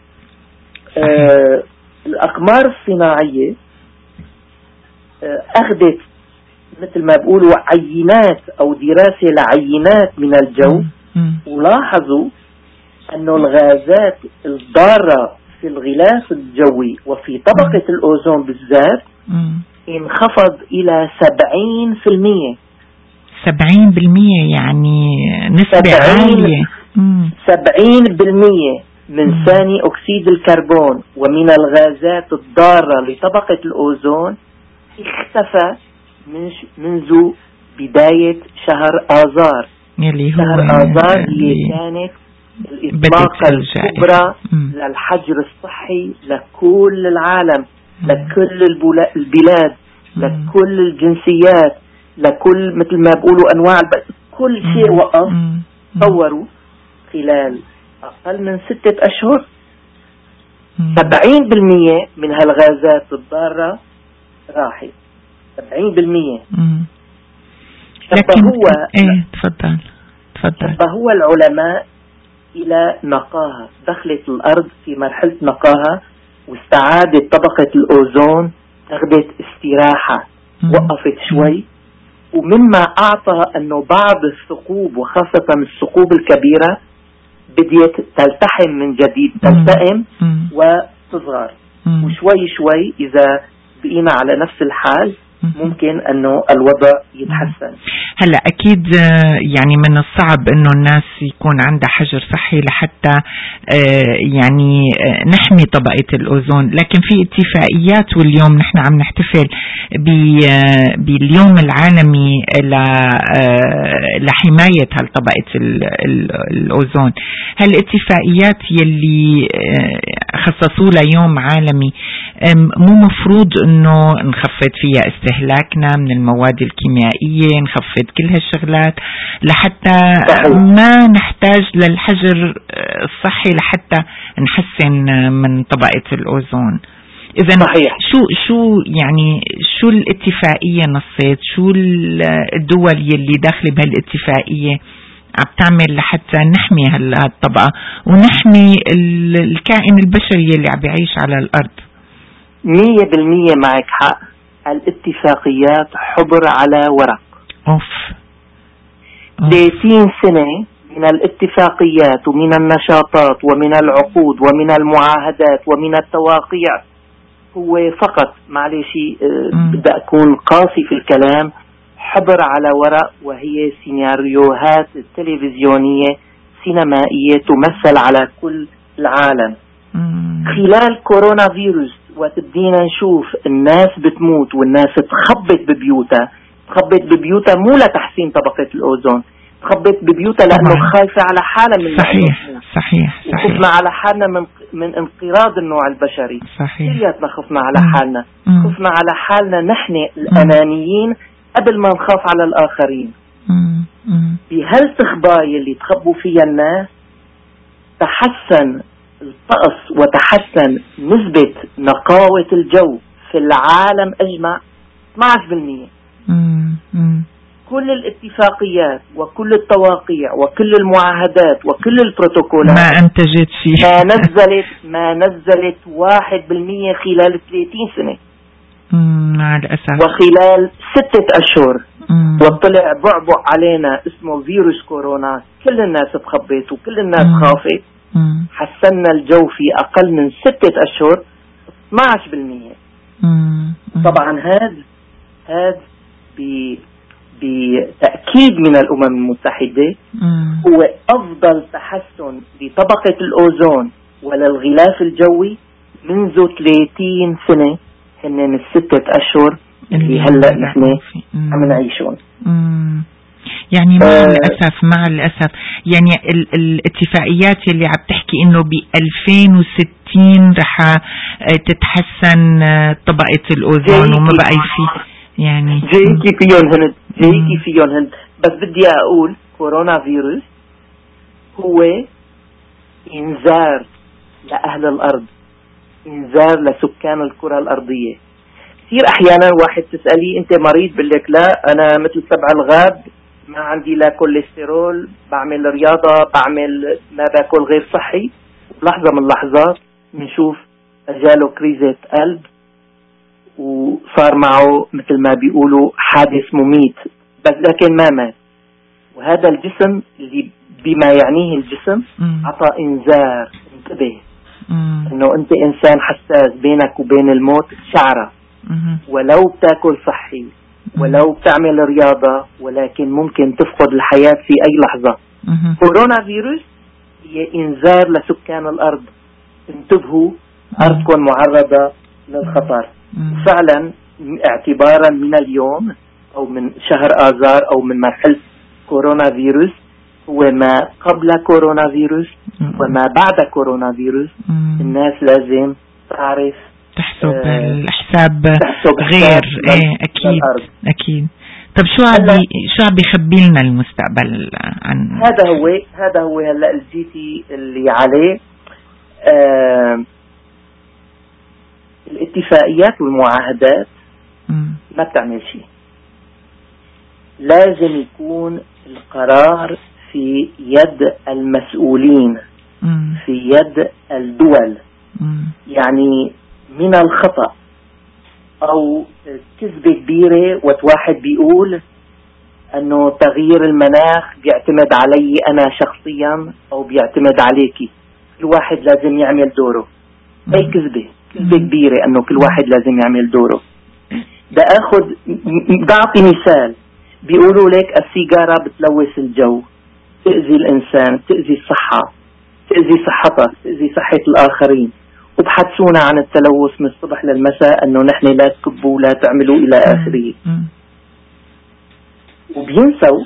آه الأقمار الصناعية آه أخذت مثل ما بقولوا عينات أو دراسة لعينات من الجو، مم. ولاحظوا أنه الغازات الضارة في الغلاف الجوي وفي طبقة مم. الأوزون بالذات مم. انخفض إلى سبعين في المية. سبعين بالمية يعني نسبة عالية. سبعين بالمية من مم. ثاني أكسيد الكربون ومن الغازات الضارة لطبقة الأوزون اختفى من منذ بداية شهر آذار. شهر آذار هي كانت الإطلاق الكبرى للحجر الصحي لكل العالم، مم. لكل البلاد، لكل الجنسيات، لكل مثل ما بقولوا أنواع الب... كل شيء وقف. تصوروا خلال أقل من ستة أشهر سبعين بالمية من هالغازات الضارة راحت. سبعين بالمية. لكن هو ايه تفضل تفضل هو العلماء إلى نقاها، دخلت الأرض في مرحلة نقاها واستعادت طبقة الأوزون، أخذت استراحة، وقفت شوي، ومما أعطى أنه بعض الثقوب وخاصة الثقوب الكبيرة بديت تلتحم من جديد، تلتئم وتصغر، وشوي شوي إذا بقينا على نفس الحال ممكن أنه الوضع يتحسن. هلا أكيد يعني من الصعب أنه الناس يكون عندها حجر صحي لحتى يعني نحمي طبقة الأوزون، لكن في اتفاقيات، واليوم نحن عم نحتفل باليوم العالمي لحماية هالطبقة الأوزون. هالاتفاقيات يلي خصصوا لها يوم عالمي مو مفروض أنه نخفض فيها استهلاكنا من المواد الكيميائية، نخفض كل هالشغلات لحتى ما نحتاج للحجر الصحي لحتى نحسن من طبقة الأوزون. إذن شو شو يعني شو الاتفاقية نصيت، شو الدول يلي داخل بهالاتفاقية عم تعمل لحتى نحمي هالطبقة ونحمي الكائن البشري يلي عم بيعيش على الأرض؟ مية بالمية معك حق. الاتفاقيات حبر على ورق. أوف. ثلاثين سنة من الاتفاقيات ومن النشاطات ومن العقود ومن المعاهدات ومن التواقيع هو فقط معلش بدي أكون قاسي في الكلام، حبر على ورق، وهي سيناريوهات تلفزيونية سينمائية تمثل على كل العالم. مم. خلال كورونا فيروس وتبدينا نشوف الناس بتموت والناس تخبط ببيوتها، تخبط ببيوتها مو لتحسين طبقة الأوزون، تخبط ببيوتها لأنه خايفة على حالها من صحيح صحيح صحيح وخفنا على حالنا من من انقراض النوع البشري. صحيح. كلياتنا خفنا على حالنا، مم. خفنا على حالنا نحن الأنانيين قبل ما نخاف على الآخرين. بهالتخباية اللي تخبوا فيها الناس تحسن الطقس وتحسن نسبة نقاوة الجو في العالم أجمع اثني عشر بالمية. كل الاتفاقيات وكل التواقيع وكل المعاهدات وكل البروتوكولات ما أنتجت شيء، ما نزلت ما نزلت واحد بالمية خلال ثلاثين سنة مع الأسف. وخلال ستة أشهر وطلع بعبع علينا اسمه فيروس كورونا، كل الناس تخبط وكل الناس خافت. حسنا الجو في أقل من ستة أشهر اثني عشر بالمية. طبعا هذا هذا بتأكيد من الأمم المتحدة هو أفضل تحسن لطبقة الأوزون وللغلاف الجوي منذ ثلاثين سنة، هن الستة أشهر اللي هلأ نحن عم نعيشون. يعني مع آه الأسف مع الأسف يعني ال الاتفاقيات اللي عم تحكي إنه بألفين وستين رح تتحسن طبقة الأوزون وما بقى في يعني جايكي فيهم هند جايكي فيهم هند بس بدي أقول كورونا فيروس هو إنذار لأهل الأرض، إنذار لسكان الكرة الأرضية. كثير أحيانا واحد تسألي أنت مريض، بقولك لا أنا مثل سبع الغاب، ما عندي لا كوليسترول، بعمل رياضة، بعمل ما باكل غير صحي. لحظة من اللحظات بنشوف جاله كريزة قلب وصار معه مثل ما بيقولوا حادث مميت، بس لكن ما مات. وهذا الجسم اللي بما يعنيه الجسم عطى إنذار، انتبه انه انت انسان حساس، بينك وبين الموت شعرة، ولو بتاكل صحي ولو بتعمل رياضة، ولكن ممكن تفقد الحياة في أي لحظة. كورونا فيروس هي إنذار لسكان الأرض، انتبهوا أرضكم معرضة للخطر. فعلا اعتبارا من اليوم أو من شهر آذار أو من مرحلة كورونا فيروس هو ما قبل كورونا فيروس وما بعد كورونا فيروس، الناس لازم تعرف تحسب آه الحساب غير. ايه اكيد اكيد. طب شو عم شو عم بيخبي لنا المستقبل عن هذا؟ هو هذا هو هلا الجيتي اللي عليه آه الاتفاقيات والمعاهدات م. ما بتعمل شيء. لازم يكون القرار في يد المسؤولين، م. في يد الدول. م. يعني من الخطأ أو كذبة كبيرة وواحد بيقول أنه تغيير المناخ بيعتمد علي أنا شخصيا أو بيعتمد عليكي. كل واحد لازم يعمل دوره. أي كذبة كذبة كبيرة أنه كل واحد لازم يعمل دوره. ده أخذ بعطي مثال. بيقولوا لك السيجارة بتلوث الجو، تأذي الإنسان، تأذي الصحة، تأذي صحتك، تأذي صحة الآخرين، وبحدثونا عن التلوث من الصبح للمساء أنه نحن لا تكبوا لا تعملوا إلى آخره. وبينسوا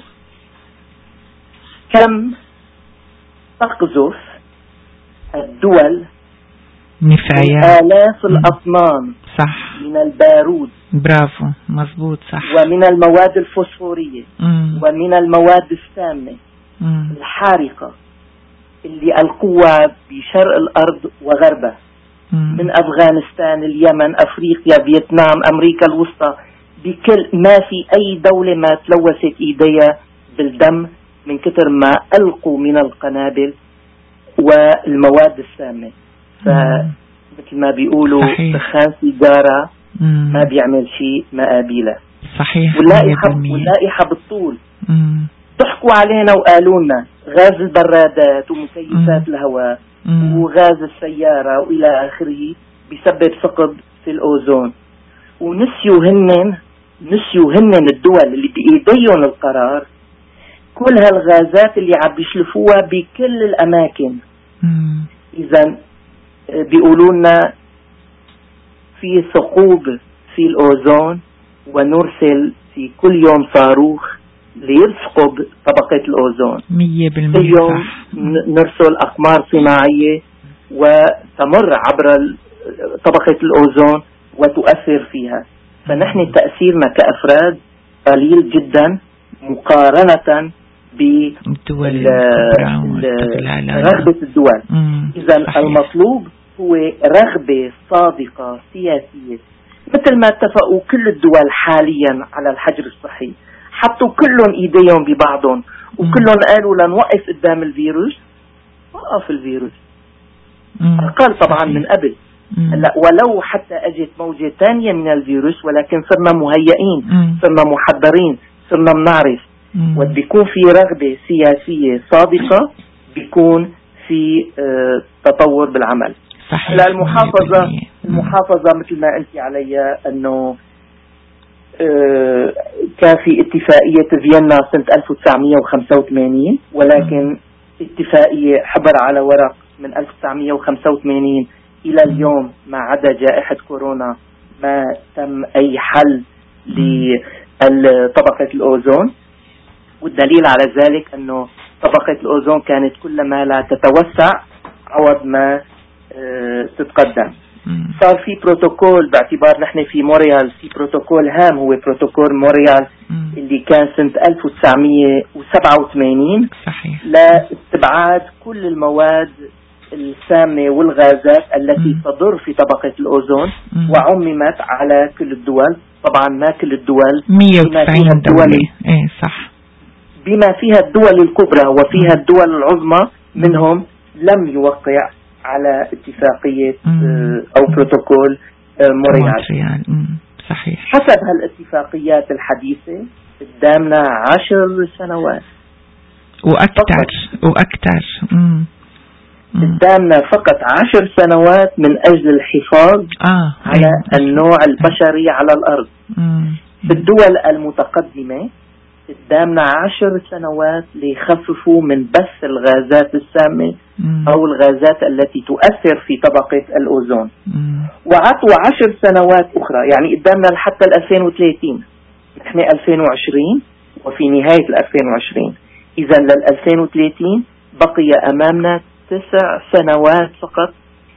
كم تقذف الدول نفايات آلاف الأطنان صح من البارود. برافو مزبوط صح. ومن المواد الفوسفورية مم. ومن المواد السامة مم. الحارقة اللي ألقوها بشرق الأرض وغربها، مم. من أفغانستان، اليمن، أفريقيا، فيتنام، أمريكا الوسطى. بكل ما في أي دولة ما تلوثت إيديها بالدم من كتر ما ألقوا من القنابل والمواد السامة. فمثل ما بيقولوا دخان سيجارة ما بيعمل شيء مقابله. صحيح. واللائحة واللائحة بالطول. مم. ضحكوا علينا وقالوا لنا غاز البرادات ومكيفات الهواء وغاز السيارة وإلى آخره بيسبب ثقب في الأوزون. ونسيوا هنن نسيوا هنن الدول اللي بإيديهم القرار كل هالغازات اللي عم بيشلفوها بكل الأماكن. إذا بيقولوا لنا في ثقوب في الأوزون ونرسل في كل يوم صاروخ ليثقب طبقة الأوزون. مية بالمية كل يوم صح. نرسل أقمار صناعية وتمر عبر طبقة الأوزون وتؤثر فيها. فنحن تأثيرنا كأفراد قليل جدا مقارنة برغبة الدول. إذا المطلوب هو رغبة صادقة سياسية، مثل ما اتفقوا كل الدول حاليا على الحجر الصحي. حطوا كلهم ايديهم ببعضهم وكلهم قالوا لنوقف قدام الفيروس. وقف الفيروس أقل طبعا من قبل. هلا ولو حتى اجت موجة ثانية من الفيروس، ولكن صرنا مهيئين، صرنا محضرين، صرنا بنعرف. وقد بيكون في رغبة سياسية صادقة بيكون في اه تطور بالعمل. هلا المحافظة المحافظة مثل ما قلتي عليها انه اه كان في اتفاقية فيينا سنة ألف وتسعمية وخمسة وثمانين، ولكن اتفاقية حبر على ورق من ألف وتسعمية وخمسة وثمانين إلى اليوم ما عدا جائحة كورونا ما تم أي حل لطبقة الأوزون. والدليل على ذلك أنه طبقة الأوزون كانت كلما لا تتوسع عوض ما اه تتقدم. صار في بروتوكول، باعتبار نحن في مونريال في بروتوكول هام هو بروتوكول مونريال اللي كان سنة ألف وتسعمية وسبعة وثمانين صحيح. لاستبعاد كل المواد السامة والغازات التي تضر في طبقة الأوزون، وعممت على كل الدول. طبعا ما كل الدول، مية وتسعين دولة. ايه صح. بما فيها الدول الكبرى وفيها الدول العظمى منهم لم يوقع على اتفاقية مم. أو بروتوكول مونريال. صحيح. حسب هالاتفاقيات الحديثة قدامنا عشر سنوات وأكثر وأكثر. قدامنا فقط عشر سنوات من أجل الحفاظ آه. على أيه. النوع البشري على الأرض. مم. في الدول المتقدمة قدامنا عشر سنوات ليخففوا من بث الغازات السامة مم. أو الغازات التي تؤثر في طبقة الأوزون. مم. وعطوا عشر سنوات أخرى، يعني قدامنا لحتى ألفين وثلاثين. نحن ألفين وعشرين وفي نهاية ألفين وعشرين. إذا لل ألفين وثلاثين بقي أمامنا تسع سنوات فقط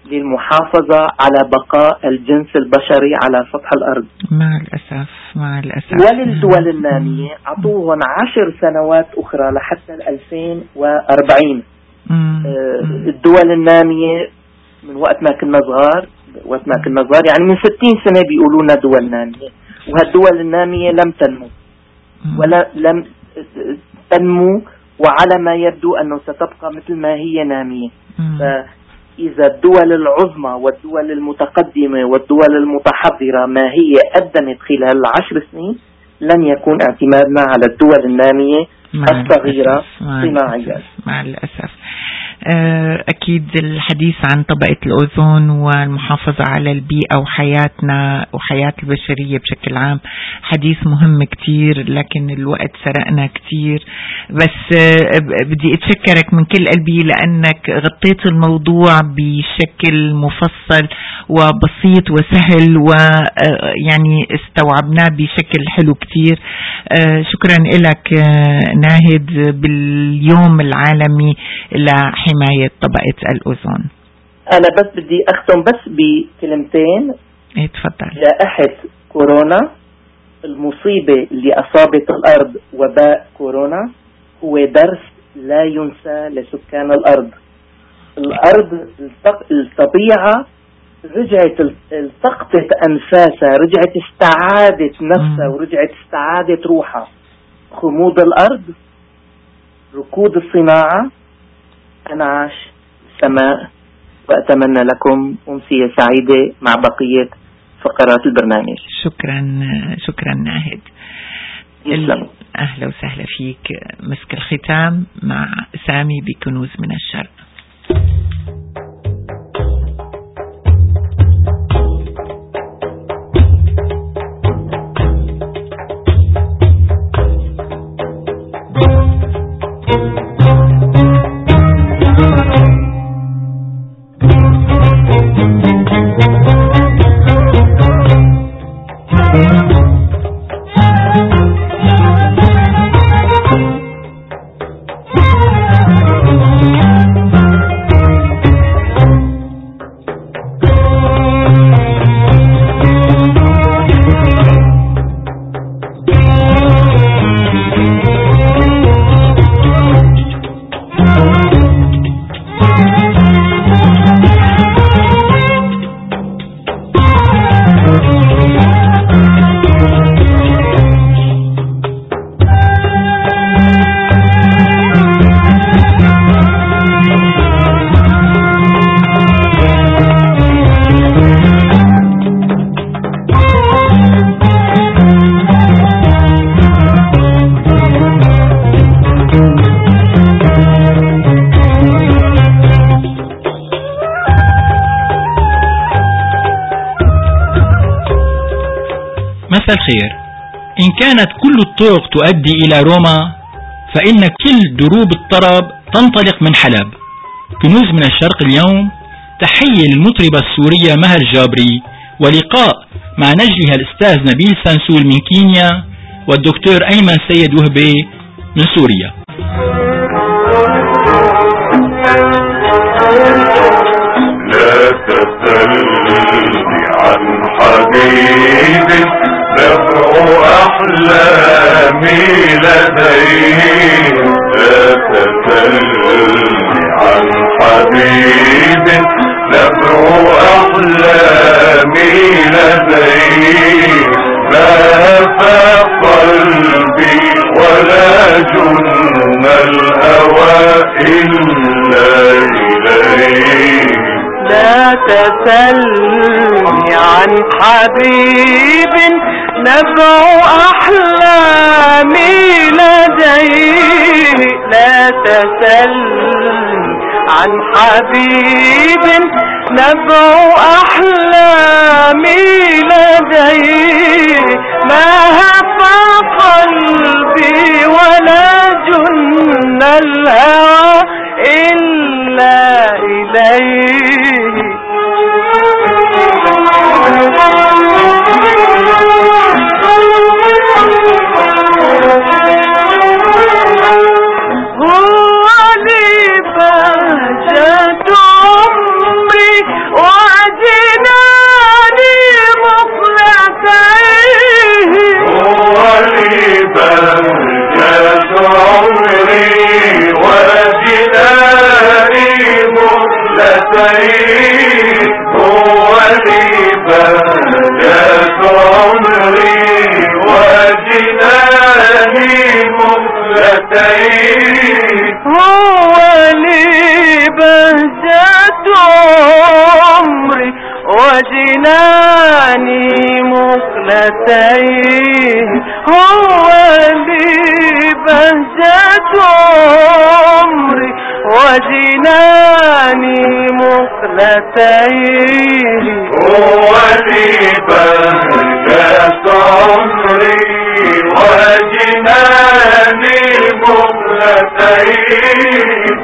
للمحافظة على بقاء الجنس البشري على سطح الأرض. مع الأسف مع الأسف. وللدول النامية عطوهن عشر سنوات أخرى لحتى ألفين وأربعين. الدول النامية من وقت ما كنا صغار وقت ما كنا صغار يعني من ستين سنة بيقولوا لنا دول نامية، وهالدول النامية لم تنمو ولا لم تنمو، وعلى ما يبدو أنه ستبقى مثل ما هي نامية. فإذا الدول العظمى والدول المتقدمة والدول المتحضرة ما هي قدمت خلال العشر سنين، لن يكون اعتمادنا على الدول النامية الصغيرة صناعيا. مع الأسف. أكيد الحديث عن طبقة الأوزون والمحافظة على البيئة وحياتنا وحياة البشرية بشكل عام حديث مهم كتير، لكن الوقت سرقنا كتير. بس بدي أتشكرك من كل قلبي لأنك غطيت الموضوع بشكل مفصل وبسيط وسهل، ويعني استوعبناه بشكل حلو كتير. شكرا لك ناهد باليوم العالمي لحماية طبقة الأوزون. أنا بس بدي أختم بس بكلمتين. ايه تفضل. جائحة كورونا، المصيبة اللي أصابت الأرض، وباء كورونا، هو درس لا ينسى لسكان الأرض. الأرض الطبيعة رجعت التقطت أنفاسها، رجعت استعادت نفسها ورجعت استعادت روحها. خمود الأرض، ركود الصناعة، أنعاش السماء. وأتمنى لكم أمسية سعيدة مع بقية فقرات البرنامج. شكرا شكرا ناهد. يسلم. أهلا وسهلا فيك. مسك الختام مع سامي بكنوز من الشرق. مساء الخير. إن كانت كل الطرق تؤدي إلى روما، فإن كل دروب الطرب تنطلق من حلب. كنوز من الشرق اليوم تحية للمطربة السورية مها الجابري، ولقاء مع نجلها الأستاذ نبيل سانسول من كينيا والدكتور أيمن سيد وهبي من سوريا. لا تسلني عن حبيب نبع أحلامي لديه، لا تسلني عن حبيب نبع أحلامي لديه، ما هفى قلبي ولا جن الهوى إلا إليه. لا تسلني عن حبيب نبع أحلامي لديه، لا تسلني عن حبيب نبع أحلامي لديه، ما هفى قلبي ولا جن الهوى إلا إليه. هو لي بهجة عمري وجناني مقلتيه هو لي بهجة عمري وجناني مقلتيه هو لي بهجة عمري وجناني مقلتيه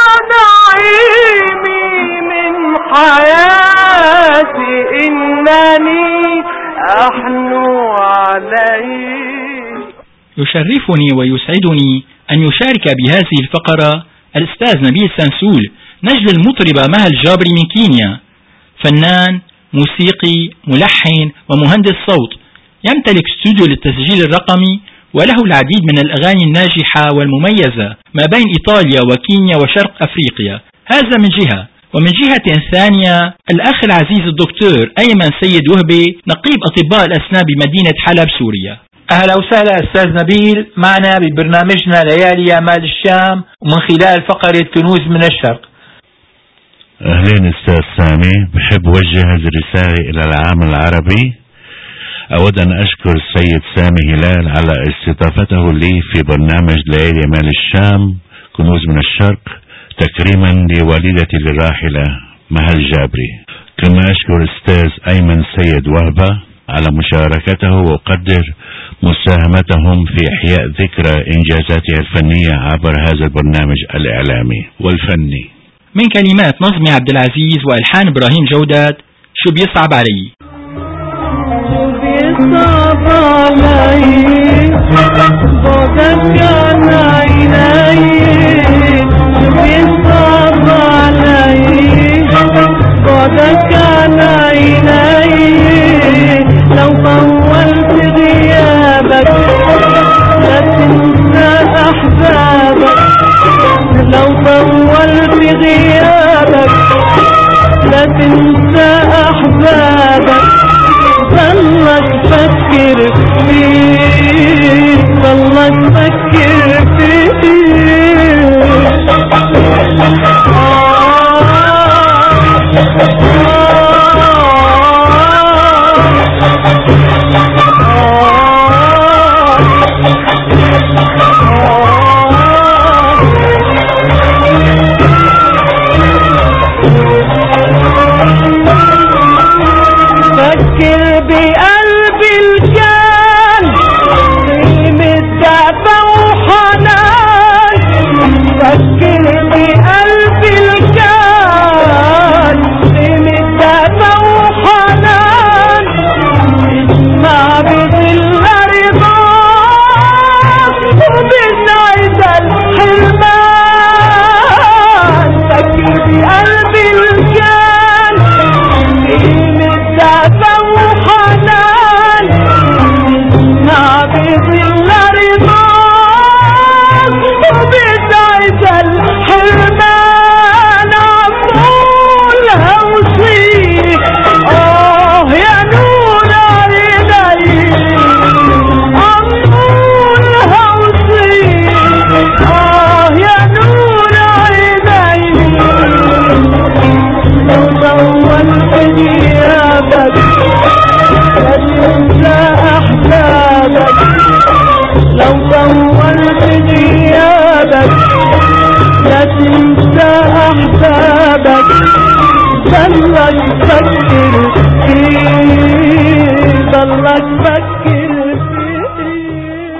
ونعيمي من حياتي إنني أحنو عليه. يشرفني ويسعدني أن يشارك بهذه الفقرة الأستاذ نبيل سنسول نجل المطربة مها الجابري من كينيا، فنان موسيقي ملحن ومهندس صوت، يمتلك استوديو للتسجيل الرقمي وله العديد من الأغاني الناجحة والمميزة ما بين إيطاليا وكينيا وشرق أفريقيا. هذا من جهة، ومن جهة ثانية الأخ العزيز الدكتور أيمن سيد وهبي نقيب أطباء الأسنان بمدينة حلب سوريا. أهلا وسهلا أستاذ نبيل معنا ببرنامجنا ليالي أمال الشام ومن خلال فقرة كنوز من الشرق. أهلين أستاذ سامي، بحب وجه هذه الرسالة إلى العام العربي. أود أن أشكر السيد سامي هلال على استضافته لي في برنامج ليالي أمال الشام كنوز من الشرق تكريما لوالدتي الراحلة مها الجابري. كما أشكر الأستاذ أيمن سيد وهبة على مشاركته وأقدر مساهمتهم في إحياء ذكرى إنجازاتها الفنية عبر هذا البرنامج الإعلامي والفني. من كلمات نظمي عبد العزيز وألحان إبراهيم جودات، شو بيصعب علي. شو بيصعب علي بعدك عن عيني، شو بيصعب علي بعدك عن عيني، لو طولت غيابك لا تنسى أحبابك، لو طولت غيابك لا تنسى أحبابك، ضلك فكر فيه ضلك فكر فيه. فكر بقلبي الجان قيمة دفى وحنان، فكر بقلبي الجان قيمة دفى وحنان، اسمع بظل رضاك وبسعد الحرمان، فكر بقلبي الجان قيمة دفى وحنان، اسمع بظل رضاك وبسعد الحرمان. عمولها وصيح آه يا نور عيني، عمولها وصيح آه يا نور عيني، لو طولت غيابك لا تنسى أحبابك، لو طولت غيابك لا تنسى أحبابك، ضلك فكر فيه ضلك فكر فيه.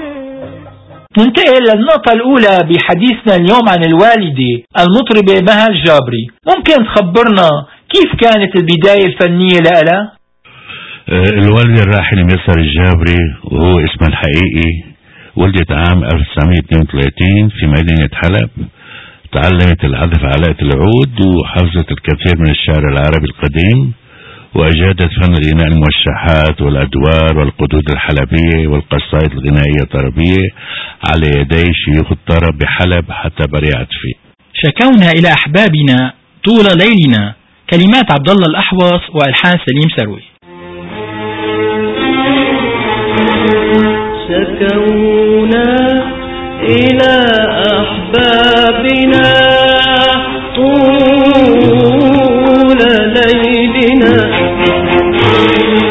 ننتقل للنقطة الأولى بحديثنا اليوم عن الوالدة المطربة مها الجابري. ممكن تخبرنا كيف كانت البداية الفنية لها؟ الوالدة الراحلة ميسر الجابري وهو اسمها الحقيقي ولدت عام ألف وتسعمائة واثنين وثلاثين في مدينة حلب. تعلمت العزف على آلة العود وحفظت الكثير من الشعر العربي القديم، وأجادت فن غناء الموشحات والأدوار والقدود الحلبية والقصائد الغنائية الطربية على يدي شيوخ الطرب بحلب حتى بريعت فيه. شكونا إلى أحبابنا طول ليلنا، كلمات عبد الله الأحوص وألحان سليم سروي. شكونا إلى أحبابنا طول ليلنا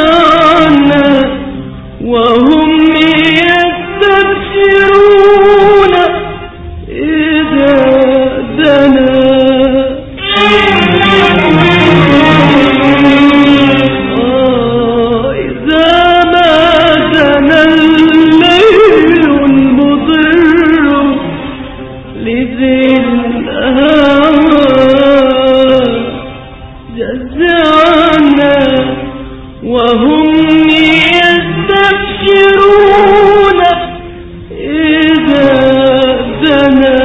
عنا وهم يستبشرون إذا دنا آه إذا ما دنا الليل المضر لذي الهوى جزعنا وهم يستبشرون إذا دنا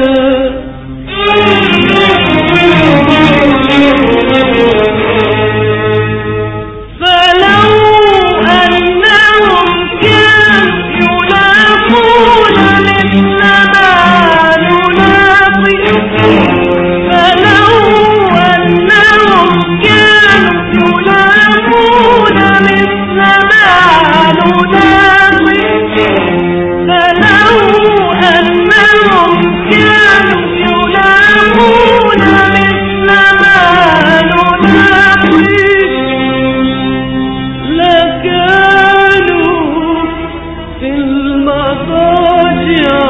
فلو أنهم كانوا يلاقون مثل ما نلاقي فلو أنهم كانوا يلاقون مثل ما نلاقي فلو أنهم كانوا يلاقون مثل ما نلاقي لكانوا في المضاجع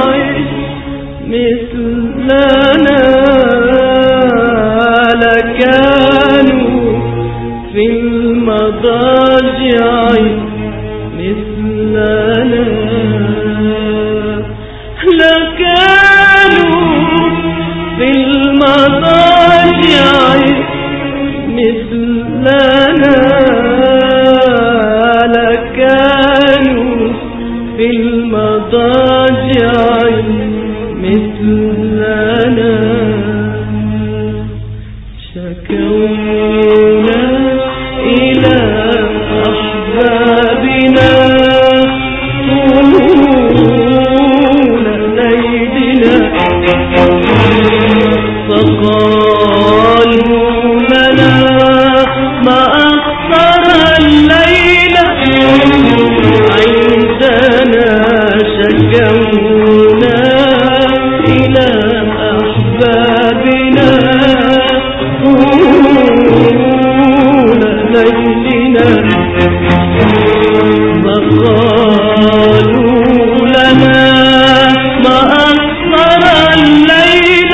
مثلنا لكانوا في المضاجع مثلنا لكانوا في المضاجع مثلنا لكانوا في المضاجع مثلنا شكونا إلى أحبابنا طول ليلنا فقالوا لنا ما أكثر الليل عندنا شكونا إلى أحبابنا طول ليلنا فقالوا لنا ما أكثر الليل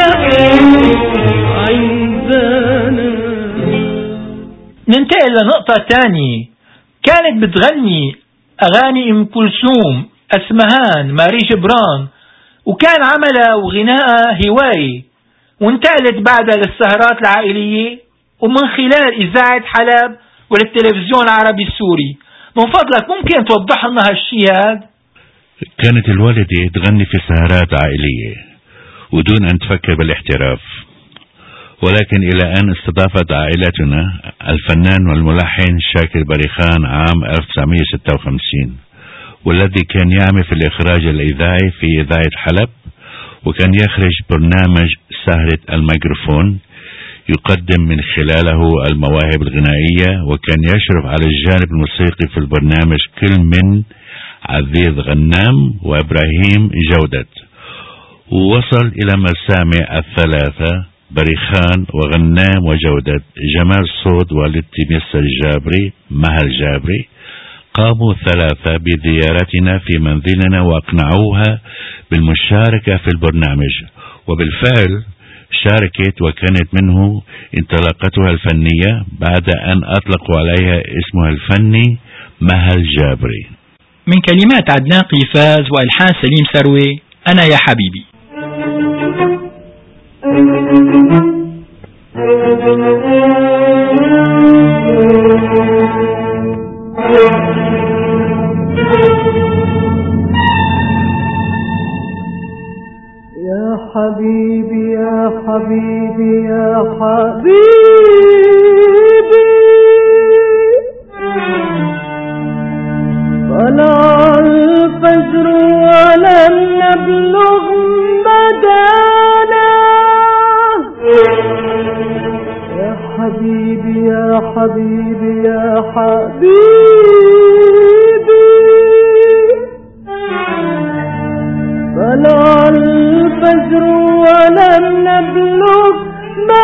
عندنا. ننتقل لنقطة تانية. كانت بتغني أغاني أم كلثوم، أسمهان، ماري جبران، وكان عملها وغناءها هواية، وانتقلت بعدها للسهرات العائلية ومن خلال إذاعة حلب وللتلفزيون العربي السوري. من فضلك ممكن توضح لنا هالشي هاد؟ كانت الوالدة تغني في سهرات عائلية ودون أن تفكر بالاحتراف، ولكن إلى أن استضافت عائلتنا الفنان والملحن شاكر بريخان عام ألف وتسعمئة وستة وخمسين، والذي كان يعمل في الإخراج الإذاعي في إذاعة حلب، وكان يخرج برنامج سهرة الميكروفون يقدم من خلاله المواهب الغنائية، وكان يشرف على الجانب الموسيقي في البرنامج كل من عزيز غنام وإبراهيم جودت. ووصل إلى مسامع الثلاثة بريخان وغنام وجودت جمال صوت والدتي ميسر الجابري مها الجابري. قاموا الثلاثة بزيارتنا في منزلنا وأقنعوها بالمشاركة في البرنامج، وبالفعل شاركت وكانت منه انطلاقتها الفنية بعد أن أطلقوا عليها اسمها الفني مها الجابري. من كلمات عدنان قيفاز وإلحان سليم سروي، أنا يا حبيبي. يا حبيبي يا حبيبي يا حبيبي طلع الفجر ولم نبلغ مدانا. يا حبيبي يا حبيبي يا حبيبي طلع الفجر ولم نبلغ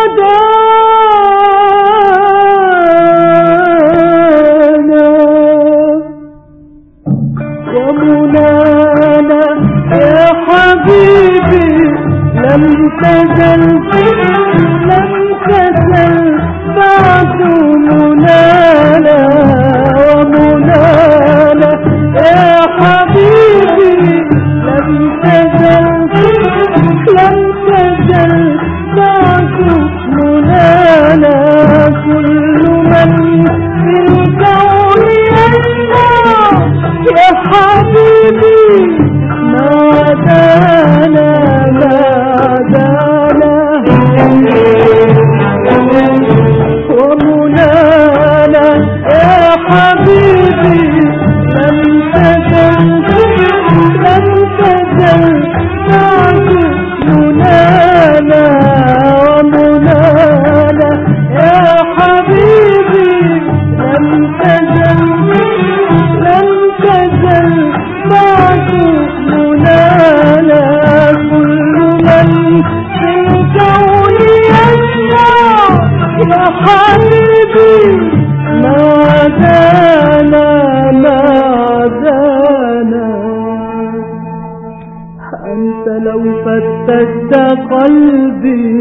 مدانا. حبيبي لم تزل لم تزل بعد منانا ومنانا يا حبيبي لم تزل لم تزل بعد منانا كل من في الكون يسمع يا حبيبي ما عدانا ما عدانا ومنانا يا حبيبي لم تزل لم تزل بعد منانا ومنانا يا حبيبي لم تزل لم تزل بعد منانا كل من في الكون يسمع يا حبيبي ما عدانا ما عدانا أنت لو فتشت قلبي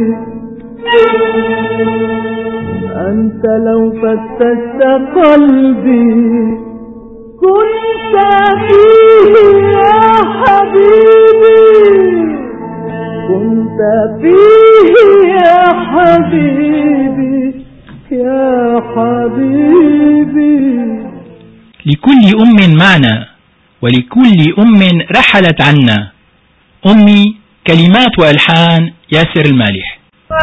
أنت لو فتشت قلبي كنت فيه يا حبيبي كنت فيه يا حبيبي يا حبيبي. لكل أم معنا ولكل أم رحلت عنا. أمي كلمات وألحان ياسر المالح.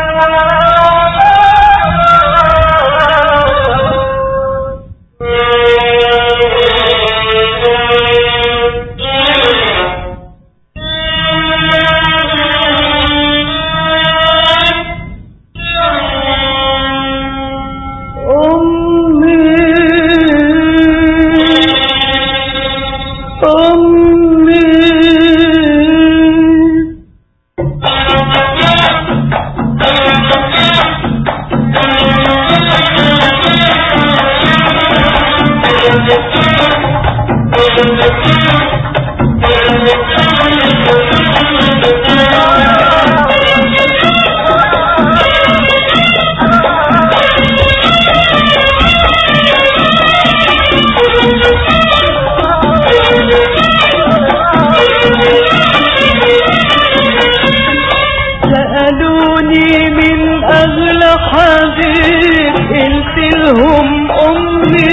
سألوني من أغلى حبيب قلت لهم أمي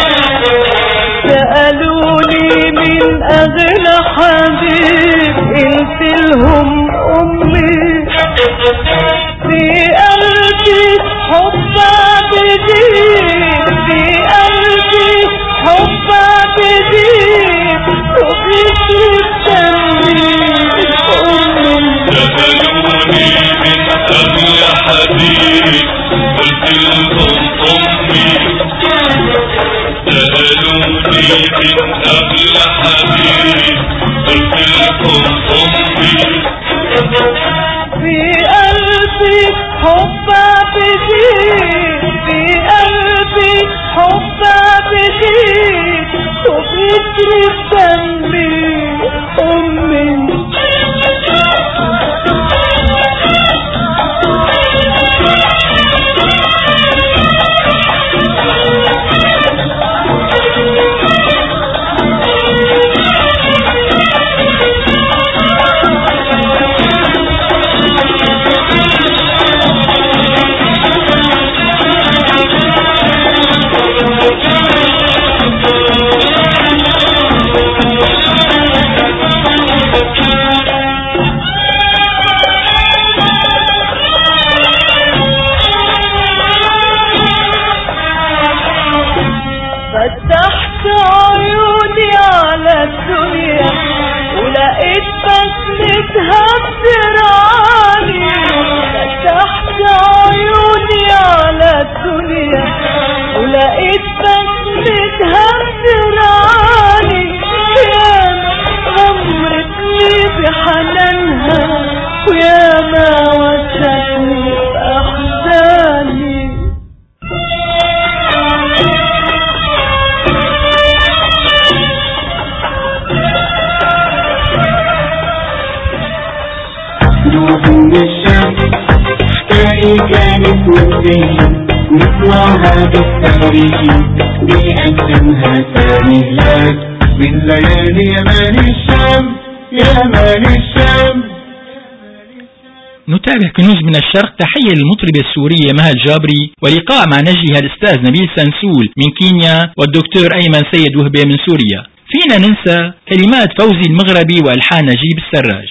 سألوني من أغلى حبيب قلت لهم أمي في قلبي حبها بديب في قلبي حبها بديب وبيجي الدمي أمي سألوني من أغلى حبيب قلت لهم أمي سألوني من أغلى حبيب قلت لهم أمي في قلبي حبها بديب في قلبي حبها بديب وبيجري دمي أمي فتحت عيوني على الدنيا ولقيت بسمتها بترعاني فتحت عيوني على الدنيا ولقيت بسمتها بترعاني ياما غمرتني بحنانها وياما وسعتني بأحزاني تونسية نسمعها بالتاريخ بيقدمها سامي هلال من ليالي يمان الشام يمان الشام. نتابع كنوز من الشرق. تحية للمطربة السورية مها الجابري ولقاء مع نجيها الأستاذ نبيل سنسول من كينيا والدكتور أيمن سيد وهبة من سوريا. فينا ننسى كلمات فوزي المغربي وألحان نجيب السراج.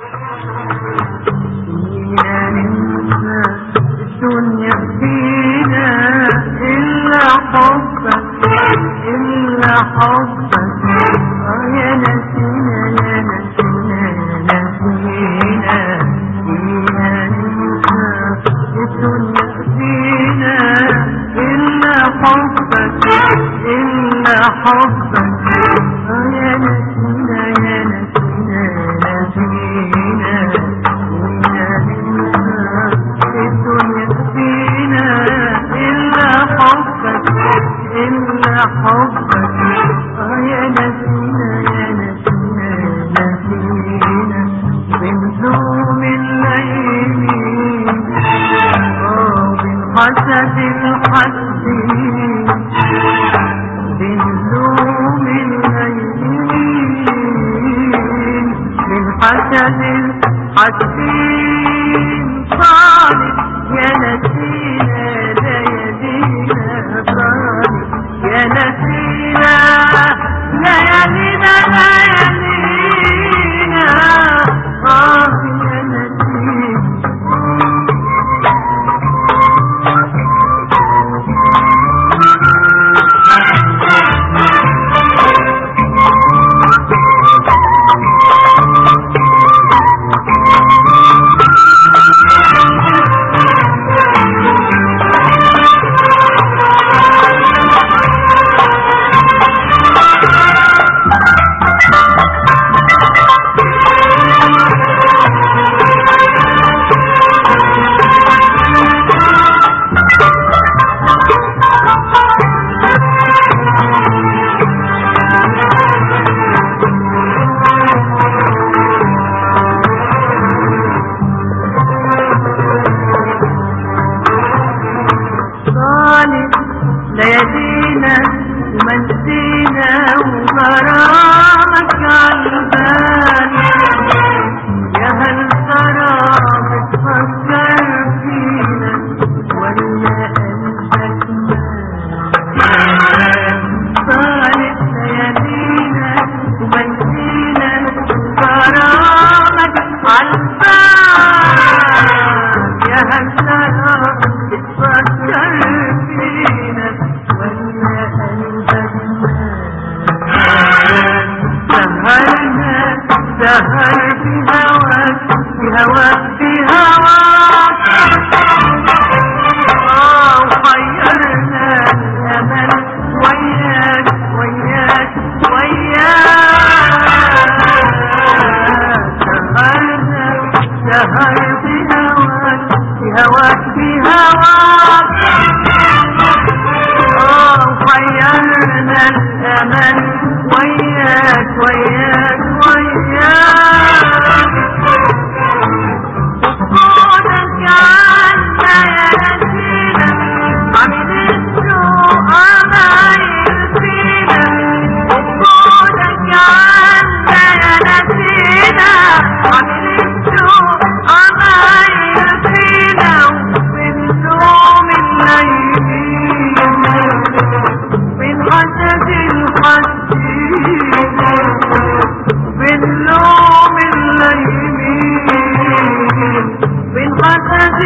الدنيا فينا إلا حبك إلا حبك يا نسينا يا نسينا نسينا فينا ننسى الدنيا فينا إلا حبك إلا حبك يا نسينا يا نسينا نسينا فينا ننسى الدنيا فينا إلا حبك إلا حبك يا نسينا يا نسينا نسينا بنزوم الليل بنحسد الحسين بنزوم الليل بنحسد الحسين صالح يا نسينا ليالينا صالح يا نسينا ليالينا ليالينا آه يا نسينا. ليالينا ومنسينا وغرامك عالبال يا هل ترى بتفكر فينا ولا قلبك مال صالح ليالينا ومنسينا وغرامك عالبال يا هل ترى بتفكر فينا سهر في هواك في هواك في هواك آه وحيرنا الأمل وياك وياك وياك سهرنا سهر في هواك في هواك في هواك آه وحيرنا الأمل وياك وياك وياك وصولك عنا يا نسينا عمل السوء عمايل فينا وصولك عنا يا نسينا عمل السوء عمايل فينا وبنوم الليل بنحسد الحسين بالنوم الليل بنحسد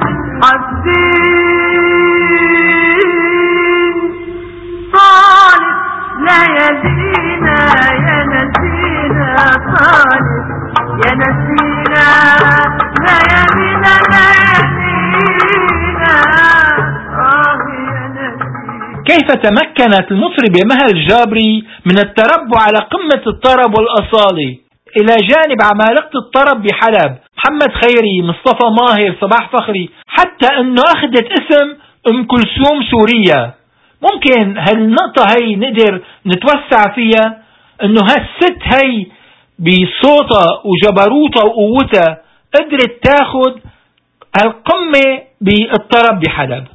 الحسين صالح ليالينا يا نسينا صالح يا نسينا ليالينا ليالينا آه يا نسينا. كيف تمكنت المطربة مها الجابري من التربع على قمة الطرب والأصالة إلى جانب عمالقة الطرب بحلب محمد خيري، مصطفى ماهر، صباح فخري، حتى أنه أخذت اسم أم كلثوم سوريا؟ ممكن هالنقطة هي نقدر نتوسع فيها، أنه هالست هي بصوتها وجبروتها وقوتها قدرت تاخد القمة بالطرب بحلب.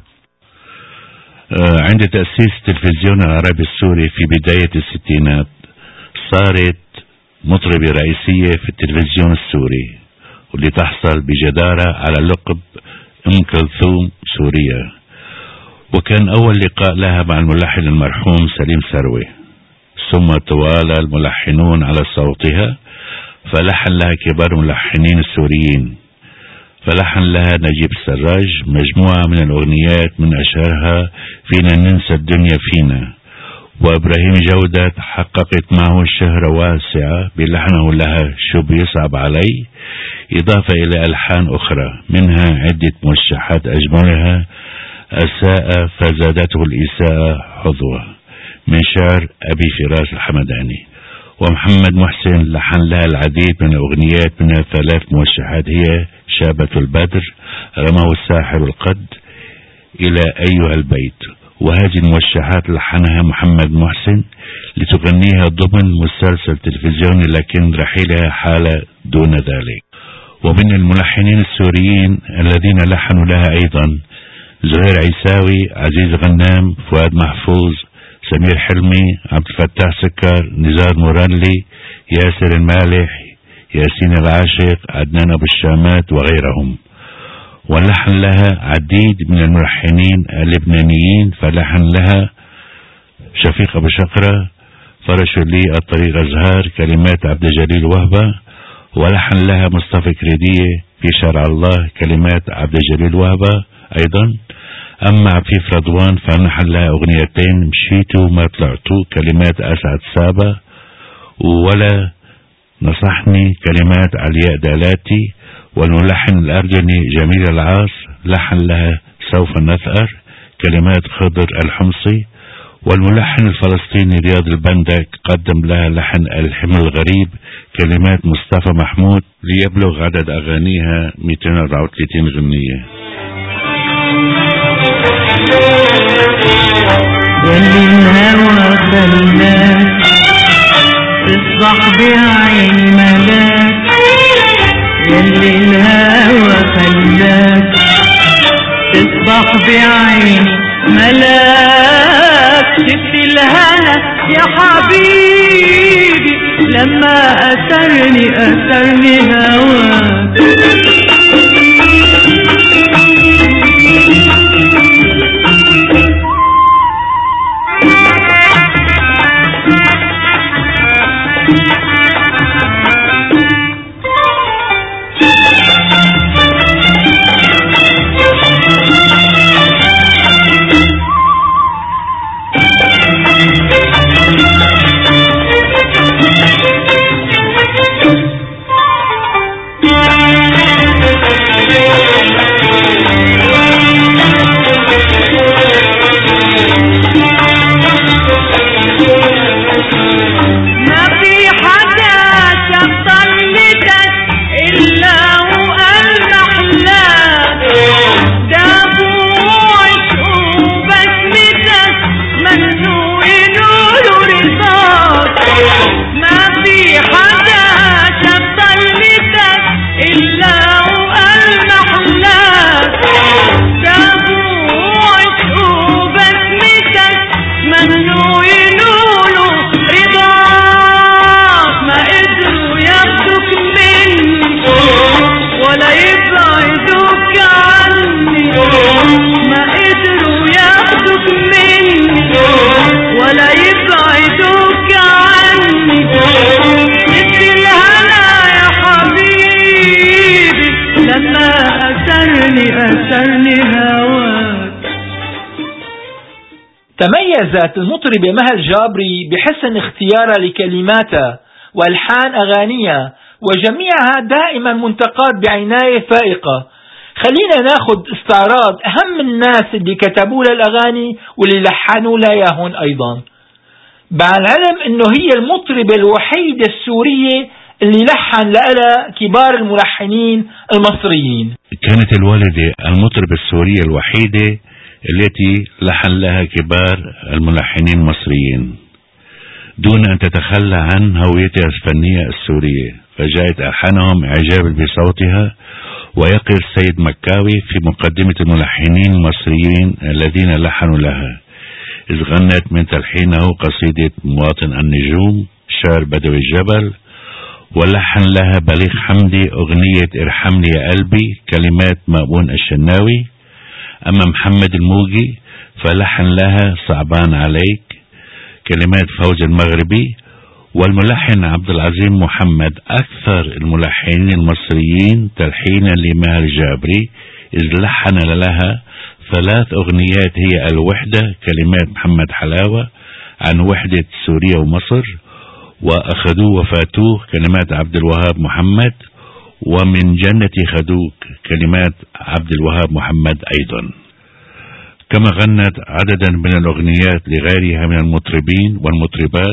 عند تأسيس التلفزيون العربي السوري في بداية الستينات صارت مطربة رئيسية في التلفزيون السوري، واللي تحصل بجدارة على لقب أم كلثوم سوريا. وكان أول لقاء لها مع الملحن المرحوم سليم سروي، ثم توالى الملحنون على صوتها، فلحن لها كبار الملحنين السوريين، فلحن لها نجيب السراج مجموعة من الأغنيات من أشهرها فينا ننسى الدنيا فينا، وإبراهيم جودة حققت معه شهرة واسعة بلحنه لها شو بيصعب علي، إضافة إلى ألحان أخرى منها عدة موشحات أجملها أساء فزادته الإساءة حظوة من شعر أبي فراس الحمداني. ومحمد محسن لحن لها العديد من الأغنيات منها ثلاث موشحات هي شابة البدر، رماه الساحر القد، إلى أيها البيت. وهذه الموشحات لحنها محمد محسن لتغنيها ضمن مسلسل تلفزيوني، لكن رحيلها حال دون ذلك. ومن الملحنين السوريين الذين لحنوا لها أيضا زهير عيساوي، عزيز غنام، فؤاد محفوظ، سمير حلمي، عبد الفتاح سكر، نزار مورانلي، ياسر المالح، ياسين العاشق، عدنان أبو الشامات وغيرهم. ولحن لها عديد من الملحنين اللبنانيين، فلحن لها شفيق أبو شقرة، فرش لي الطريق أزهار، كلمات عبد الجليل وهبة. ولحن لها مصطفى كريدية في شرع الله، كلمات عبد الجليل وهبة أيضا. أما عفيف رضوان فلحن لها أغنيتين، مشيتوا ما طلعتوا، كلمات أسعد سابا، ولا نصحني، كلمات علياء دالاتي. والملحن الأردني جميل العاص لحن لها سوف نثأر، كلمات خضر الحمصي. والملحن الفلسطيني رياض البندك قدم لها لحن الحمل الغريب، كلمات مصطفى محمود، ليبلغ عدد أغانيها مئتين وأربعة وثلاثين غنية. يلي الهوى خلاك تصبح بعين ملاك، يلي الهوى خلاك تصبح بعين ملاك، شفت الهنا يا حبيبي لما أسرني أسرني هواك. تميزت المطربة مها الجابري بحسن اختيارها لكلماتها والحان اغانيها، وجميعها دائما منتقات بعناية فائقة. خلينا ناخد استعراض اهم الناس اللي كتبوا لها الاغاني واللي لحنوا لها اياهن ايضا، مع العلم انه هي المطربة الوحيدة السورية اللي لحن لها كبار الملحنين المصريين. كانت الوالدة المطربة السورية الوحيدة التي لحن لها كبار الملحنين المصريين دون أن تتخلى عن هويتها الفنية السورية، فجاءت ألحانهم إعجابا بصوتها ويقر سيد مكاوي في مقدمة الملحنين المصريين الذين لحنوا لها، إذ غنت من تلحينه قصيدة مواطن النجوم شعر بدوي الجبل، ولحن لها بليغ حمدي أغنية ارحمني يا قلبي كلمات مأمون الشناوي. أما محمد الموجي فلحن لها صعبان عليك كلمات فوج المغربي. والملحن عبد العظيم محمد أكثر الملحنين المصريين تلحينا لمها الجابري، إذ لحن لها ثلاث أغنيات هي الوحدة كلمات محمد حلاوة عن وحدة سوريا ومصر، وأخذوه وفاتوه كلمات عبد الوهاب محمد، ومن جنة خدوك كلمات عبد الوهاب محمد أيضا. كما غنت عددا من الأغنيات لغيرها من المطربين والمطربات،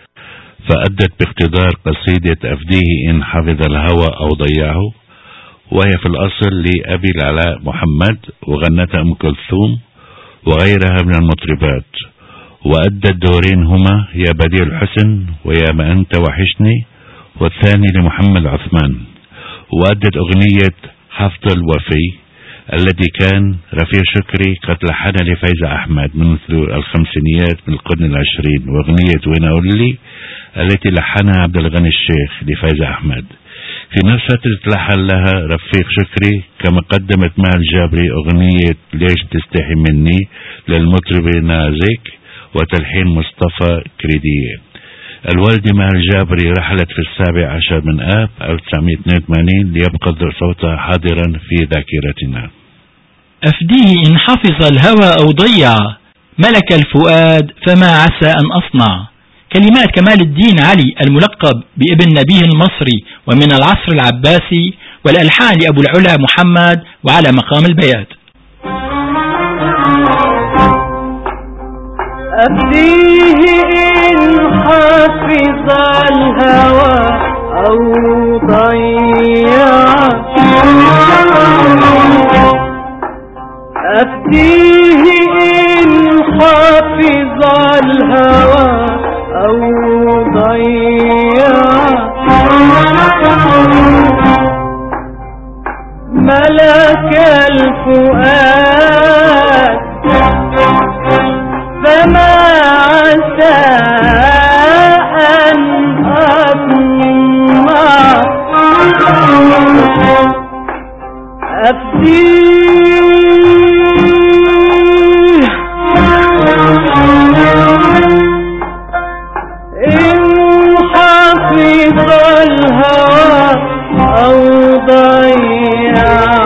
فأدت باقتدار قصيدة أفديه إن حفظ الهوى أو ضيعه، وهي في الأصل لأبي العلاء محمد، وغنتها أم كلثوم وغيرها من المطربات. وأدت دورين هما يا بديع الحسن ويا ما أنت وحشني، والثاني لمحمد عثمان. وأدت أغنية حفظ الوفي الذي كان رفيع شكري قد لحن لفايزة أحمد منذ الخمسينيات من القرن العشرين، وأغنية وين أقول لي التي لحنها عبد الغني الشيخ لفايزة أحمد. في نفس فترة لحن لها رفيق شكري، كما قدمت مها الجابري أغنية ليش تستحي مني للمطرب نازك وتلحين مصطفى كريدية. الوالدة مها الجابري رحلت في السابع عشر من آب ألف وتسعمائة واثنين وثمانين ليبقى صوتها حاضرا في ذاكرتنا. أفديه إن حفظ الهوى أو ضيع ملك الفؤاد فما عسى أن أصنع، كلمات كمال الدين علي الملقب بابن نبيه المصري ومن العصر العباسي، والألحان لأبو العلا محمد وعلى مقام البيات. أفديه إن حفظ الهوى أو ضيع، أفديه إن حفظ الهوى أو ضيع، ملك الفؤاد فما عسى أن أطمع، أفديه إن حفظ الهوى أو ضيع،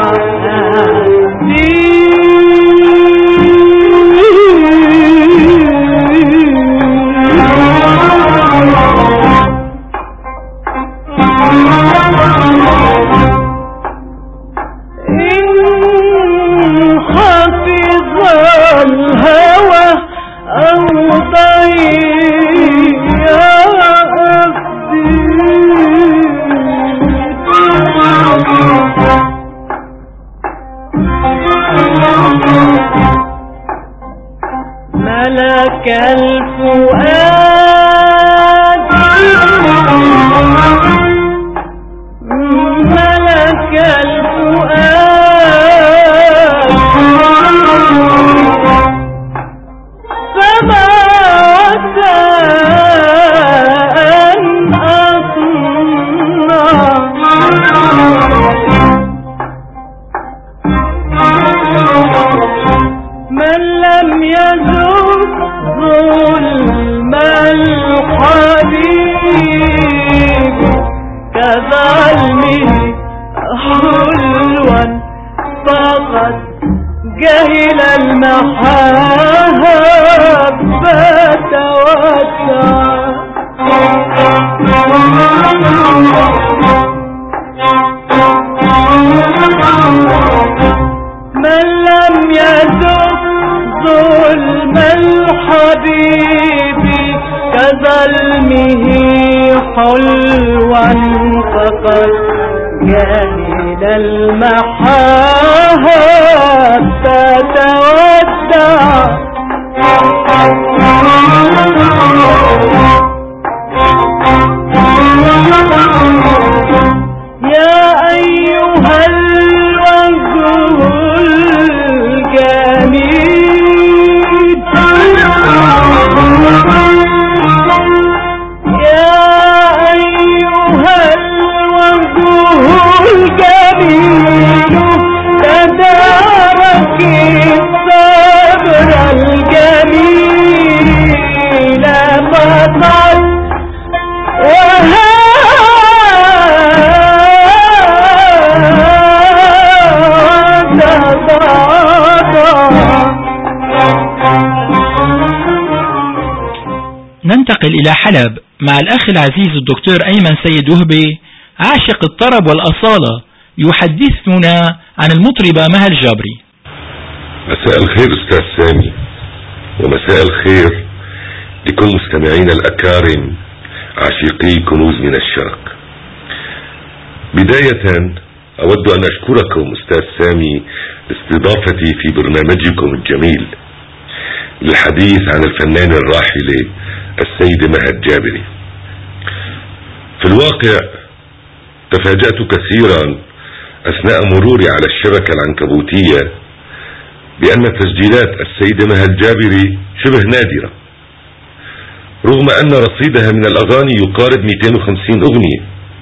ملك الفؤاد ملك الفؤاد فما عسى أن أصنع، من لم يذق ظلم الحبيب كظلمه حلوا فقد جهل المحبة وسعى. من لم يذق ظلم الحبيب كظلمه حلوا فقد جهل المحبة ودع. يا أيها إلى حلب مع الأخ العزيز الدكتور أيمن سيد وهبي عاشق الطرب والأصالة يحدثنا عن المطربة مها الجابري. مساء الخير أستاذ سامي، ومساء الخير لكل مستمعين الأكارم عاشقي كنوز من الشرق. بداية أود أن أشكركم أستاذ سامي لاستضافتي في برنامجكم الجميل للحديث عن الفنان الراحل السيد مها الجابري. في الواقع تفاجأت كثيرا أثناء مروري على الشبكة العنكبوتية بأن تسجيلات السيد مها الجابري شبه نادرة، رغم أن رصيدها من الأغاني يقارب مئتين وخمسين أغنية.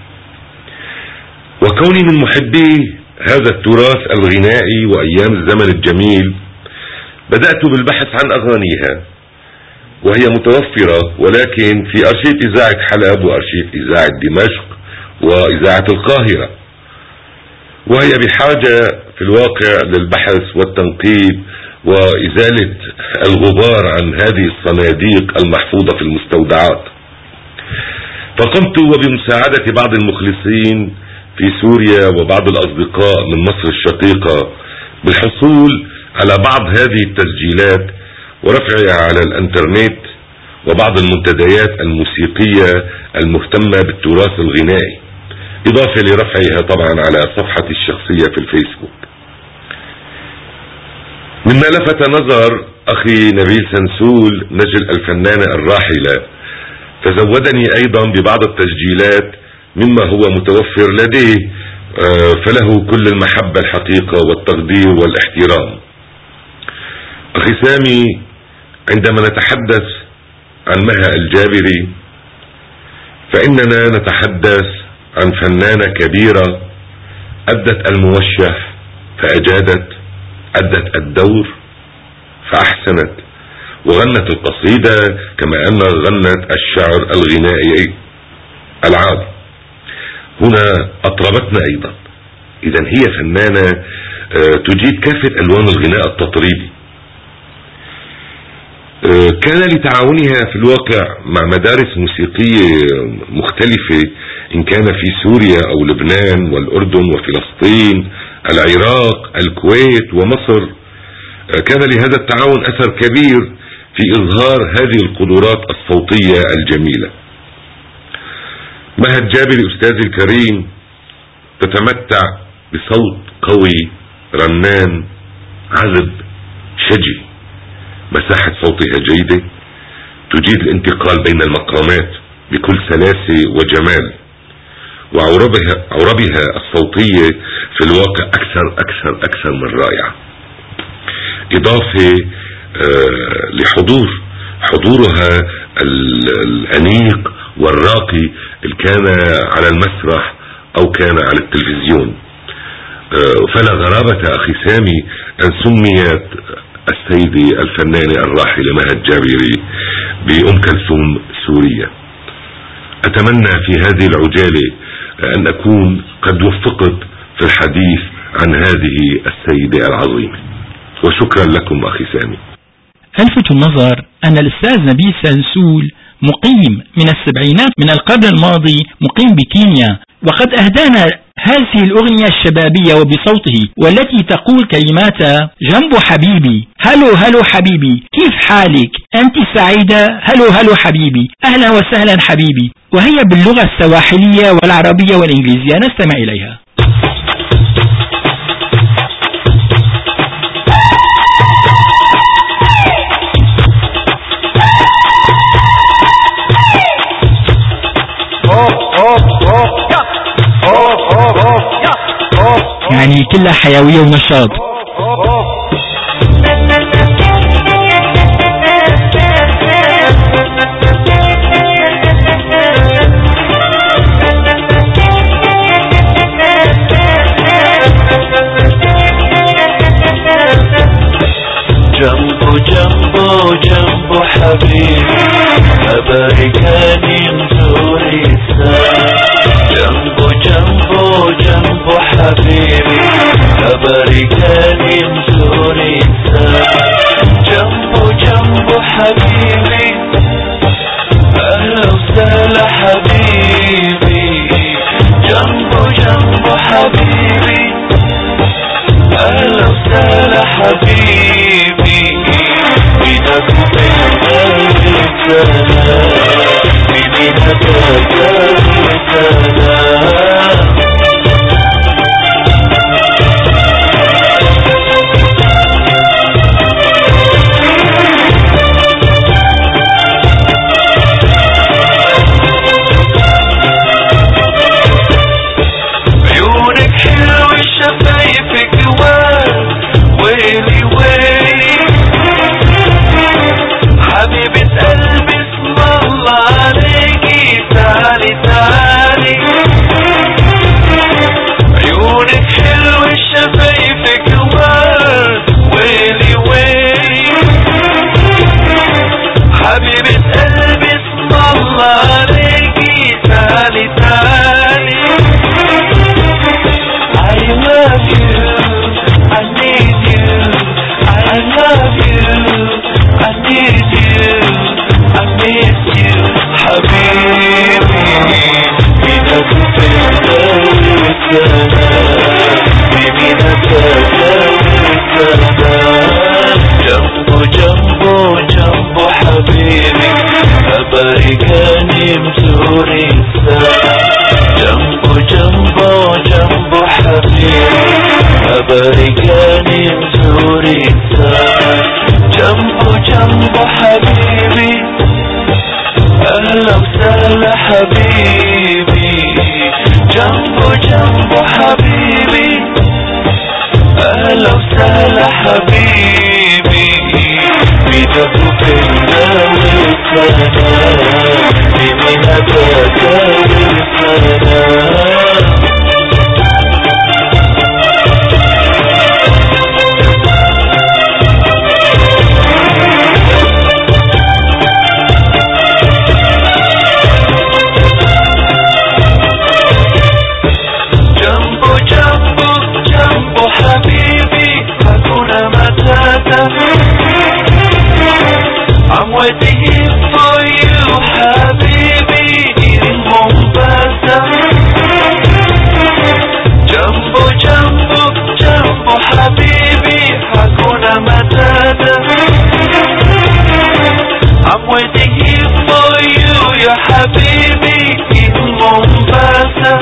وكوني من محبي هذا التراث الغنائي وأيام الزمن الجميل بدأت بالبحث عن أغانيها، وهي متوفرة ولكن في أرشيف إذاعة حلب وأرشيف إذاعة دمشق وإذاعة القاهرة، وهي بحاجة في الواقع للبحث والتنقيب وإزالة الغبار عن هذه الصناديق المحفوظة في المستودعات. فقمت وبمساعدة بعض المخلصين في سوريا وبعض الأصدقاء من مصر الشقيقة بالحصول على بعض هذه التسجيلات ورفعها على الانترنت وبعض المنتديات الموسيقية المهتمة بالتراث الغنائي، إضافة لرفعها طبعا على صفحتي الشخصية في الفيسبوك. مما لفت نظر أخي نبيل سنسول نجل الفنانة الراحلة، فزودني أيضا ببعض التسجيلات مما هو متوفر لديه، فله كل المحبة الحقيقة والتقدير والاحترام. أخي سامي، عندما نتحدث عن مها الجابري فإننا نتحدث عن فنانة كبيرة أدت الموشح فأجادت، أدت الدور فأحسنت، وغنت القصيدة كما أنها غنت الشعر الغنائي العادي. هنا أطربتنا أيضا. إذن هي فنانة تجيد كافة ألوان الغناء التطريبي. كان لتعاونها في الواقع مع مدارس موسيقية مختلفة، إن كان في سوريا أو لبنان والأردن وفلسطين العراق الكويت ومصر، كان لهذا التعاون أثر كبير في إظهار هذه القدرات الصوتية الجميلة. مها الجابري أستاذي الكريم تتمتع بصوت قوي رنان عذب شجي، مساحة صوتها جيدة، تجيد الانتقال بين المقامات بكل سلاسة وجمال، وعربها عربها الصوتية في الواقع أكثر أكثر أكثر من رائعة، إضافة آه لحضور حضورها الأنيق والراقي اللي كان على المسرح أو كان على التلفزيون. آه فلا غرابة أخي سامي أن سميت السيدة الفنانة الراحلة مها الجابري بأم كلثوم سوريا. أتمنى في هذه العجالة أن أكون قد وفقت في الحديث عن هذه السيدة العظيمة، وشكرا لكم أخي سامي. ألفت النظر أن الأستاذ نبيل سنسول مقيم من السبعينات من القرن الماضي، مقيم بكينيا، وقد أهدانا هذه الأغنية الشبابية وبصوته والتي تقول كلماتها: جنب حبيبي، هلو هلو حبيبي، كيف حالك؟ أنت سعيدة؟ هلو هلو حبيبي، أهلا وسهلا حبيبي. وهي باللغة السواحلية والعربية والإنجليزية. نستمع إليها. يعني كلها حيوية ونشاط. جنبو جنبو جنبو حبيبي أباركاني مزوري جنبو جنبو جنبو حبيبي أباركاني مزوري جنبو جنبو حبيبي أهلا حبيبي بينك وبيننا رسالة بمنك رسالة جنبو جنبو جنبو حبيبي أباركاني مزوري جنبو جنبو جنبو حبيبي أباركاني مزوري جنبو جنبو حبيبي أهلا وسهلا حبيبي جنبو جنبو حبيبي أهلا وسهلا حبيبي بينك وبيننا رسالة بمنك رسالة I'm waiting for you, حبيبي in Mombasa. Jumbo, jumbo, jumbo, حبيبي hakuna matata. I'm waiting here for you, ya حبيبي in Mombasa.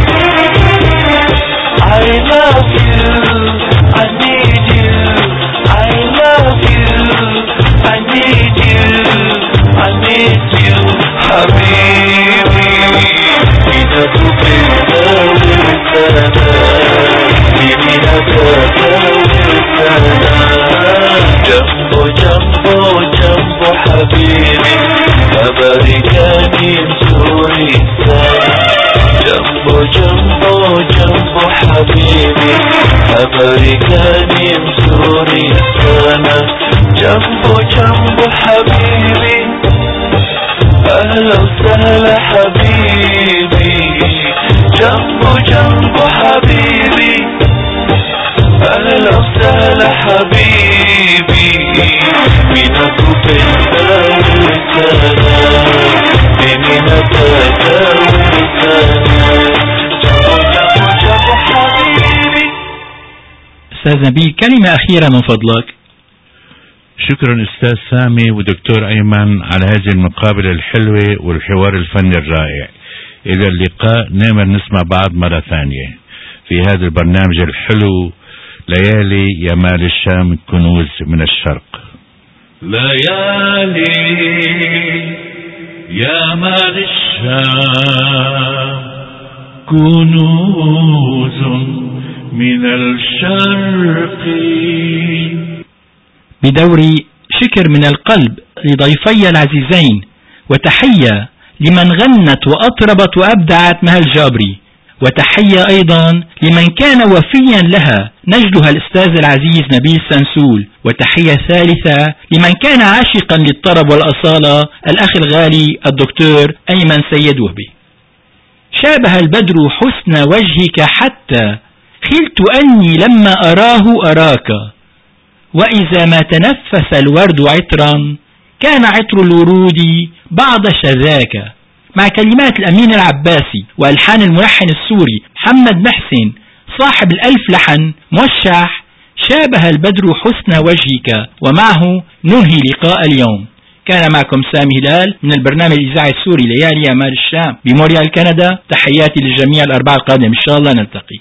I love you, I need you, I love you, I need you, I need you, حبيبي بينك وبيننا رسالة بمنك رسالة جنبو جنبو جنبو حبيبي أباركاني مزوري جنبو جنبو جنبو حبيبي أباركاني مزوري سنة جنبو جنبو حبيبي أهلا وسهلا حبيبي جنبو جنبو حبيبي أهلا وسهلا حبيبي بينك وبيننا رسالة بمنك رسالة أستاذ نبيل كلمة أخيرة من فضلك. شكرا أستاذ سامي ودكتور أيمن على هذه المقابلة الحلوة والحوار الفني الرائع. إلى اللقاء، نامر نسمع بعض مرة ثانية في هذا البرنامج الحلو ليالي يمال الشام كنوز من الشرق. ليالي يمال الشام كنوز من الشرق. بدوري شكر من القلب لضيفي العزيزين، وتحية لمن غنت وأطربت وأبدعت مها الجابري، وتحية أيضا لمن كان وفيا لها نجلها الأستاذ العزيز نبيل سنسول، وتحية ثالثة لمن كان عاشقا للطرب والأصالة الأخ الغالي الدكتور أيمن سيد وهبي. شابه البدر حسن وجهك حتى خلت أني لما أراه أراك، وإذا ما تنفس الورد عطرا كان عطر الورود بعض شذاك. مع كلمات الأمين العباسي وألحان الملحن السوري محمد محسن صاحب الألف لحن موشح شابه البدر حسن وجهك. ومعه ننهي لقاء اليوم. كان معكم سامي هلال من البرنامج الإذاعي السوري ليالي يمال الشام بمونريال كندا. تحياتي للجميع. الأربعاء القادم إن شاء الله نلتقي.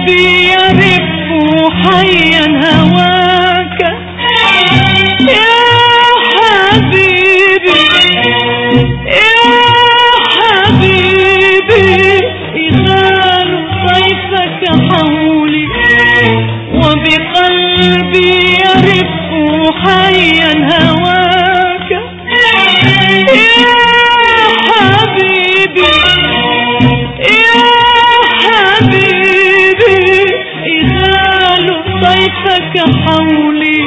قلبي يرف حيا هواك يا حبيبي يا حبيبي إذال طيفك حولي وبقلبي يرف حيا هواك يا حبيبي يا حبيبي إذال طيفك حولي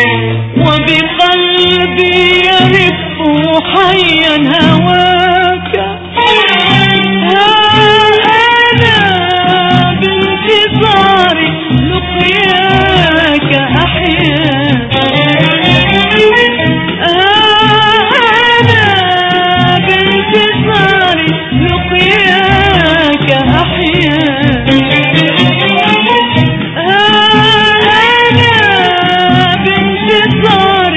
وبقلبي يرف حيا هواك ها أنا بانتظار لقياك أحيا أنا بانتظار لقياك أحيا أنا بانتظار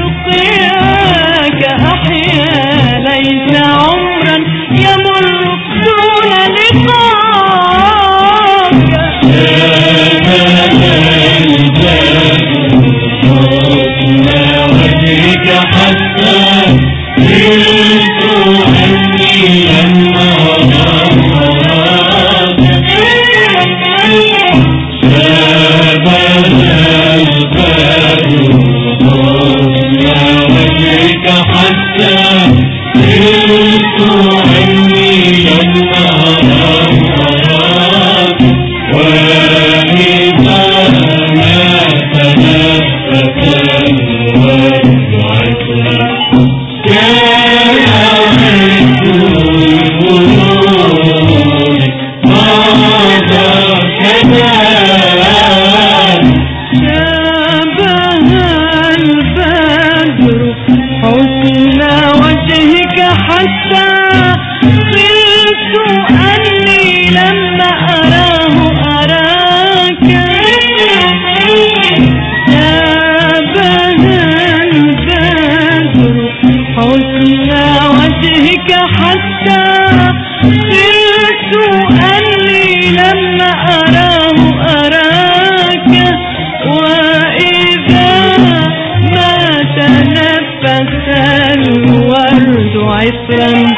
لقياك أحيا ليس عمرا يمر دون لقاك وجهك حتى زلت عني لما راك شابنا البدر يا وجهك حتى زلت عني لما راك وإذا ما تنفس الورد عطرا كان عز الورود ماذا كذاب شابه البدر حسن وجهك حتى قلت أني لما أراه أراك شابه البدر حسن وجهك حتى قلت أني لما أراه أراك وإذا ما تنفس الورد عطرا